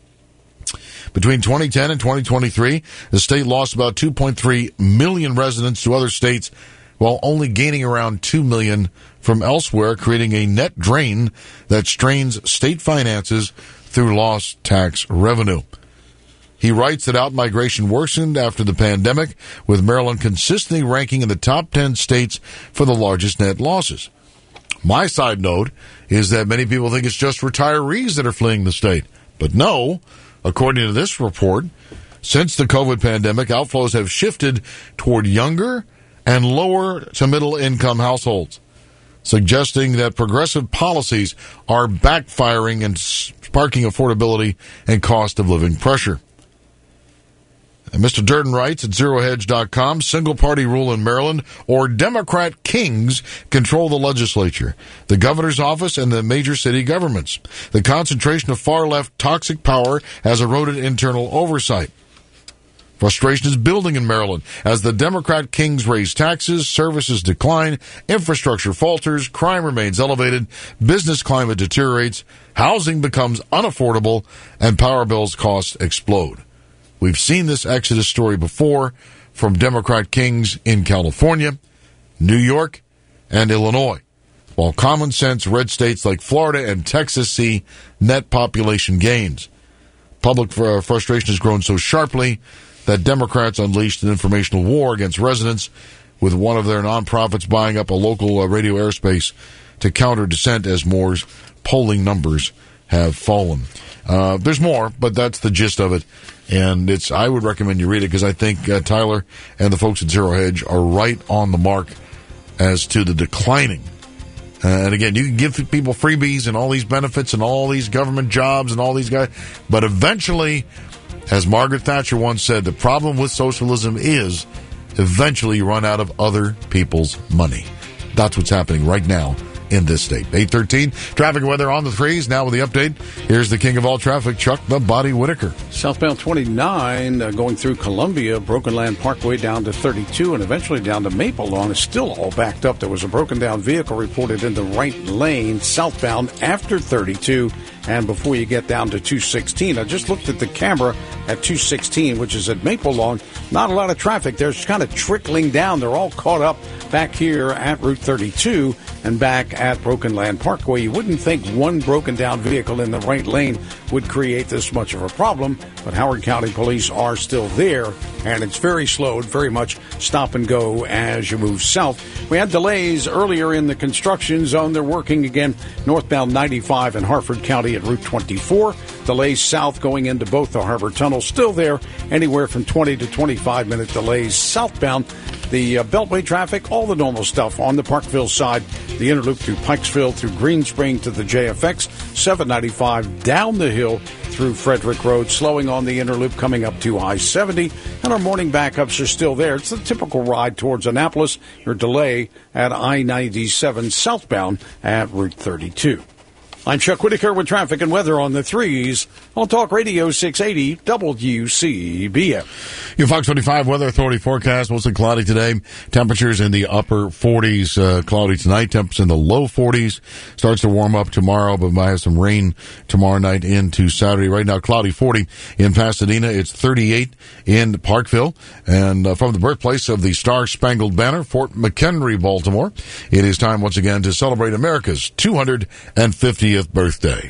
Between twenty ten and twenty twenty-three, the state lost about two point three million residents to other states, while only gaining around two million from elsewhere, creating a net drain that strains state finances through lost tax revenue. He writes that outmigration worsened after the pandemic, with Maryland consistently ranking in the top ten states for the largest net losses. My side note is that many people think it's just retirees that are fleeing the state. But no, according to this report, since the COVID pandemic, outflows have shifted toward younger and lower to middle income households, suggesting that progressive policies are backfiring and sparking affordability and cost of living pressure. And Mister Durden writes at zero hedge dot com, single-party rule in Maryland or Democrat kings control the legislature, the governor's office, and the major city governments. The concentration of far-left toxic power has eroded internal oversight. Frustration is building in Maryland as the Democrat kings raise taxes, services decline, infrastructure falters, crime remains elevated, business climate deteriorates, housing becomes unaffordable, and power bills costs explode. We've seen this exodus story before from Democrat kings in California, New York, and Illinois, while common sense red states like Florida and Texas see net population gains. Public frustration has grown so sharply that Democrats unleashed an informational war against residents, with one of their nonprofits buying up a local uh, radio airspace to counter dissent as Moore's polling numbers have fallen. Uh, there's more, but that's the gist of it. And it's, I would recommend you read it because I think uh, Tyler and the folks at Zero Hedge are right on the mark as to the declining. Uh, and again, you can give people freebies and all these benefits and all these government jobs and all these guys, but eventually, as Margaret Thatcher once said, the problem with socialism is eventually you run out of other people's money. That's what's happening right now in this state. eight thirteen, traffic and weather on the threes. Now with the update, here's the king of all traffic, Chuck the Body Whitaker. Southbound twenty-nine uh, going through Columbia, Broken Land Parkway down to thirty-two and eventually down to Maple Lawn. It's still all backed up. There was a broken down vehicle reported in the right lane southbound after thirty-two and before you get down to two sixteen. I just looked at the camera at two sixteen, which is at Maple Lawn. Not a lot of traffic. They're just kind of trickling down. They're all caught up back here at Route thirty-two and back at Broken Land Parkway. You wouldn't think one broken down vehicle in the right lane would create this much of a problem, but Howard County Police are still there, and it's very slow, very much stop and go as you move south. We had delays earlier in the construction zone. They're working again northbound ninety-five in Harford County at Route twenty-four. Delays south going into both the Harbor Tunnels still there, anywhere from twenty to twenty-five minute delays southbound. The uh, Beltway traffic, all the normal stuff on the Parkville side, the inner loop through Pikesville, through Green Spring to the J F X, seven ninety-five down the hill through Frederick Road, slowing on the inner loop coming up to I seventy, and our morning backups are still there. It's the typical ride towards Annapolis, your delay at I ninety-seven southbound at Route thirty-two. I'm Chuck Whitaker with traffic and weather on the threes on Talk Radio six eighty W C B F. Your Fox twenty-five Weather Authority forecast, mostly cloudy today. Temperatures in the upper forties, uh, cloudy tonight. Temps in the low forties. Starts to warm up tomorrow, but might have some rain tomorrow night into Saturday. Right now, cloudy forty in Pasadena. It's thirty-eight in Parkville. And uh, from the birthplace of the Star-Spangled Banner, Fort McHenry, Baltimore, it is time once again to celebrate America's two hundred fiftieth birthday.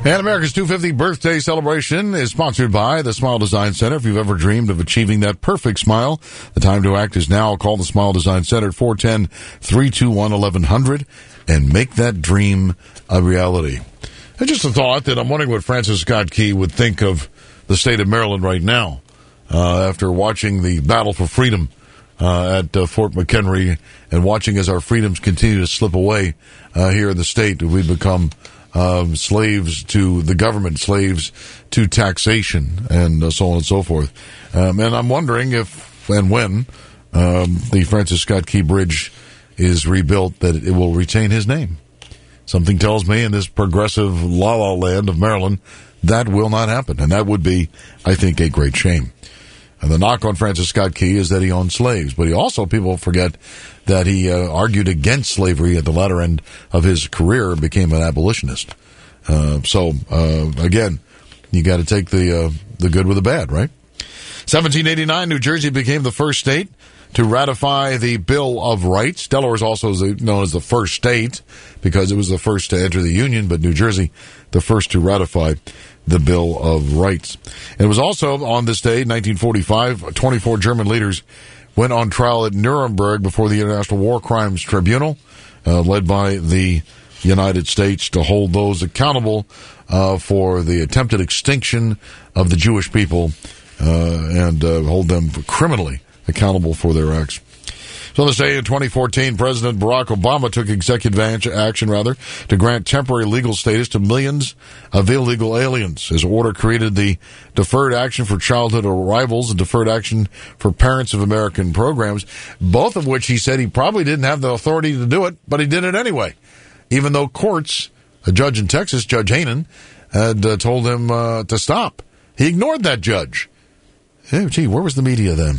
And America's two hundred fiftieth birthday celebration is sponsored by the Smile Design Center. If you've ever dreamed of achieving that perfect smile, the time to act is now. Call the Smile Design Center at four one zero, three two one, one one zero zero and make that dream a reality. And just a thought that I'm wondering what Francis Scott Key would think of the state of Maryland right now uh, after watching the battle for freedom uh, at uh, Fort McHenry and watching as our freedoms continue to slip away uh, here in the state. We become Um, slaves to the government, slaves to taxation, and uh, so on and so forth. Um, and I'm wondering if and when um, the Francis Scott Key Bridge is rebuilt, that it will retain his name. Something tells me in this progressive la-la land of Maryland, that will not happen. And that would be, I think, a great shame. And the knock on Francis Scott Key is that he owned slaves. But he also, people forget that he uh, argued against slavery at the latter end of his career and became an abolitionist. Uh, so, uh, again, you got to take the uh, the good with the bad, right? seventeen eighty-nine, New Jersey became the first state to ratify the Bill of Rights. Delaware is also known as the first state because it was the first to enter the Union, but New Jersey, the first to ratify the Bill of Rights. It was also on this day, nineteen forty-five, twenty-four German leaders went on trial at Nuremberg before the International War Crimes Tribunal, uh, led by the United States, to hold those accountable uh, for the attempted extinction of the Jewish people uh, and uh, hold them criminally accountable for their acts. So on this day in twenty fourteen, President Barack Obama took executive action, rather, to grant temporary legal status to millions of illegal aliens. His order created the Deferred Action for Childhood Arrivals and Deferred Action for Parents of American Programs, both of which he said he probably didn't have the authority to do it, but he did it anyway, even though courts, a judge in Texas, Judge Hainan, had uh, told him uh, to stop. He ignored that judge. Hey, gee, where was the media then?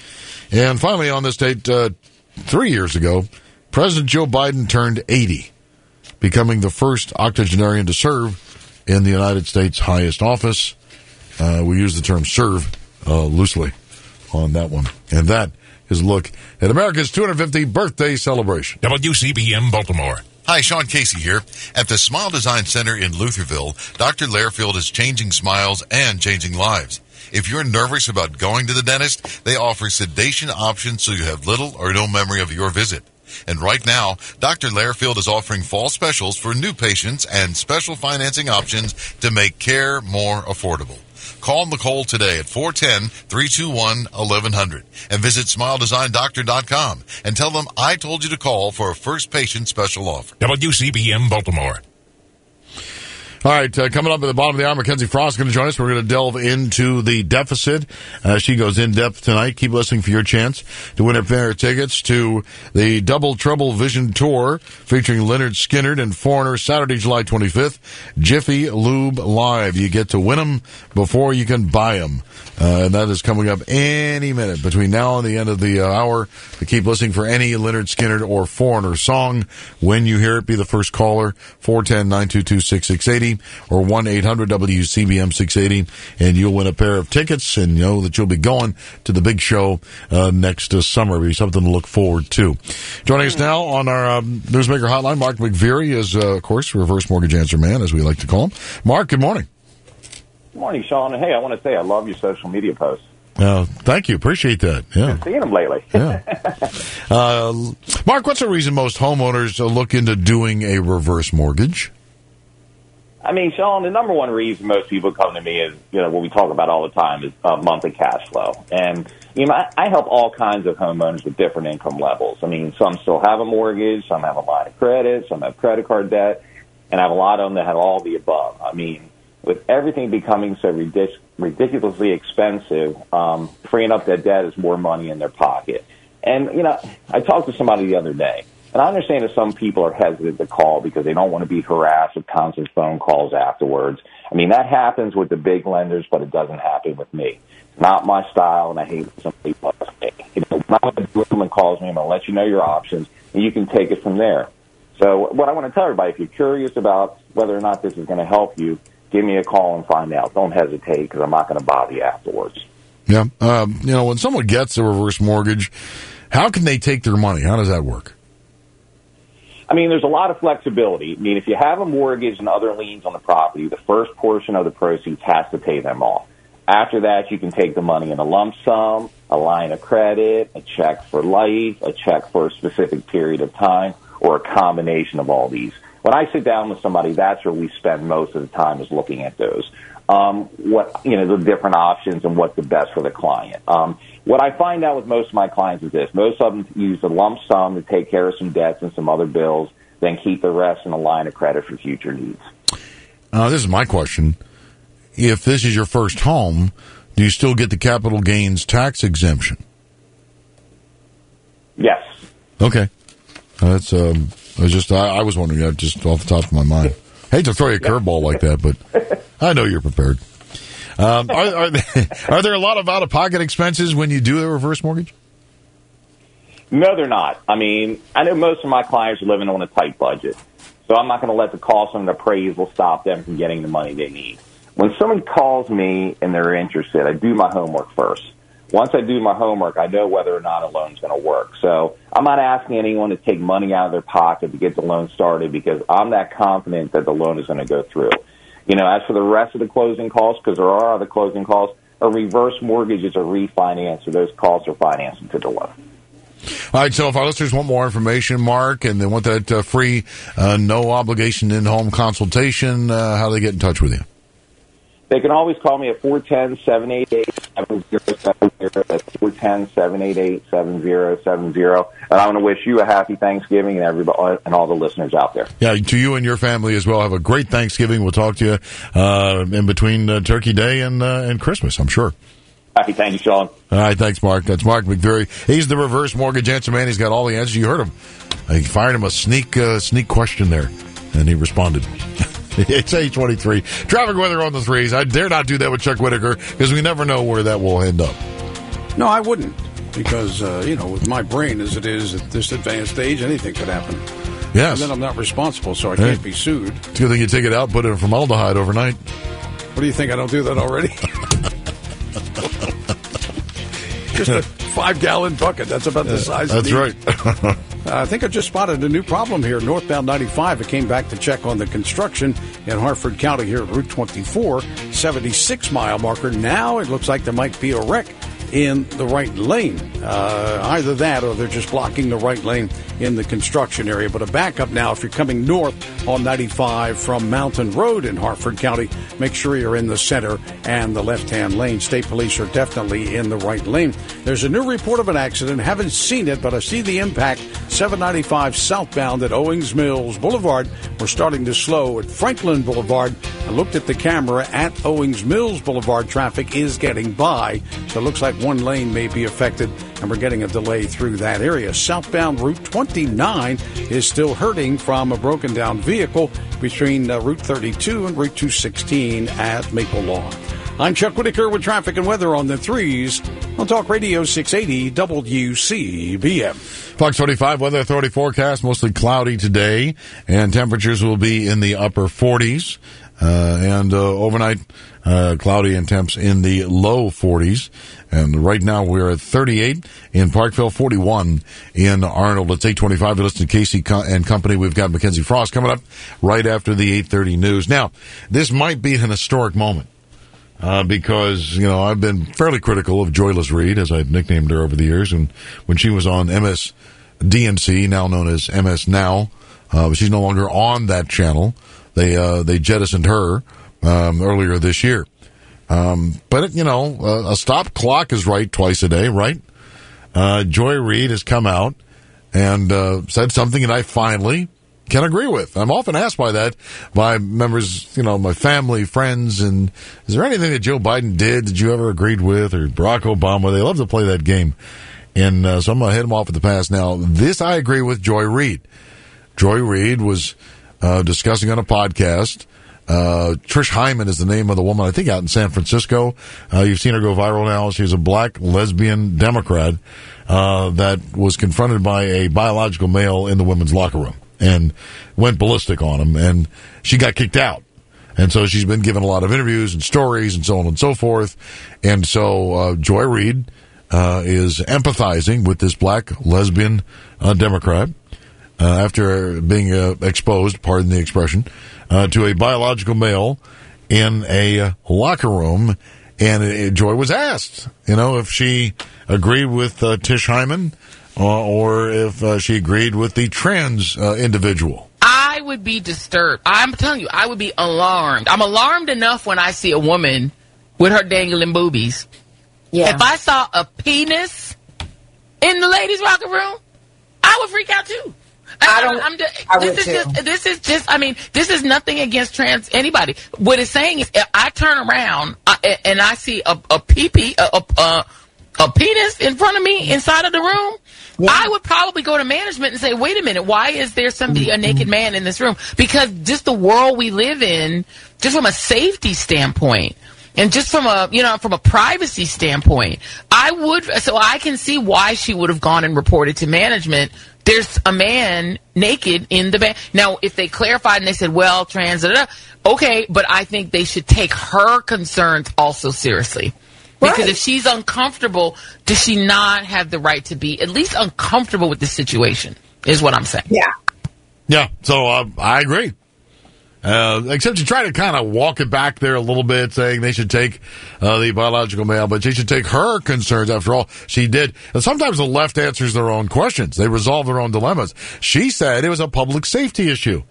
And finally, on this date, uh, three years ago, President Joe Biden turned eighty, becoming the first octogenarian to serve in the United States' highest office. Uh, we use the term serve uh, loosely on that one. And that is a look at America's two hundred fiftieth birthday celebration. W C B M Baltimore. Hi, Sean Casey here. At the Smile Design Center in Lutherville, Doctor Lairfield is changing smiles and changing lives. If you're nervous about going to the dentist, they offer sedation options so you have little or no memory of your visit. And right now, Doctor Lairfield is offering fall specials for new patients and special financing options to make care more affordable. Call Nicole today at four one zero, three two one, one one zero zero and visit smile design doctor dot com and tell them I told you to call for a first patient special offer. W C B M Baltimore. All right, uh, coming up at the bottom of the hour, Mackenzie Frost is going to join us. We're going to delve into the deficit. Uh, she goes in depth tonight. Keep listening for your chance to win a pair of tickets to the Double Trouble Vision Tour featuring Leonard Skinner and Foreigner Saturday, July twenty-fifth. Jiffy Lube Live. You get to win them before you can buy them. Uh, and that is coming up any minute between now and the end of the uh, hour. To keep listening for any Leonard Skinner or Foreigner song. When you hear it, be the first caller, four one zero, nine two two, six six eight zero or one eight hundred W C B M six eighty, and you'll win a pair of tickets and know that you'll be going to the big show uh, next uh, summer. It'll be something to look forward to. Joining us now on our um, Newsmaker hotline, Mark McVeary is, uh, of course, reverse mortgage answer man, as we like to call him. Mark, good morning. Good morning, Sean. Hey, I want to say I love your social media posts. Uh, thank you. Appreciate that. Yeah. Been seeing them lately. yeah. Uh, Mark, what's the reason most homeowners look into doing a reverse mortgage? I mean, Sean, the number one reason most people come to me is, you know, what we talk about all the time is uh, monthly cash flow. And, you know, I, I help all kinds of homeowners with different income levels. I mean, some still have a mortgage, some have a line of credit, some have credit card debt, and I have a lot of them that have all the above. I mean, with everything becoming so ridic- ridiculously expensive, um, freeing up that debt is more money in their pocket. And, you know, I talked to somebody the other day, and I understand that some people are hesitant to call because they don't want to be harassed with constant phone calls afterwards. I mean, that happens with the big lenders, but it doesn't happen with me. It's not my style, and I hate when somebody calls me. You know, when I do someone calls me, I'm going to let you know your options, and you can take it from there. So what I want to tell everybody, if you're curious about whether or not this is going to help you, give me a call and find out. Don't hesitate because I'm not going to bother you afterwards. Yeah. Um, you know, when someone gets a reverse mortgage, how can they take their money? How does that work? I mean, there's a lot of flexibility. I mean, if you have a mortgage and other liens on the property, the first portion of the proceeds has to pay them off. After that, you can take the money in a lump sum, a line of credit, a check for life, a check for a specific period of time, or a combination of all these. When I sit down with somebody, that's where we spend most of the time is looking at those. Um, what, you know, the different options and what's the best for the client. Um, what I find out with most of my clients is this. Most of them use a lump sum to take care of some debts and some other bills, then keep the rest in a line of credit for future needs. Uh, this is my question. If this is your first home, do you still get the capital gains tax exemption? Yes. Okay. That's, um, I was just, I, I was wondering that just off the top of my mind. Hate to throw you a curveball like that, but I know you're prepared. Um, are, are, are there a lot of out-of-pocket expenses when you do a reverse mortgage? No, they're not. I mean, I know most of my clients are living on a tight budget, so I'm not going to let the cost of an appraisal stop them from getting the money they need. When someone calls me and they're interested, I do my homework first. Once I do my homework, I know whether or not a loan's going to work. So I'm not asking anyone to take money out of their pocket to get the loan started because I'm that confident that the loan is going to go through. You know, as for the rest of the closing costs, because there are other closing costs, a reverse mortgage is a refinance, so those costs are financed into the loan. All right, so if our listeners want more information, Mark, and they want that uh, free, uh, no-obligation in-home consultation, uh, how do they get in touch with you? They can always call me at four one zero, seven eight eight, seven zero seven zero. That's four one zero, seven eight eight, seven zero seven zero. And I want to wish you a happy Thanksgiving and everybody and all the listeners out there. Yeah, to you and your family as well. Have a great Thanksgiving. We'll talk to you uh, in between uh, Turkey Day and uh, and Christmas, I'm sure. Happy thank you, Sean. All right, thanks, Mark. That's Mark McVeary. He's the reverse mortgage answer man. He's got all the answers. You heard him. I fired him a sneak uh, sneak question there, and he responded. It's eight twenty-three. Traffic weather on the threes. I dare not do that with Chuck Whitaker because we never know where that will end up. No, I wouldn't because, uh, you know, with my brain as it is at this advanced age, anything could happen. Yes. And then I'm not responsible, so I Hey. can't be sued. It's a good thing you take it out, put it in formaldehyde overnight. What do you think? I don't do that already? Just a five-gallon bucket. That's about the size of That's the right. I think I just spotted a new problem here. Northbound ninety-five. I came back to check on the construction in Harford County here at Route twenty-four, seventy-six mile marker. Now it looks like there might be a wreck in the right lane. Uh, either that or they're just blocking the right lane in the construction area. But a backup now if you're coming north on ninety-five from Mountain Road in Harford County. Make sure you're in the center and the left-hand lane. State police are definitely in the right lane. There's a new report of an accident. Haven't seen it, but I see the impact. seven ninety-five southbound at Owings Mills Boulevard. We're starting to slow at Franklin Boulevard. I looked at the camera at Owings Mills Boulevard. Traffic is getting by, so it looks like one lane may be affected, and we're getting a delay through that area. Southbound Route twenty-nine is still hurting from a broken down vehicle between uh, Route thirty-two and Route two sixteen at Maple Lawn. I'm Chuck Whitaker with traffic and weather on the threes on Talk Radio six eighty W C B M. Fox forty-five Weather Authority forecast, mostly cloudy today, and temperatures will be in the upper forties. Uh, and uh, overnight, uh, cloudy and temps in the low forties. And right now we're at thirty-eight in Parkville, forty-one in Arnold. It's eight twenty-five. You listen to Casey and Company. We've got Mackenzie Frost coming up right after the eight thirty news. Now, this might be an historic moment. Uh, because, you know, I've been fairly critical of Joyless Reed, as I've nicknamed her over the years, and when she was on M S D N C, now known as M S Now, uh, but she's no longer on that channel. They, uh, they jettisoned her, um, earlier this year. Um, but, you know, uh, a stop clock is right twice a day, right? Uh, Joy Reid has come out and, uh, said something that I finally can agree with. I'm often asked by that by members, you know, my family, friends, and is there anything that Joe Biden did that you ever agreed with, or Barack Obama? They love to play that game. And uh, so I'm going to hit them off at the pass. Now, this I agree with Joy Reid. Joy Reid was uh, discussing on a podcast. Uh, Trish Hyman is the name of the woman, I think, out in San Francisco. Uh, you've seen her go viral now. She's a black lesbian Democrat uh, that was confronted by a biological male in the women's locker room and went ballistic on him, and she got kicked out. And so she's been given a lot of interviews and stories and so on and so forth. And so uh, Joy Reid uh, is empathizing with this black lesbian uh, Democrat uh, after being uh, exposed, pardon the expression, uh, to a biological male in a uh, locker room. And uh, Joy was asked, you know, if she agreed with uh, Tish Hyman uh, or if uh, she agreed with the trans uh, individual. I would be disturbed. I'm telling you, I would be alarmed. I'm alarmed enough when I see a woman with her dangling boobies. Yeah. If I saw a penis in the ladies' locker room, I would freak out too. I don't. I'm just, I this would is too. just. This is just. I mean, this is nothing against trans anybody. What it's saying is, if I turn around uh, and I see a a pee pee a, a, a, a penis in front of me inside of the room, yeah. I would probably go to management and say, "Wait a minute, why is there somebody a naked man in this room?" Because just the world we live in, just from a safety standpoint. And just from a, you know, from a privacy standpoint, I would, so I can see why she would have gone and reported to management. There's a man naked in the bed. Now, if they clarified and they said, well, trans, da, da, da, okay, but I think they should take her concerns also seriously. Because right. if she's uncomfortable, does she not have the right to be at least uncomfortable with the situation, is what I'm saying. Yeah. Yeah, so uh, I agree. Uh, except you try to kind of walk it back there a little bit, saying they should take uh, the biological male, but she should take her concerns. After all, she did. And sometimes the left answers their own questions. They resolve their own dilemmas. She said it was a public safety issue.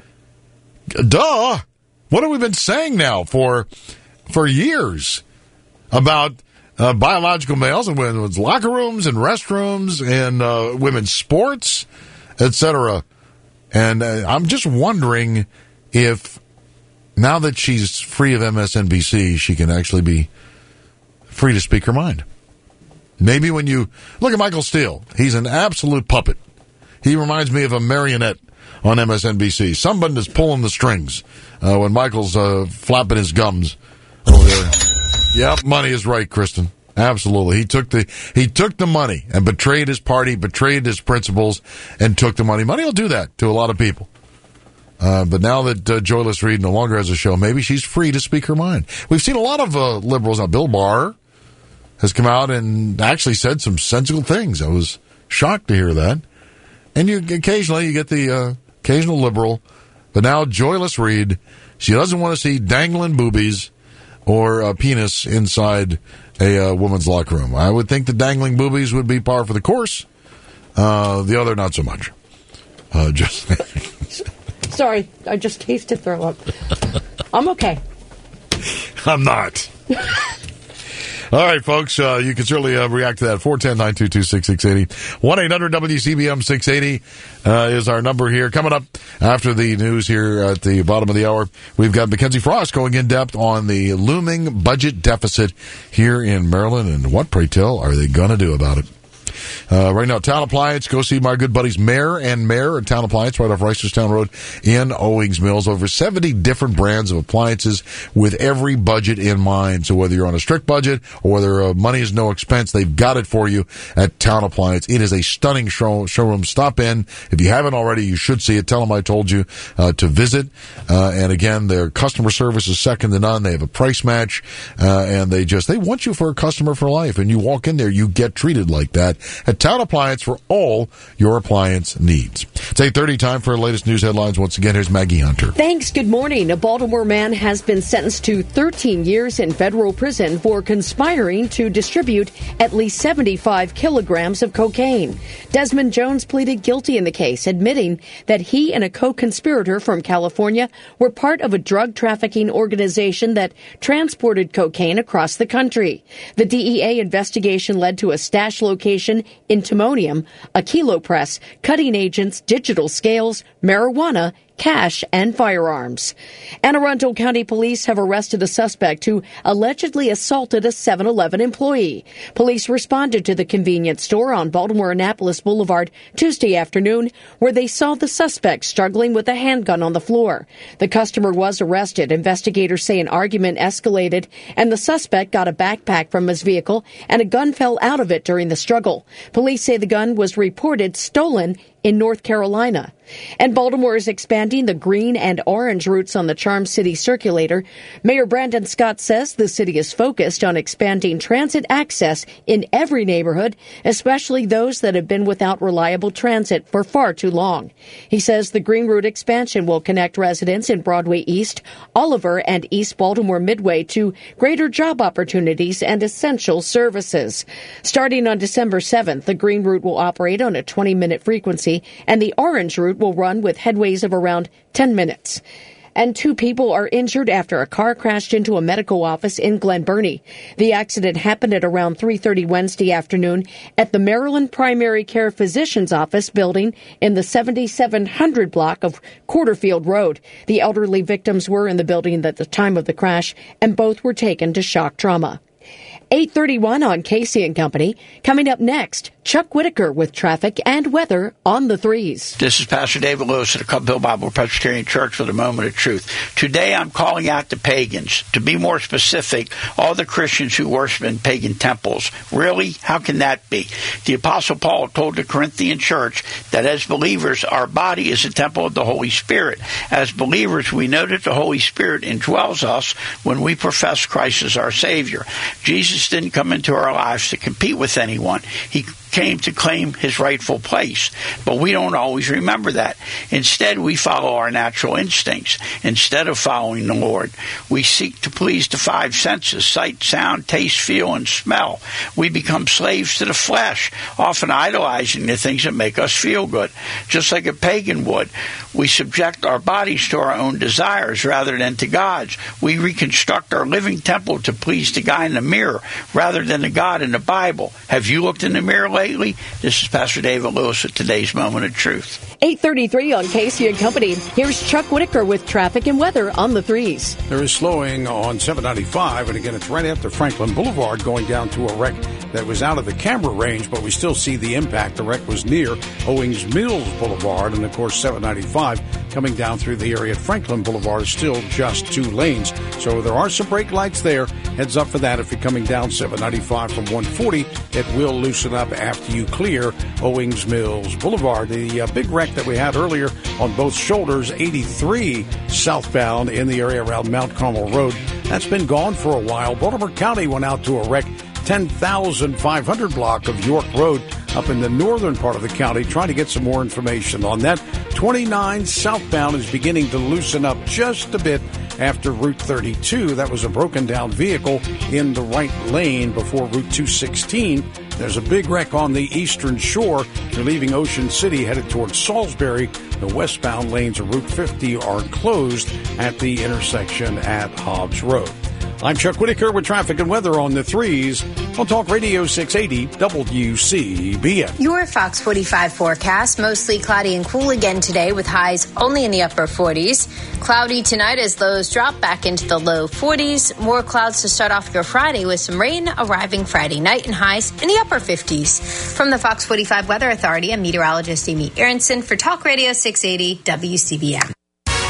Duh. What have we been saying now for for years about uh, biological males and women's locker rooms and restrooms and uh, women's sports, et cetera? And uh, I'm just wondering if now that she's free of M S N B C, she can actually be free to speak her mind. Maybe when you look at Michael Steele, he's an absolute puppet. He reminds me of a marionette on M S N B C. Somebody is pulling the strings uh, when Michael's uh, flapping his gums over there. Yep, money is right, Kristen. Absolutely. He took the he took the money and betrayed his party, betrayed his principles, and took the money. Money will do that to a lot of people. Uh, but now that uh, Joyless Reed no longer has a show, maybe she's free to speak her mind. We've seen a lot of uh, liberals now. Bill Barr has come out and actually said some sensible things. I was shocked to hear that. And you occasionally you get the uh, occasional liberal, but now Joyless Reed, she doesn't want to see dangling boobies or a penis inside a uh, woman's locker room. I would think the dangling boobies would be par for the course. Uh, the other, not so much. Uh, just. Sorry, I just tasted throw up. I'm okay. I'm not. All right, folks, uh, you can certainly uh, react to that. four one zero, nine two two, six six eight zero. one eight hundred W C B M six eighty uh, is our number here. Coming up after the news here at the bottom of the hour, we've got Mackenzie Frost going in depth on the looming budget deficit here in Maryland and what, pray tell, are they going to do about it? Uh, right now, Town Appliance, go see my good buddies Mayor and Mayor at Town Appliance right off Reisterstown Road in Owings Mills. Over seventy different brands of appliances with every budget in mind. So whether you're on a strict budget or whether uh, money is no expense, they've got it for you at Town Appliance. It is a stunning show, showroom. Stop in. If you haven't already, you should see it. Tell them I told you uh, to visit. Uh, and again, their customer service is second to none. They have a price match, uh, and they just, they want you for a customer for life. And you walk in there, you get treated like that at Town Appliance for all your appliance needs. It's eight thirty, time for our latest news headlines. Once again, here's Maggie Hunter. Thanks. Good morning. A Baltimore man has been sentenced to thirteen years in federal prison for conspiring to distribute at least seventy-five kilograms of cocaine. Desmond Jones pleaded guilty in the case, admitting that he and a co-conspirator from California were part of a drug trafficking organization that transported cocaine across the country. The D E A investigation led to a stash location in Timonium, a kilo press, cutting agents, digital scales, marijuana, cash, and firearms. Anne Arundel County Police have arrested a suspect who allegedly assaulted a seven eleven employee. Police responded to the convenience store on Baltimore-Annapolis Boulevard Tuesday afternoon, where they saw the suspect struggling with a handgun on the floor. The customer was arrested. Investigators say an argument escalated, and the suspect got a backpack from his vehicle, and a gun fell out of it during the struggle. Police say the gun was reported stolen in North Carolina. And Baltimore is expanding the green and orange routes on the Charm City Circulator. Mayor Brandon Scott says the city is focused on expanding transit access in every neighborhood, especially those that have been without reliable transit for far too long. He says the green route expansion will connect residents in Broadway East, Oliver, and East Baltimore Midway to greater job opportunities and essential services. Starting on December seventh, the green route will operate on a twenty-minute frequency, and the orange route will run with headways of around ten minutes. And two people are injured after a car crashed into a medical office in Glen Burnie. The accident happened at around three thirty Wednesday afternoon at the Maryland Primary Care Physician's Office building in the seventy-seven hundred block of Quarterfield Road. The elderly victims were in the building at the time of the crash, and both were taken to shock trauma. eight thirty-one on Casey and Company. Coming up next, Chuck Whitaker with traffic and weather on the threes. This is Pastor David Lewis at the Cup Hill Bible Presbyterian Church with a moment of truth. Today I'm calling out the pagans. To be more specific, all the Christians who worship in pagan temples. Really? How can that be? The Apostle Paul told the Corinthian church that as believers, our body is a temple of the Holy Spirit. As believers, we know that the Holy Spirit indwells us when we profess Christ as our Savior. Jesus didn't come into our lives to compete with anyone. He came to claim his rightful place. But we don't always remember that. Instead, we follow our natural instincts. Instead of following the Lord, we seek to please the five senses: sight, sound, taste, feel, and smell. We become slaves to the flesh, often idolizing the things that make us feel good. Just like a pagan would, we subject our bodies to our own desires rather than to God's. We reconstruct our living temple to please the guy in the mirror rather than the God in the Bible. Have you looked in the mirror lately? This is Pastor David Lewis with today's Moment of Truth. eight thirty-three on Casey and Company. Here's Chuck Whitaker with traffic and weather on the threes. There is slowing on seven ninety-five, and again, it's right after Franklin Boulevard going down to a wreck that was out of the camera range, but we still see the impact. The wreck was near Owings Mills Boulevard, and of course, seven ninety-five coming down through the area at Franklin Boulevard is still just two lanes. So there are some brake lights there. Heads up for that if you're coming down seven ninety-five from one forty. It will loosen up after you clear Owings Mills Boulevard. The uh, big wreck that we had earlier on both shoulders, eighty-three southbound in the area around Mount Carmel Road, that's been gone for a while. Baltimore County went out to a wreck ten thousand five hundred block of York Road up in the northern part of the county, trying to get some more information on that. twenty-nine southbound is beginning to loosen up just a bit after Route thirty-two. That was a broken down vehicle in the right lane before Route two sixteen. There's a big wreck on the eastern shore. You're leaving Ocean City headed towards Salisbury. The westbound lanes of Route fifty are closed at the intersection at Hobbs Road. I'm Chuck Whitaker with traffic and weather on the threes on Talk Radio six eighty W C B M. Your Fox forty-five forecast, mostly cloudy and cool again today with highs only in the upper forties. Cloudy tonight as lows drop back into the low forties. More clouds to start off your Friday with some rain arriving Friday night and highs in the upper fifties. From the Fox forty-five Weather Authority, I'm meteorologist Amy Aronson for Talk Radio six eighty W C B M.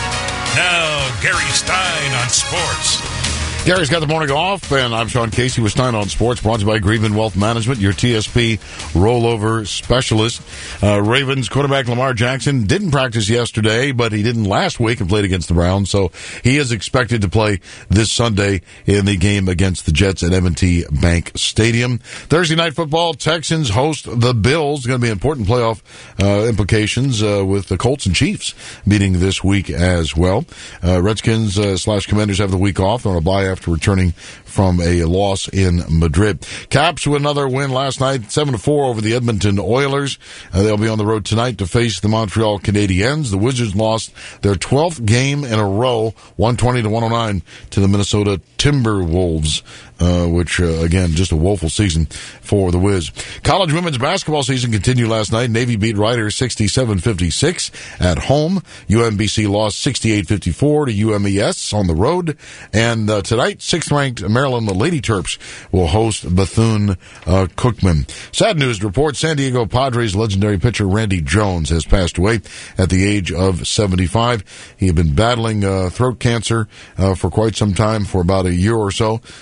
Now, Gary Stein on sports. Gary's got the morning off, and I'm Sean Casey with Stein on Sports, brought to you by Greenman Wealth Management, your T S P rollover specialist. Uh, Ravens quarterback Lamar Jackson didn't practice yesterday, but he didn't last week and played against the Browns, so he is expected to play this Sunday in the game against the Jets at M and T Bank Stadium. Thursday night football, Texans host the Bills. Going to be important playoff uh, implications uh, with the Colts and Chiefs meeting this week as well. Uh, Redskins uh, slash Commanders have the week off. They're on a bye after returning from a loss in Madrid. Caps with another win last night, seven to four over the Edmonton Oilers. Uh, they'll be on the road tonight to face the Montreal Canadiens. The Wizards lost their twelfth game in a row, one twenty to one oh nine to the Minnesota Timberwolves, uh, which, uh, again, just a woeful season for the Wiz. College women's basketball season continued last night. Navy beat Rider sixty-seven fifty-six at home. U M B C lost sixty-eight fifty-four to U M E S on the road. And uh, tonight, sixth-ranked Maryland Lady Terps will host Bethune-Cookman. Sad news to report, San Diego Padres legendary pitcher Randy Jones has passed away at the age of seventy-five. He had been battling uh, throat cancer uh, for quite some time, for about a year or so. Uh,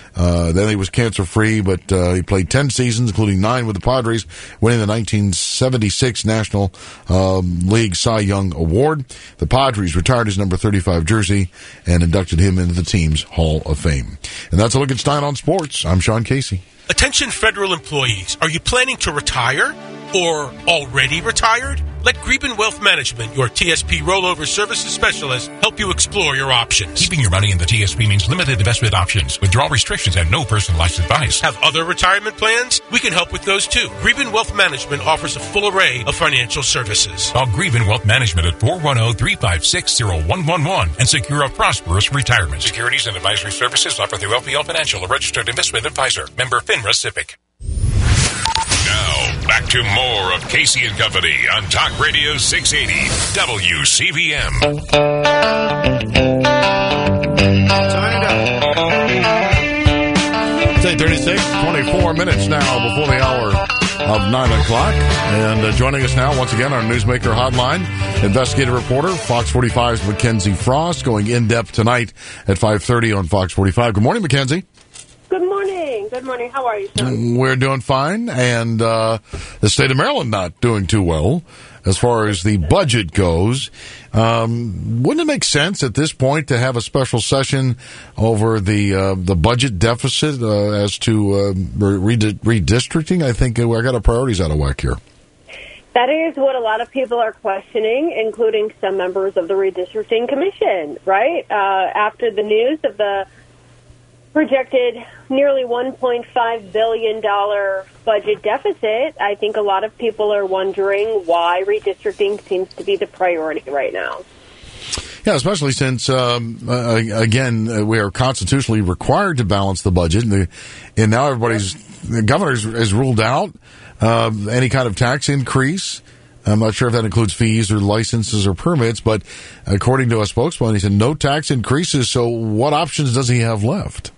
Uh, then he was cancer-free, but uh, he played ten seasons, including nine with the Padres, winning the nineteen seventy-six National um, League Cy Young Award. The Padres retired his number thirty-five jersey and inducted him into the team's Hall of Fame. And that's a look at Stein on Sports. I'm Sean Casey. Attention federal employees. Are you planning to retire or already retired? Let Greben Wealth Management, your T S P rollover services specialist, help you explore your options. Keeping your money in the T S P means limited investment options, withdrawal restrictions, and no personalized advice. Have other retirement plans? We can help with those too. Greben Wealth Management offers a full array of financial services. Call Greben Wealth Management at four one zero, three five six, zero one one one and secure a prosperous retirement. Securities and advisory services offered through L P L Financial, a registered investment advisor. Member FINRA SIPC. Now, back to more of Casey and Company on Talk Radio six eighty W C V M. It's eight thirty-six, twenty-four minutes now before the hour of nine o'clock. And uh, joining us now, once again, our Newsmaker Hotline, investigative reporter, Fox forty-five's Mackenzie Frost, going in-depth tonight at five thirty on Fox forty-five. Good morning, Mackenzie. Good morning. Good morning. How are you, Sean? We're doing fine, and uh, the state of Maryland not doing too well as far as the budget goes. Um, wouldn't it make sense at this point to have a special session over the uh, the budget deficit uh, as to uh, re- redistricting? I think uh, I got our priorities out of whack here. That is what a lot of people are questioning, including some members of the Redistricting Commission, right? Uh, after the news of the projected nearly one point five billion dollars budget deficit, I think a lot of people are wondering why redistricting seems to be the priority right now. Yeah, especially since, um, uh, again, uh, we are constitutionally required to balance the budget, and, the, and now everybody's, the governor has ruled out uh, any kind of tax increase. I'm not sure if that includes fees or licenses or permits, but according to a spokesman, he said no tax increases, so what options does he have left?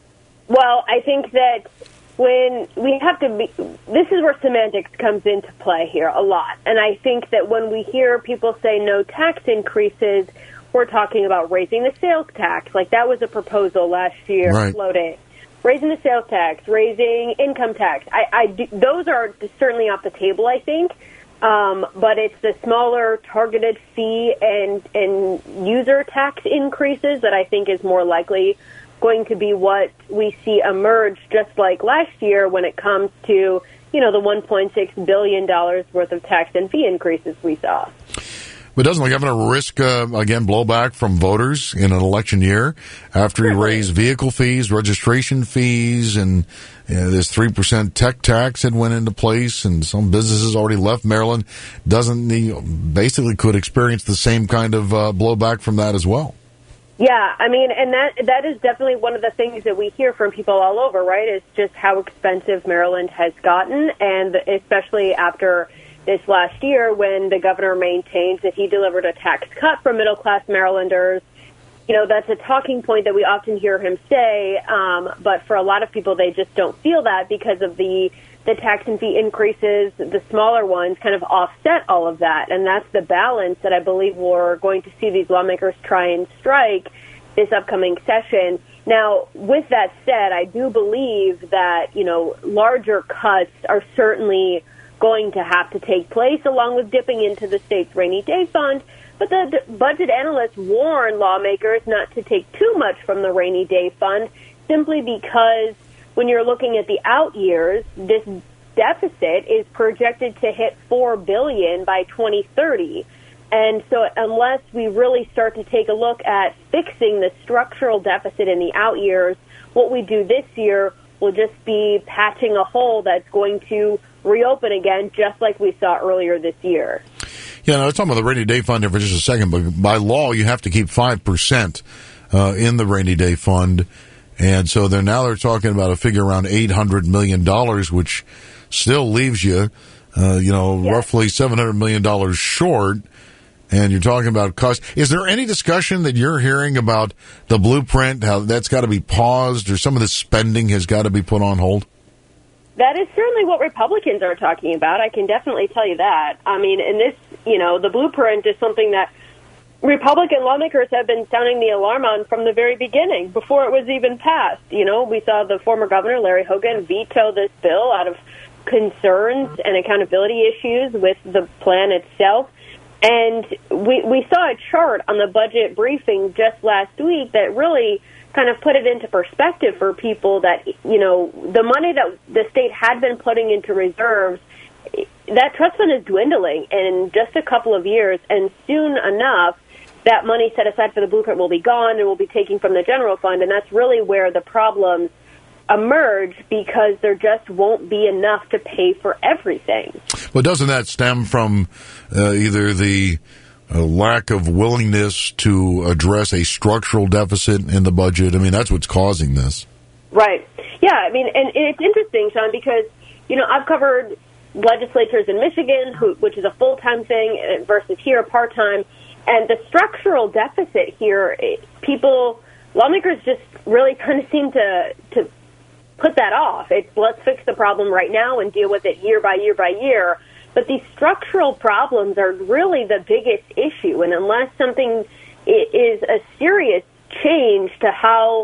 Well, I think that when we have to be, this is where semantics comes into play here a lot. And I think that when we hear people say no tax increases, we're talking about raising the sales tax. Like that was a proposal last year Right. floated. Raising the sales tax, raising income tax. I, I do, those are certainly off the table, I think. Um, but it's the smaller targeted fee and, and user tax increases that I think is more likely going to be what we see emerge, just like last year when it comes to, you know, the one point six billion dollars worth of tax and fee increases we saw. But doesn't the governor risk, uh, again, blowback from voters in an election year after he raised vehicle fees, registration fees, and you know, this three percent tech tax that went into place, and some businesses already left Maryland? Doesn't he basically could experience the same kind of uh, blowback from that as well? Yeah, I mean, and that that is definitely one of the things that we hear from people all over, right, is just how expensive Maryland has gotten, and especially after this last year when the governor maintains that he delivered a tax cut for middle-class Marylanders. You know, that's a talking point that we often hear him say, um, but for a lot of people, they just don't feel that because of the the tax and fee increases, the smaller ones, kind of offset all of that. And that's the balance that I believe we're going to see these lawmakers try and strike this upcoming session. Now, with that said, I do believe that, you know, larger cuts are certainly going to have to take place, along with dipping into the state's rainy day fund. But the budget analysts warn lawmakers not to take too much from the rainy day fund, simply because when you're looking at the out years, this deficit is projected to hit four billion dollars by twenty thirty. And so unless we really start to take a look at fixing the structural deficit in the out years, what we do this year will just be patching a hole that's going to reopen again, just like we saw earlier this year. Yeah, no, I was talking about the rainy day fund here for just a second, but by law, you have to keep five percent uh, in the rainy day fund. And so they're now they're talking about a figure around eight hundred million dollars, which still leaves you, uh, you know, yeah. roughly seven hundred million dollars short. And you're talking about cost. Is there any discussion that you're hearing about the blueprint, how that's got to be paused, or some of the spending has got to be put on hold? That is certainly what Republicans are talking about. I can definitely tell you that. I mean, in this, you know, the blueprint is something that Republican lawmakers have been sounding the alarm on from the very beginning, before it was even passed. You know, we saw the former governor, Larry Hogan, veto this bill out of concerns and accountability issues with the plan itself. And we, we saw a chart on the budget briefing just last week that really kind of put it into perspective for people that, you know, the money that the state had been putting into reserves, that trust fund is dwindling in just a couple of years, and soon enough, that money set aside for the blueprint will be gone and will be taken from the general fund, and that's really where the problems emerge, because there just won't be enough to pay for everything. Well, doesn't that stem from uh, either the uh, lack of willingness to address a structural deficit in the budget? I mean, that's what's causing this. Right. Yeah, I mean, and it's interesting, Sean, because, you know, I've covered legislatures in Michigan, who, which is a full-time thing, versus here, part-time. And the structural deficit here, people, lawmakers just really kind of seem to to put that off. It's let's fix the problem right now and deal with it year by year by year. But these structural problems are really the biggest issue. And unless something is a serious change to how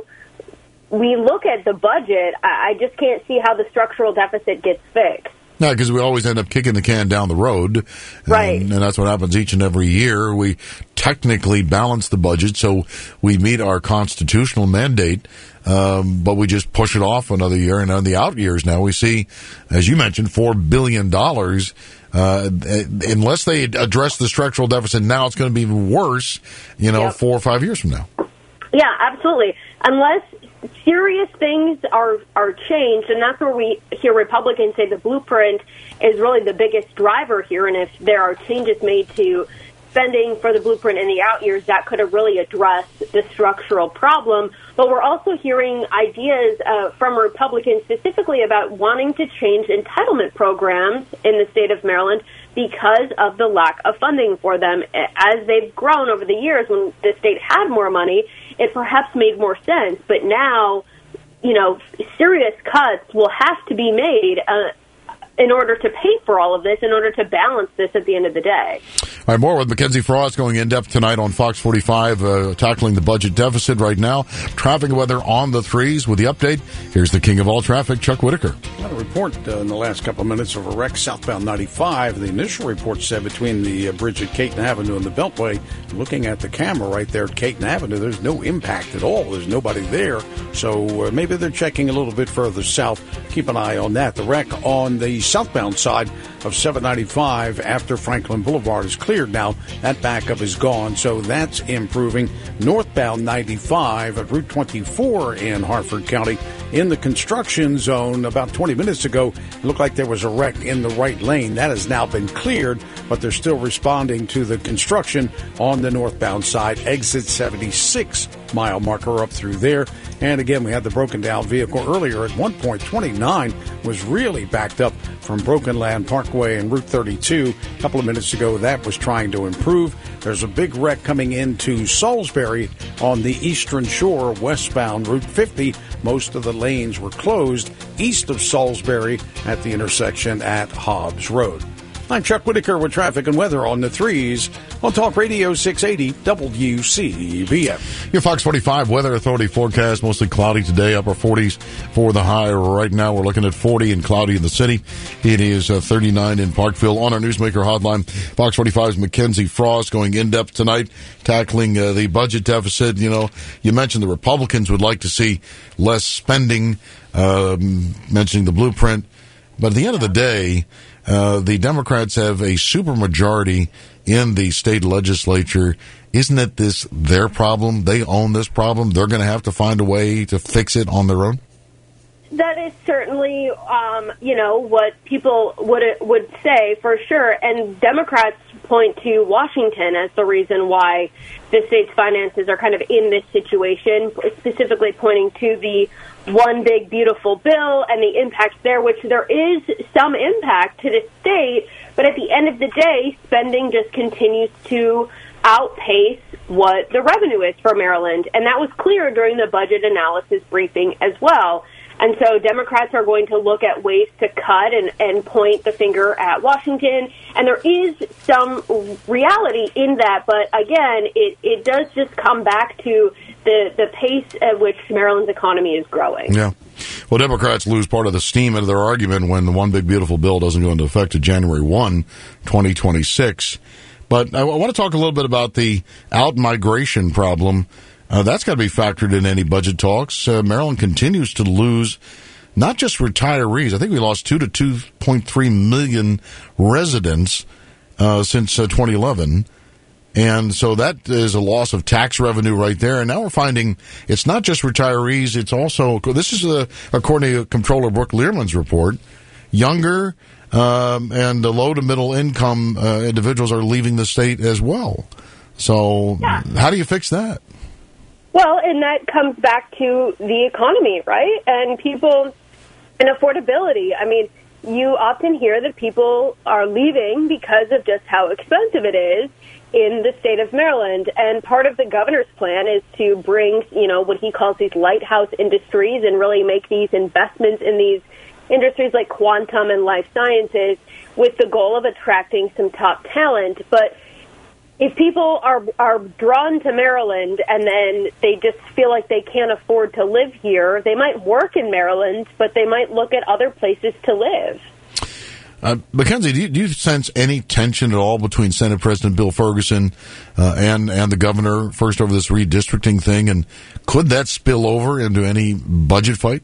we look at the budget, I just can't see how the structural deficit gets fixed. No, because we always end up kicking the can down the road. Right. And, and that's what happens each and every year. We technically balance the budget, so we meet our constitutional mandate, um, but we just push it off another year. And on the out years now, we see, as you mentioned, four billion dollars. Uh, unless they address the structural deficit now, it's going to be even worse, you know, yep. four or five years from now. Yeah, absolutely. Unless serious things are are changed, and that's where we hear Republicans say the blueprint is really the biggest driver here, and if there are changes made to spending for the blueprint in the out years, that could have really addressed the structural problem. But we're also hearing ideas uh, from Republicans specifically about wanting to change entitlement programs in the state of Maryland because of the lack of funding for them. As they've grown over the years, when the state had more money, it perhaps made more sense. But now, you know, serious cuts will have to be made uh, in order to pay for all of this, in order to balance this at the end of the day. All right, more with Mackenzie Frost going in-depth tonight on Fox forty-five, uh, tackling the budget deficit right now. Traffic and weather on the threes with the update. Here's the king of all traffic, Chuck Whitaker. Got a report uh, in the last couple of minutes of a wreck southbound ninety-five. The initial report said between the uh, bridge at Caton Avenue and the Beltway, looking at the camera right there at Caton Avenue, there's no impact at all. There's nobody there. So uh, maybe they're checking a little bit further south. Keep an eye on that. The wreck on the southbound side of seven ninety-five after Franklin Boulevard is cleared now. That backup is gone, so that's improving. Northbound ninety-five at Route twenty-four in Harford County in the construction zone. About twenty minutes ago, it looked like there was a wreck in the right lane. That has now been cleared, but they're still responding to the construction on the northbound side. Exit seventy-six mile marker up through there. And again, we had the broken down vehicle earlier at one point. twenty-nine was really backed up from Broken Land Parkway and Route thirty-two. A couple of minutes ago, that was trying to improve. There's a big wreck coming into Salisbury on the eastern shore, westbound Route fifty. Most of the lanes were closed east of Salisbury at the intersection at Hobbs Road. I'm Chuck Whitaker with traffic and weather on the threes on Talk Radio six eighty W C B M. Your Fox forty-five Weather Authority forecast, mostly cloudy today, upper forties for the high. Right now we're looking at forty and cloudy in the city. It is uh, thirty-nine in Parkville. On our Newsmaker hotline, Fox forty-five's Mackenzie Frost going in-depth tonight, tackling uh, the budget deficit. You know, you mentioned the Republicans would like to see less spending, um, mentioning the blueprint. But at the end of the day, Uh, the Democrats have a supermajority in the state legislature. Isn't it this their problem? They own this problem. They're going to have to find a way to fix it on their own? That is certainly, um, you know, what people would would say for sure. And Democrats point to Washington as the reason why the state's finances are kind of in this situation, specifically pointing to the one big beautiful bill and the impact there, which there is some impact to the state, but at the end of the day, spending just continues to outpace what the revenue is for Maryland. And that was clear during the budget analysis briefing as well. And so Democrats are going to look at ways to cut and, and point the finger at Washington. And there is some reality in that. But again, it, it does just come back to the, the pace at which Maryland's economy is growing. Yeah. Well, Democrats lose part of the steam out of their argument when the One Big Beautiful Bill doesn't go into effect to January first, twenty twenty-six. But I want to talk a little bit about the out-migration problem. Uh, that's got to be factored in any budget talks. Uh, Maryland continues to lose not just retirees. I think we lost two to two point three million residents uh, since uh, twenty eleven. And so that is a loss of tax revenue right there. And now we're finding it's not just retirees. It's also, this is a, according to Comptroller Brooke Learman's report, younger um, and the low to middle income uh, individuals are leaving the state as well. So yeah. How do you fix that? Well, and that comes back to the economy, right? And people, and affordability. I mean, you often hear that people are leaving because of just how expensive it is in the state of Maryland. And part of the governor's plan is to bring, you know, what he calls these lighthouse industries and really make these investments in these industries like quantum and life sciences with the goal of attracting some top talent. But if people are are drawn to Maryland and then they just feel like they can't afford to live here, they might work in Maryland, but they might look at other places to live. Uh, Mackenzie, do you, do you sense any tension at all between Senate President Bill Ferguson uh, and and the governor, first over this redistricting thing, and could that spill over into any budget fight?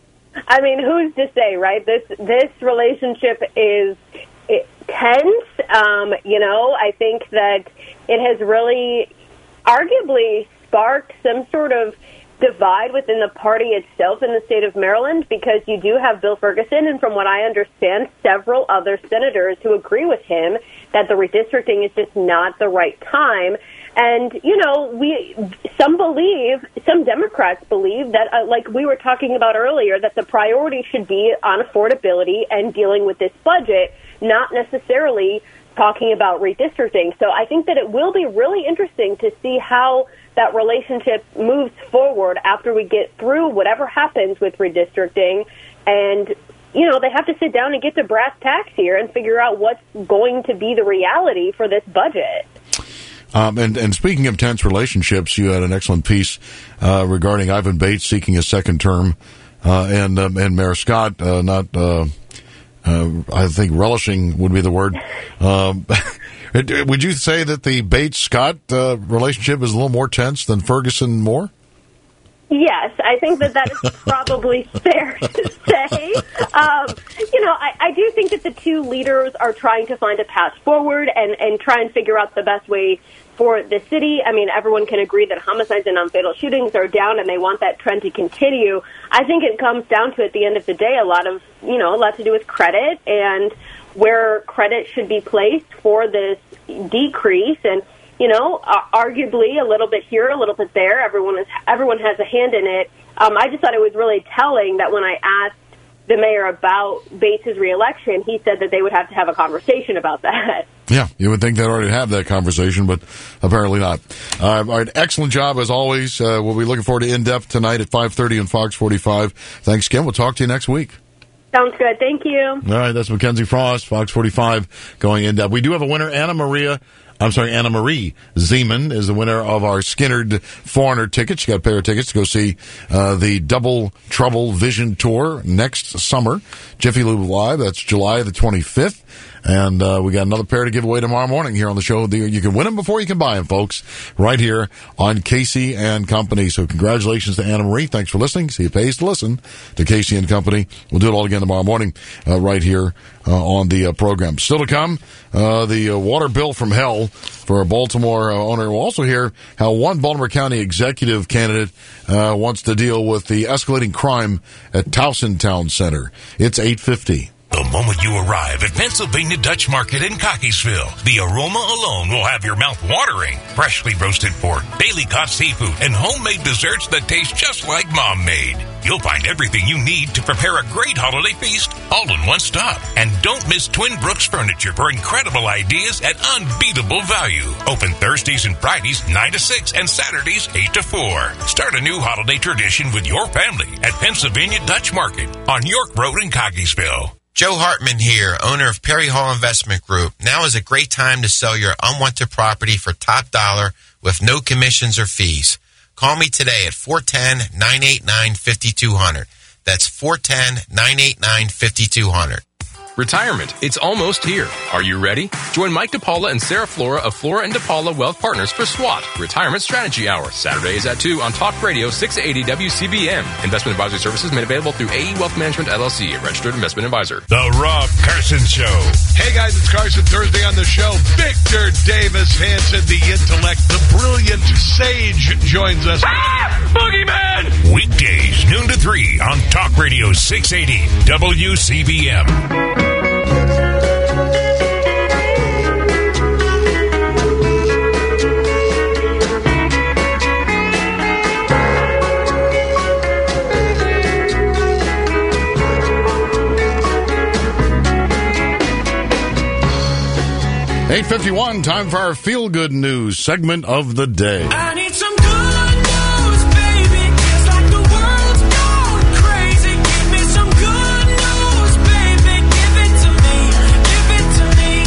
I mean, who's to say, right? This this relationship is it, tense. Um, you know, I think that it has really arguably sparked some sort of divide within the party itself in the state of Maryland, because you do have Bill Ferguson and, from what I understand, several other senators who agree with him that the redistricting is just not the right time. And, you know, we some believe, some Democrats believe that, uh, like we were talking about earlier, that the priority should be on affordability and dealing with this budget, not necessarily talking about redistricting. So I think that it will be really interesting to see how that relationship moves forward after we get through whatever happens with redistricting. And, you know, they have to sit down and get to brass tacks here and figure out what's going to be the reality for this budget. Um, and, and speaking of tense relationships, you had an excellent piece uh, regarding Ivan Bates seeking a second term, uh, and um, and Mayor Scott uh, not, uh, uh, I think, relishing would be the word. Um, would you say that the Bates-Scott uh, relationship is a little more tense than Ferguson-Moore? Yes, I think that that is probably fair to say. Um, you know, I, I do think that the two leaders are trying to find a path forward and, and try and figure out the best way for the city. I mean, everyone can agree that homicides and non-fatal shootings are down, and they want that trend to continue. I think it comes down to, at the end of the day, a lot of, you know, a lot to do with credit and where credit should be placed for this decrease. And, you know, uh, arguably a little bit here, a little bit there. Everyone is everyone has a hand in it. Um, I just thought it was really telling that when I asked the mayor about Bates' reelection, he said that they would have to have a conversation about that. Yeah, you would think they'd already have that conversation, but apparently not. Uh, all right, excellent job as always. Uh, we'll be looking forward to In-Depth tonight at five thirty on Fox forty-five. Thanks, Kim. We'll talk to you next week. Sounds good. Thank you. All right, that's Mackenzie Frost, Fox forty-five, going In-Depth. We do have a winner, Anna Maria. I'm sorry, Anna Marie Zeman is the winner of our Skinnerd Foreigner tickets. She got a pair of tickets to go see uh, the Double Trouble Vision Tour next summer. Jiffy Lube Live, that's July the twenty-fifth. And uh, we got another pair to give away tomorrow morning here on the show. You can win them before you can buy them, folks, right here on Casey and Company. So congratulations to Anna Marie. Thanks for listening. See, it pays to listen to Casey and Company. We'll do it all again tomorrow morning uh, right here uh, on the uh, program. Still to come, uh, the uh, water bill from hell for a Baltimore uh, owner. We'll also hear how one Baltimore County executive candidate uh, wants to deal with the escalating crime at Towson Town Center. It's eight fifty. The The moment you arrive at Pennsylvania Dutch Market in Cockeysville, the aroma alone will have your mouth watering. Freshly roasted pork, daily caught seafood, and homemade desserts that taste just like Mom made. You'll find everything you need to prepare a great holiday feast all in one stop. And don't miss Twin Brooks Furniture for incredible ideas at unbeatable value. Open Thursdays and Fridays nine to six and Saturdays eight to four. Start a new holiday tradition with your family at Pennsylvania Dutch Market on York Road in Cockeysville. Joe Hartman here, owner of Perry Hall Investment Group. Now is a great time to sell your unwanted property for top dollar with no commissions or fees. Call me today at four one zero, nine eight nine, five two zero zero. That's four one zero, nine eight nine, five two zero zero. Retirement, it's almost here. Are you ready? Join Mike DePaula and Sarah Flora of Flora and DePaula Wealth Partners for SWAT, Retirement Strategy Hour, Saturdays at two on Talk Radio six eighty W C B M. Investment advisory services made available through A E Wealth Management, L L C, a registered investment advisor. The Rob Carson Show. Hey guys, it's Carson. Thursday on the show. Victor Davis Hanson, the intellect, the brilliant sage, joins us. Ah! Boogeyman! Weekdays, noon to three on Talk Radio six eighty W C B M. eight fifty-one, time for our feel-good news segment of the day. I need some good news, baby. It's like the world's gone crazy. Give me some good news, baby. Give it to me. Give it to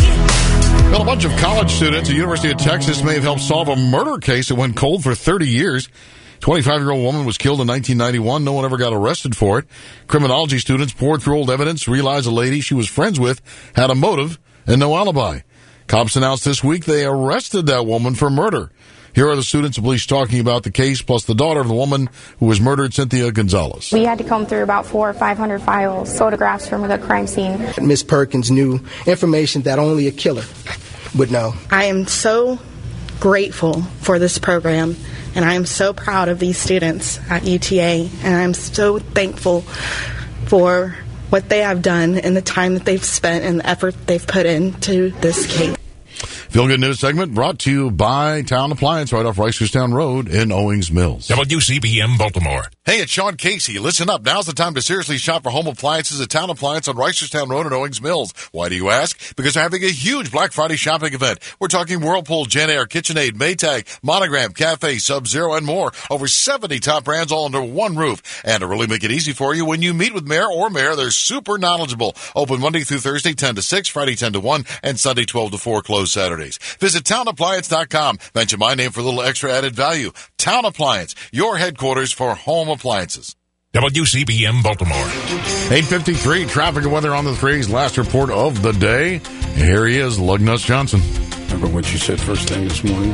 me. Well, a bunch of college students at the University of Texas may have helped solve a murder case that went cold for thirty years. twenty-five-year-old woman was killed in nineteen ninety-one. No one ever got arrested for it. Criminology students poured through old evidence, realized a lady she was friends with had a motive and no alibi. Cops announced this week they arrested that woman for murder. Here are the students and police talking about the case, plus the daughter of the woman who was murdered, Cynthia Gonzalez. We had to comb through about four or five hundred files, photographs from the crime scene. Miss Perkins knew information that only a killer would know. I am so grateful for this program, and I am so proud of these students at U T A, and I'm so thankful for what they have done and the time that they've spent and the effort they've put into this case. Feel Good News segment brought to you by Town Appliance right off Reisterstown Road in Owings Mills. W C B M Baltimore. Hey, it's Sean Casey. Listen up. Now's the time to seriously shop for home appliances at Town Appliance on Reisterstown Road in Owings Mills. Why do you ask? Because they're having a huge Black Friday shopping event. We're talking Whirlpool, JennAir, KitchenAid, Maytag, Monogram, Cafe, Sub-Zero, and more. Over seventy top brands all under one roof. And to really make it easy for you, when you meet with Mayor or Mayor, they're super knowledgeable. Open Monday through Thursday, ten to six, Friday, ten to one, and Sunday, twelve to four, closed Saturdays. Visit town appliance dot com. Mention my name for a little extra added value. Town Appliance, your headquarters for home appliances. W C B M Baltimore. eight fifty-three, traffic and weather on the threes. Last report of the day. Here he is, Lugnuts Johnson. Remember what you said first thing this morning?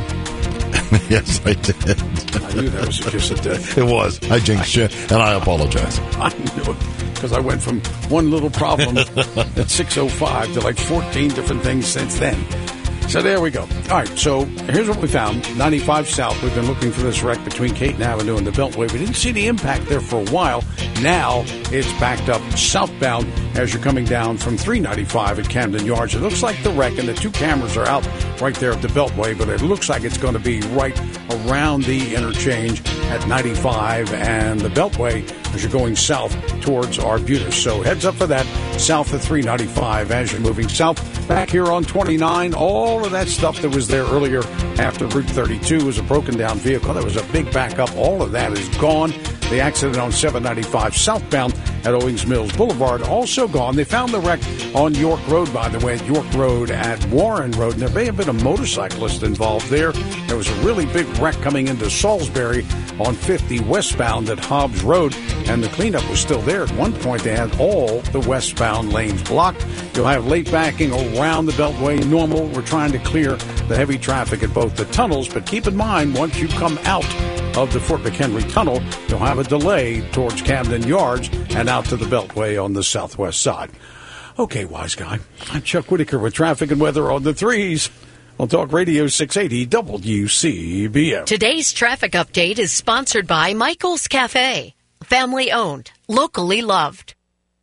Yes, I did. I knew that was a kiss of death. It was. I jinxed you, and I apologize. I knew it. Because I went from one little problem at six oh five to like fourteen different things since then. So there we go. All right, so here's what we found. ninety-five South, we've been looking for this wreck between Caton Avenue and the Beltway. We didn't see the impact there for a while. Now it's backed up southbound as you're coming down from three ninety-five at Camden Yards. It looks like the wreck, and the two cameras are out right there at the Beltway, but it looks like it's going to be right around the interchange at ninety-five and the Beltway as you're going south towards Arbutus. So heads up for that, south of three ninety-five as you're moving south. Back here on twenty-nine, all of that stuff that was there earlier after Route thirty-two was a broken down vehicle. There was a big backup. All of that is gone. The accident on seven ninety-five southbound at Owings Mills Boulevard also gone. They found the wreck on York Road, by the way, at York Road at Warren Road. And there may have been a motorcyclist involved there. There was a really big wreck coming into Salisbury on fifty westbound at Hobbs Road, and the cleanup was still there. At one point, they had all the westbound lanes blocked. You'll have late backing around the Beltway normal. We're trying to clear the heavy traffic at both the tunnels, but keep in mind, once you come out of the Fort McHenry Tunnel, you'll have a delay towards Camden Yards and out to the Beltway on the southwest side. Okay, wise guy. I'm Chuck Whitaker with traffic and weather on the threes. On Talk Radio six eighty W C B M. Today's traffic update is sponsored by Michael's Cafe. Family owned, locally loved.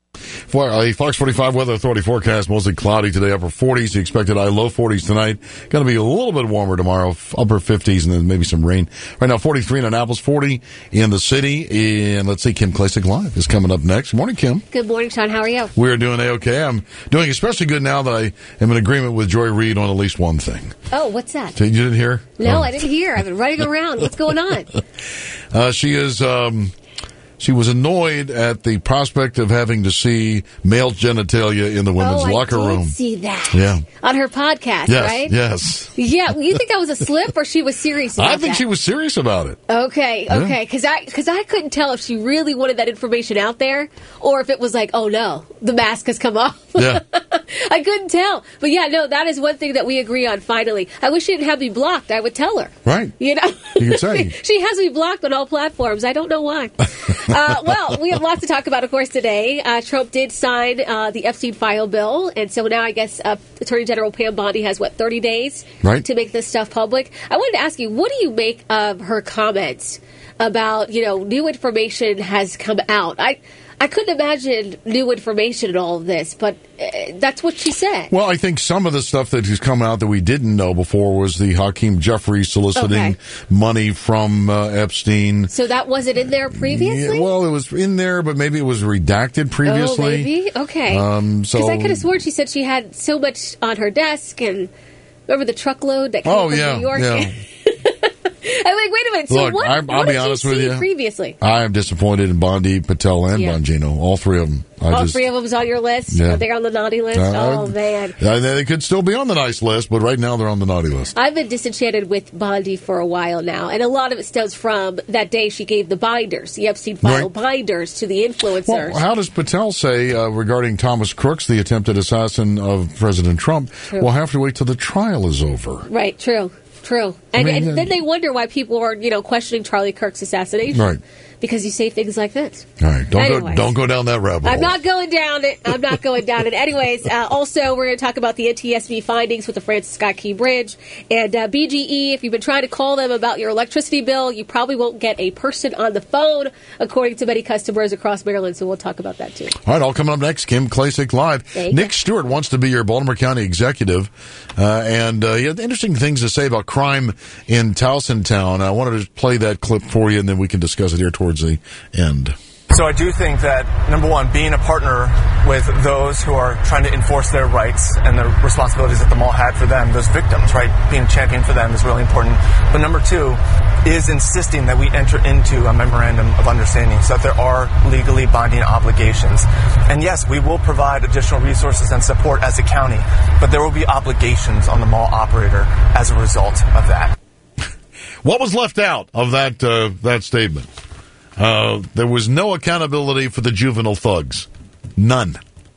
For a Fox forty-five Weather Authority forecast, mostly cloudy today, upper forties. The expected high, low forties tonight. Going to be a little bit warmer tomorrow, upper fifties, and then maybe some rain. Right now, forty-three in Annapolis, forty in the city. And let's see, Kim Klacik Live is coming up next. Good morning, Kim. Good morning, Sean. How are you? We're doing A-okay. I'm doing especially good now that I am in agreement with Joy Reid on at least one thing. Oh, what's that? You didn't hear? No, Oh. I didn't hear. I've been running around. What's going on? Uh, she is... Um, She was annoyed at the prospect of having to see male genitalia in the women's oh, locker I did room. see that. Yeah. On her podcast, Yes, right? yes. Yeah. You think that was a slip, or she was serious about I think that? she was serious about it. Okay, Yeah. okay, because I because I couldn't tell if she really wanted that information out there, or if it was like, oh no, the mask has come off. Yeah. I couldn't tell, but yeah, no, that is one thing that we agree on. Finally, I wish she didn't have me blocked. I would tell her. Right. You know, You can say. she has me blocked on all platforms. I don't know why. uh, well, we have lots to talk about, of course, today. Uh, Trump did sign uh, the Epstein file bill, and so now I guess uh, Attorney General Pam Bondi has what thirty days right. to make this stuff public. I wanted to ask you, what do you make of her comments about, you know, new information has come out? I I couldn't imagine new information in all of this, but uh, that's what she said. Well, I think some of the stuff that has come out that we didn't know before was the Hakeem Jeffries soliciting Okay. money from uh, Epstein. So that wasn't in there previously? Yeah, well, it was in there, but maybe it was redacted previously. Oh, maybe? Okay. Um, so Because I could have sworn she said she had so much on her desk, and remember the truckload that came Oh, from yeah, New York? yeah. I'm like, wait a minute. So Look, what, I'm- I'll what be did honest you with see you. previously? I am disappointed in Bondi, Patel, and Yeah. Bongino. All three of them. I All just, three of them's on your list? Yeah. Are they on the naughty list? Uh, oh, man. Uh, they could still be on the nice list, but right now they're on the naughty list. I've been disenchanted with Bondi for a while now, and a lot of it stems from that day she gave the binders, the Epstein file Right. binders to the influencers. Well, how does Patel say uh, regarding Thomas Crooks, the attempted assassin of President Trump? True. We'll have to wait till the trial is over. Right, true, true. And, I mean, and then they wonder why people are, you know, questioning Charlie Kirk's assassination. Right. Because you say things like this. All right, don't go, Anyways. don't go down that rabbit hole. I'm not going down it. I'm not going down it. Anyways, uh, also, we're going to talk about the N T S B findings with the Francis Scott Key Bridge. And uh, B G E, if you've been trying to call them about your electricity bill, you probably won't get a person on the phone, according to many customers across Maryland. So we'll talk about that, too. All right, all coming up next. Kim Klacik Live. Thank Nick Stewart wants to be your Baltimore County executive, uh, and uh, he had interesting things to say about crime in Towsontown. I wanted to play that clip for you, and then we can discuss it here towards the end. So I do think that, number one, being a partner with those who are trying to enforce their rights and the responsibilities that the mall had for them, those victims, right, being a champion for them is really important. But number two is insisting that we enter into a memorandum of understanding so that there are legally binding obligations. And yes, we will provide additional resources and support as a county, but there will be obligations on the mall operator as a result of that. What was left out of that uh, that statement? Uh, there was no accountability for the juvenile thugs. None.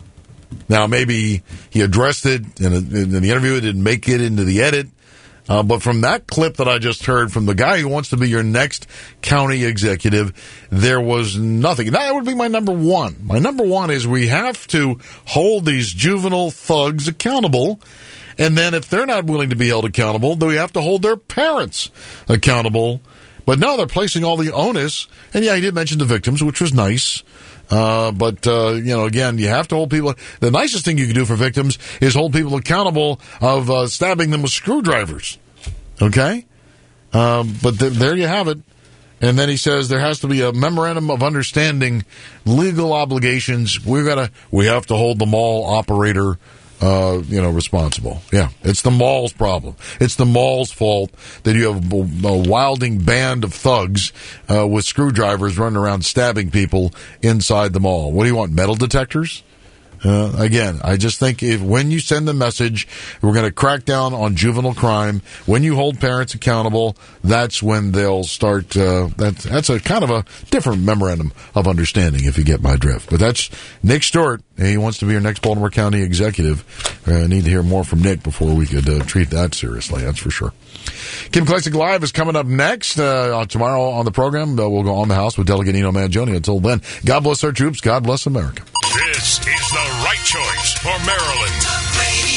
Now, maybe he addressed it in, a, in the interview. It didn't make it into the edit. Uh, but from that clip that I just heard from the guy who wants to be your next county executive, there was nothing. That would be my number one. My number one is we have to hold these juvenile thugs accountable. And then if they're not willing to be held accountable, then we have to hold their parents accountable. But no, they're placing all the onus. And yeah, he did mention the victims, which was nice. Uh, but, uh, you know, again, you have to hold people. The nicest thing you can do for victims is hold people accountable of uh, stabbing them with screwdrivers. Okay? Um, but th- there you have it. And then he says there has to be a memorandum of understanding, legal obligations. We've got to, we have to hold the mall operator Uh, you know, responsible. Yeah, it's the mall's problem. It's the mall's fault that you have a, a wilding band of thugs uh, with screwdrivers running around stabbing people inside the mall. What do you want, metal detectors? Uh, again, I just think if when you send the message, we're going to crack down on juvenile crime. When you hold parents accountable, that's when they'll start. Uh, that's that's a kind of a different memorandum of understanding, if you get my drift. But that's Nick Stewart. He wants to be your next Baltimore County executive. I uh, need to hear more from Nick before we could uh, treat that seriously. That's for sure. Kim Klacik Live is coming up next uh, tomorrow on the program. Uh, we'll go on the house with Delegate Nino Mangione. Until then, God bless our troops. God bless America. This is the right choice for Maryland.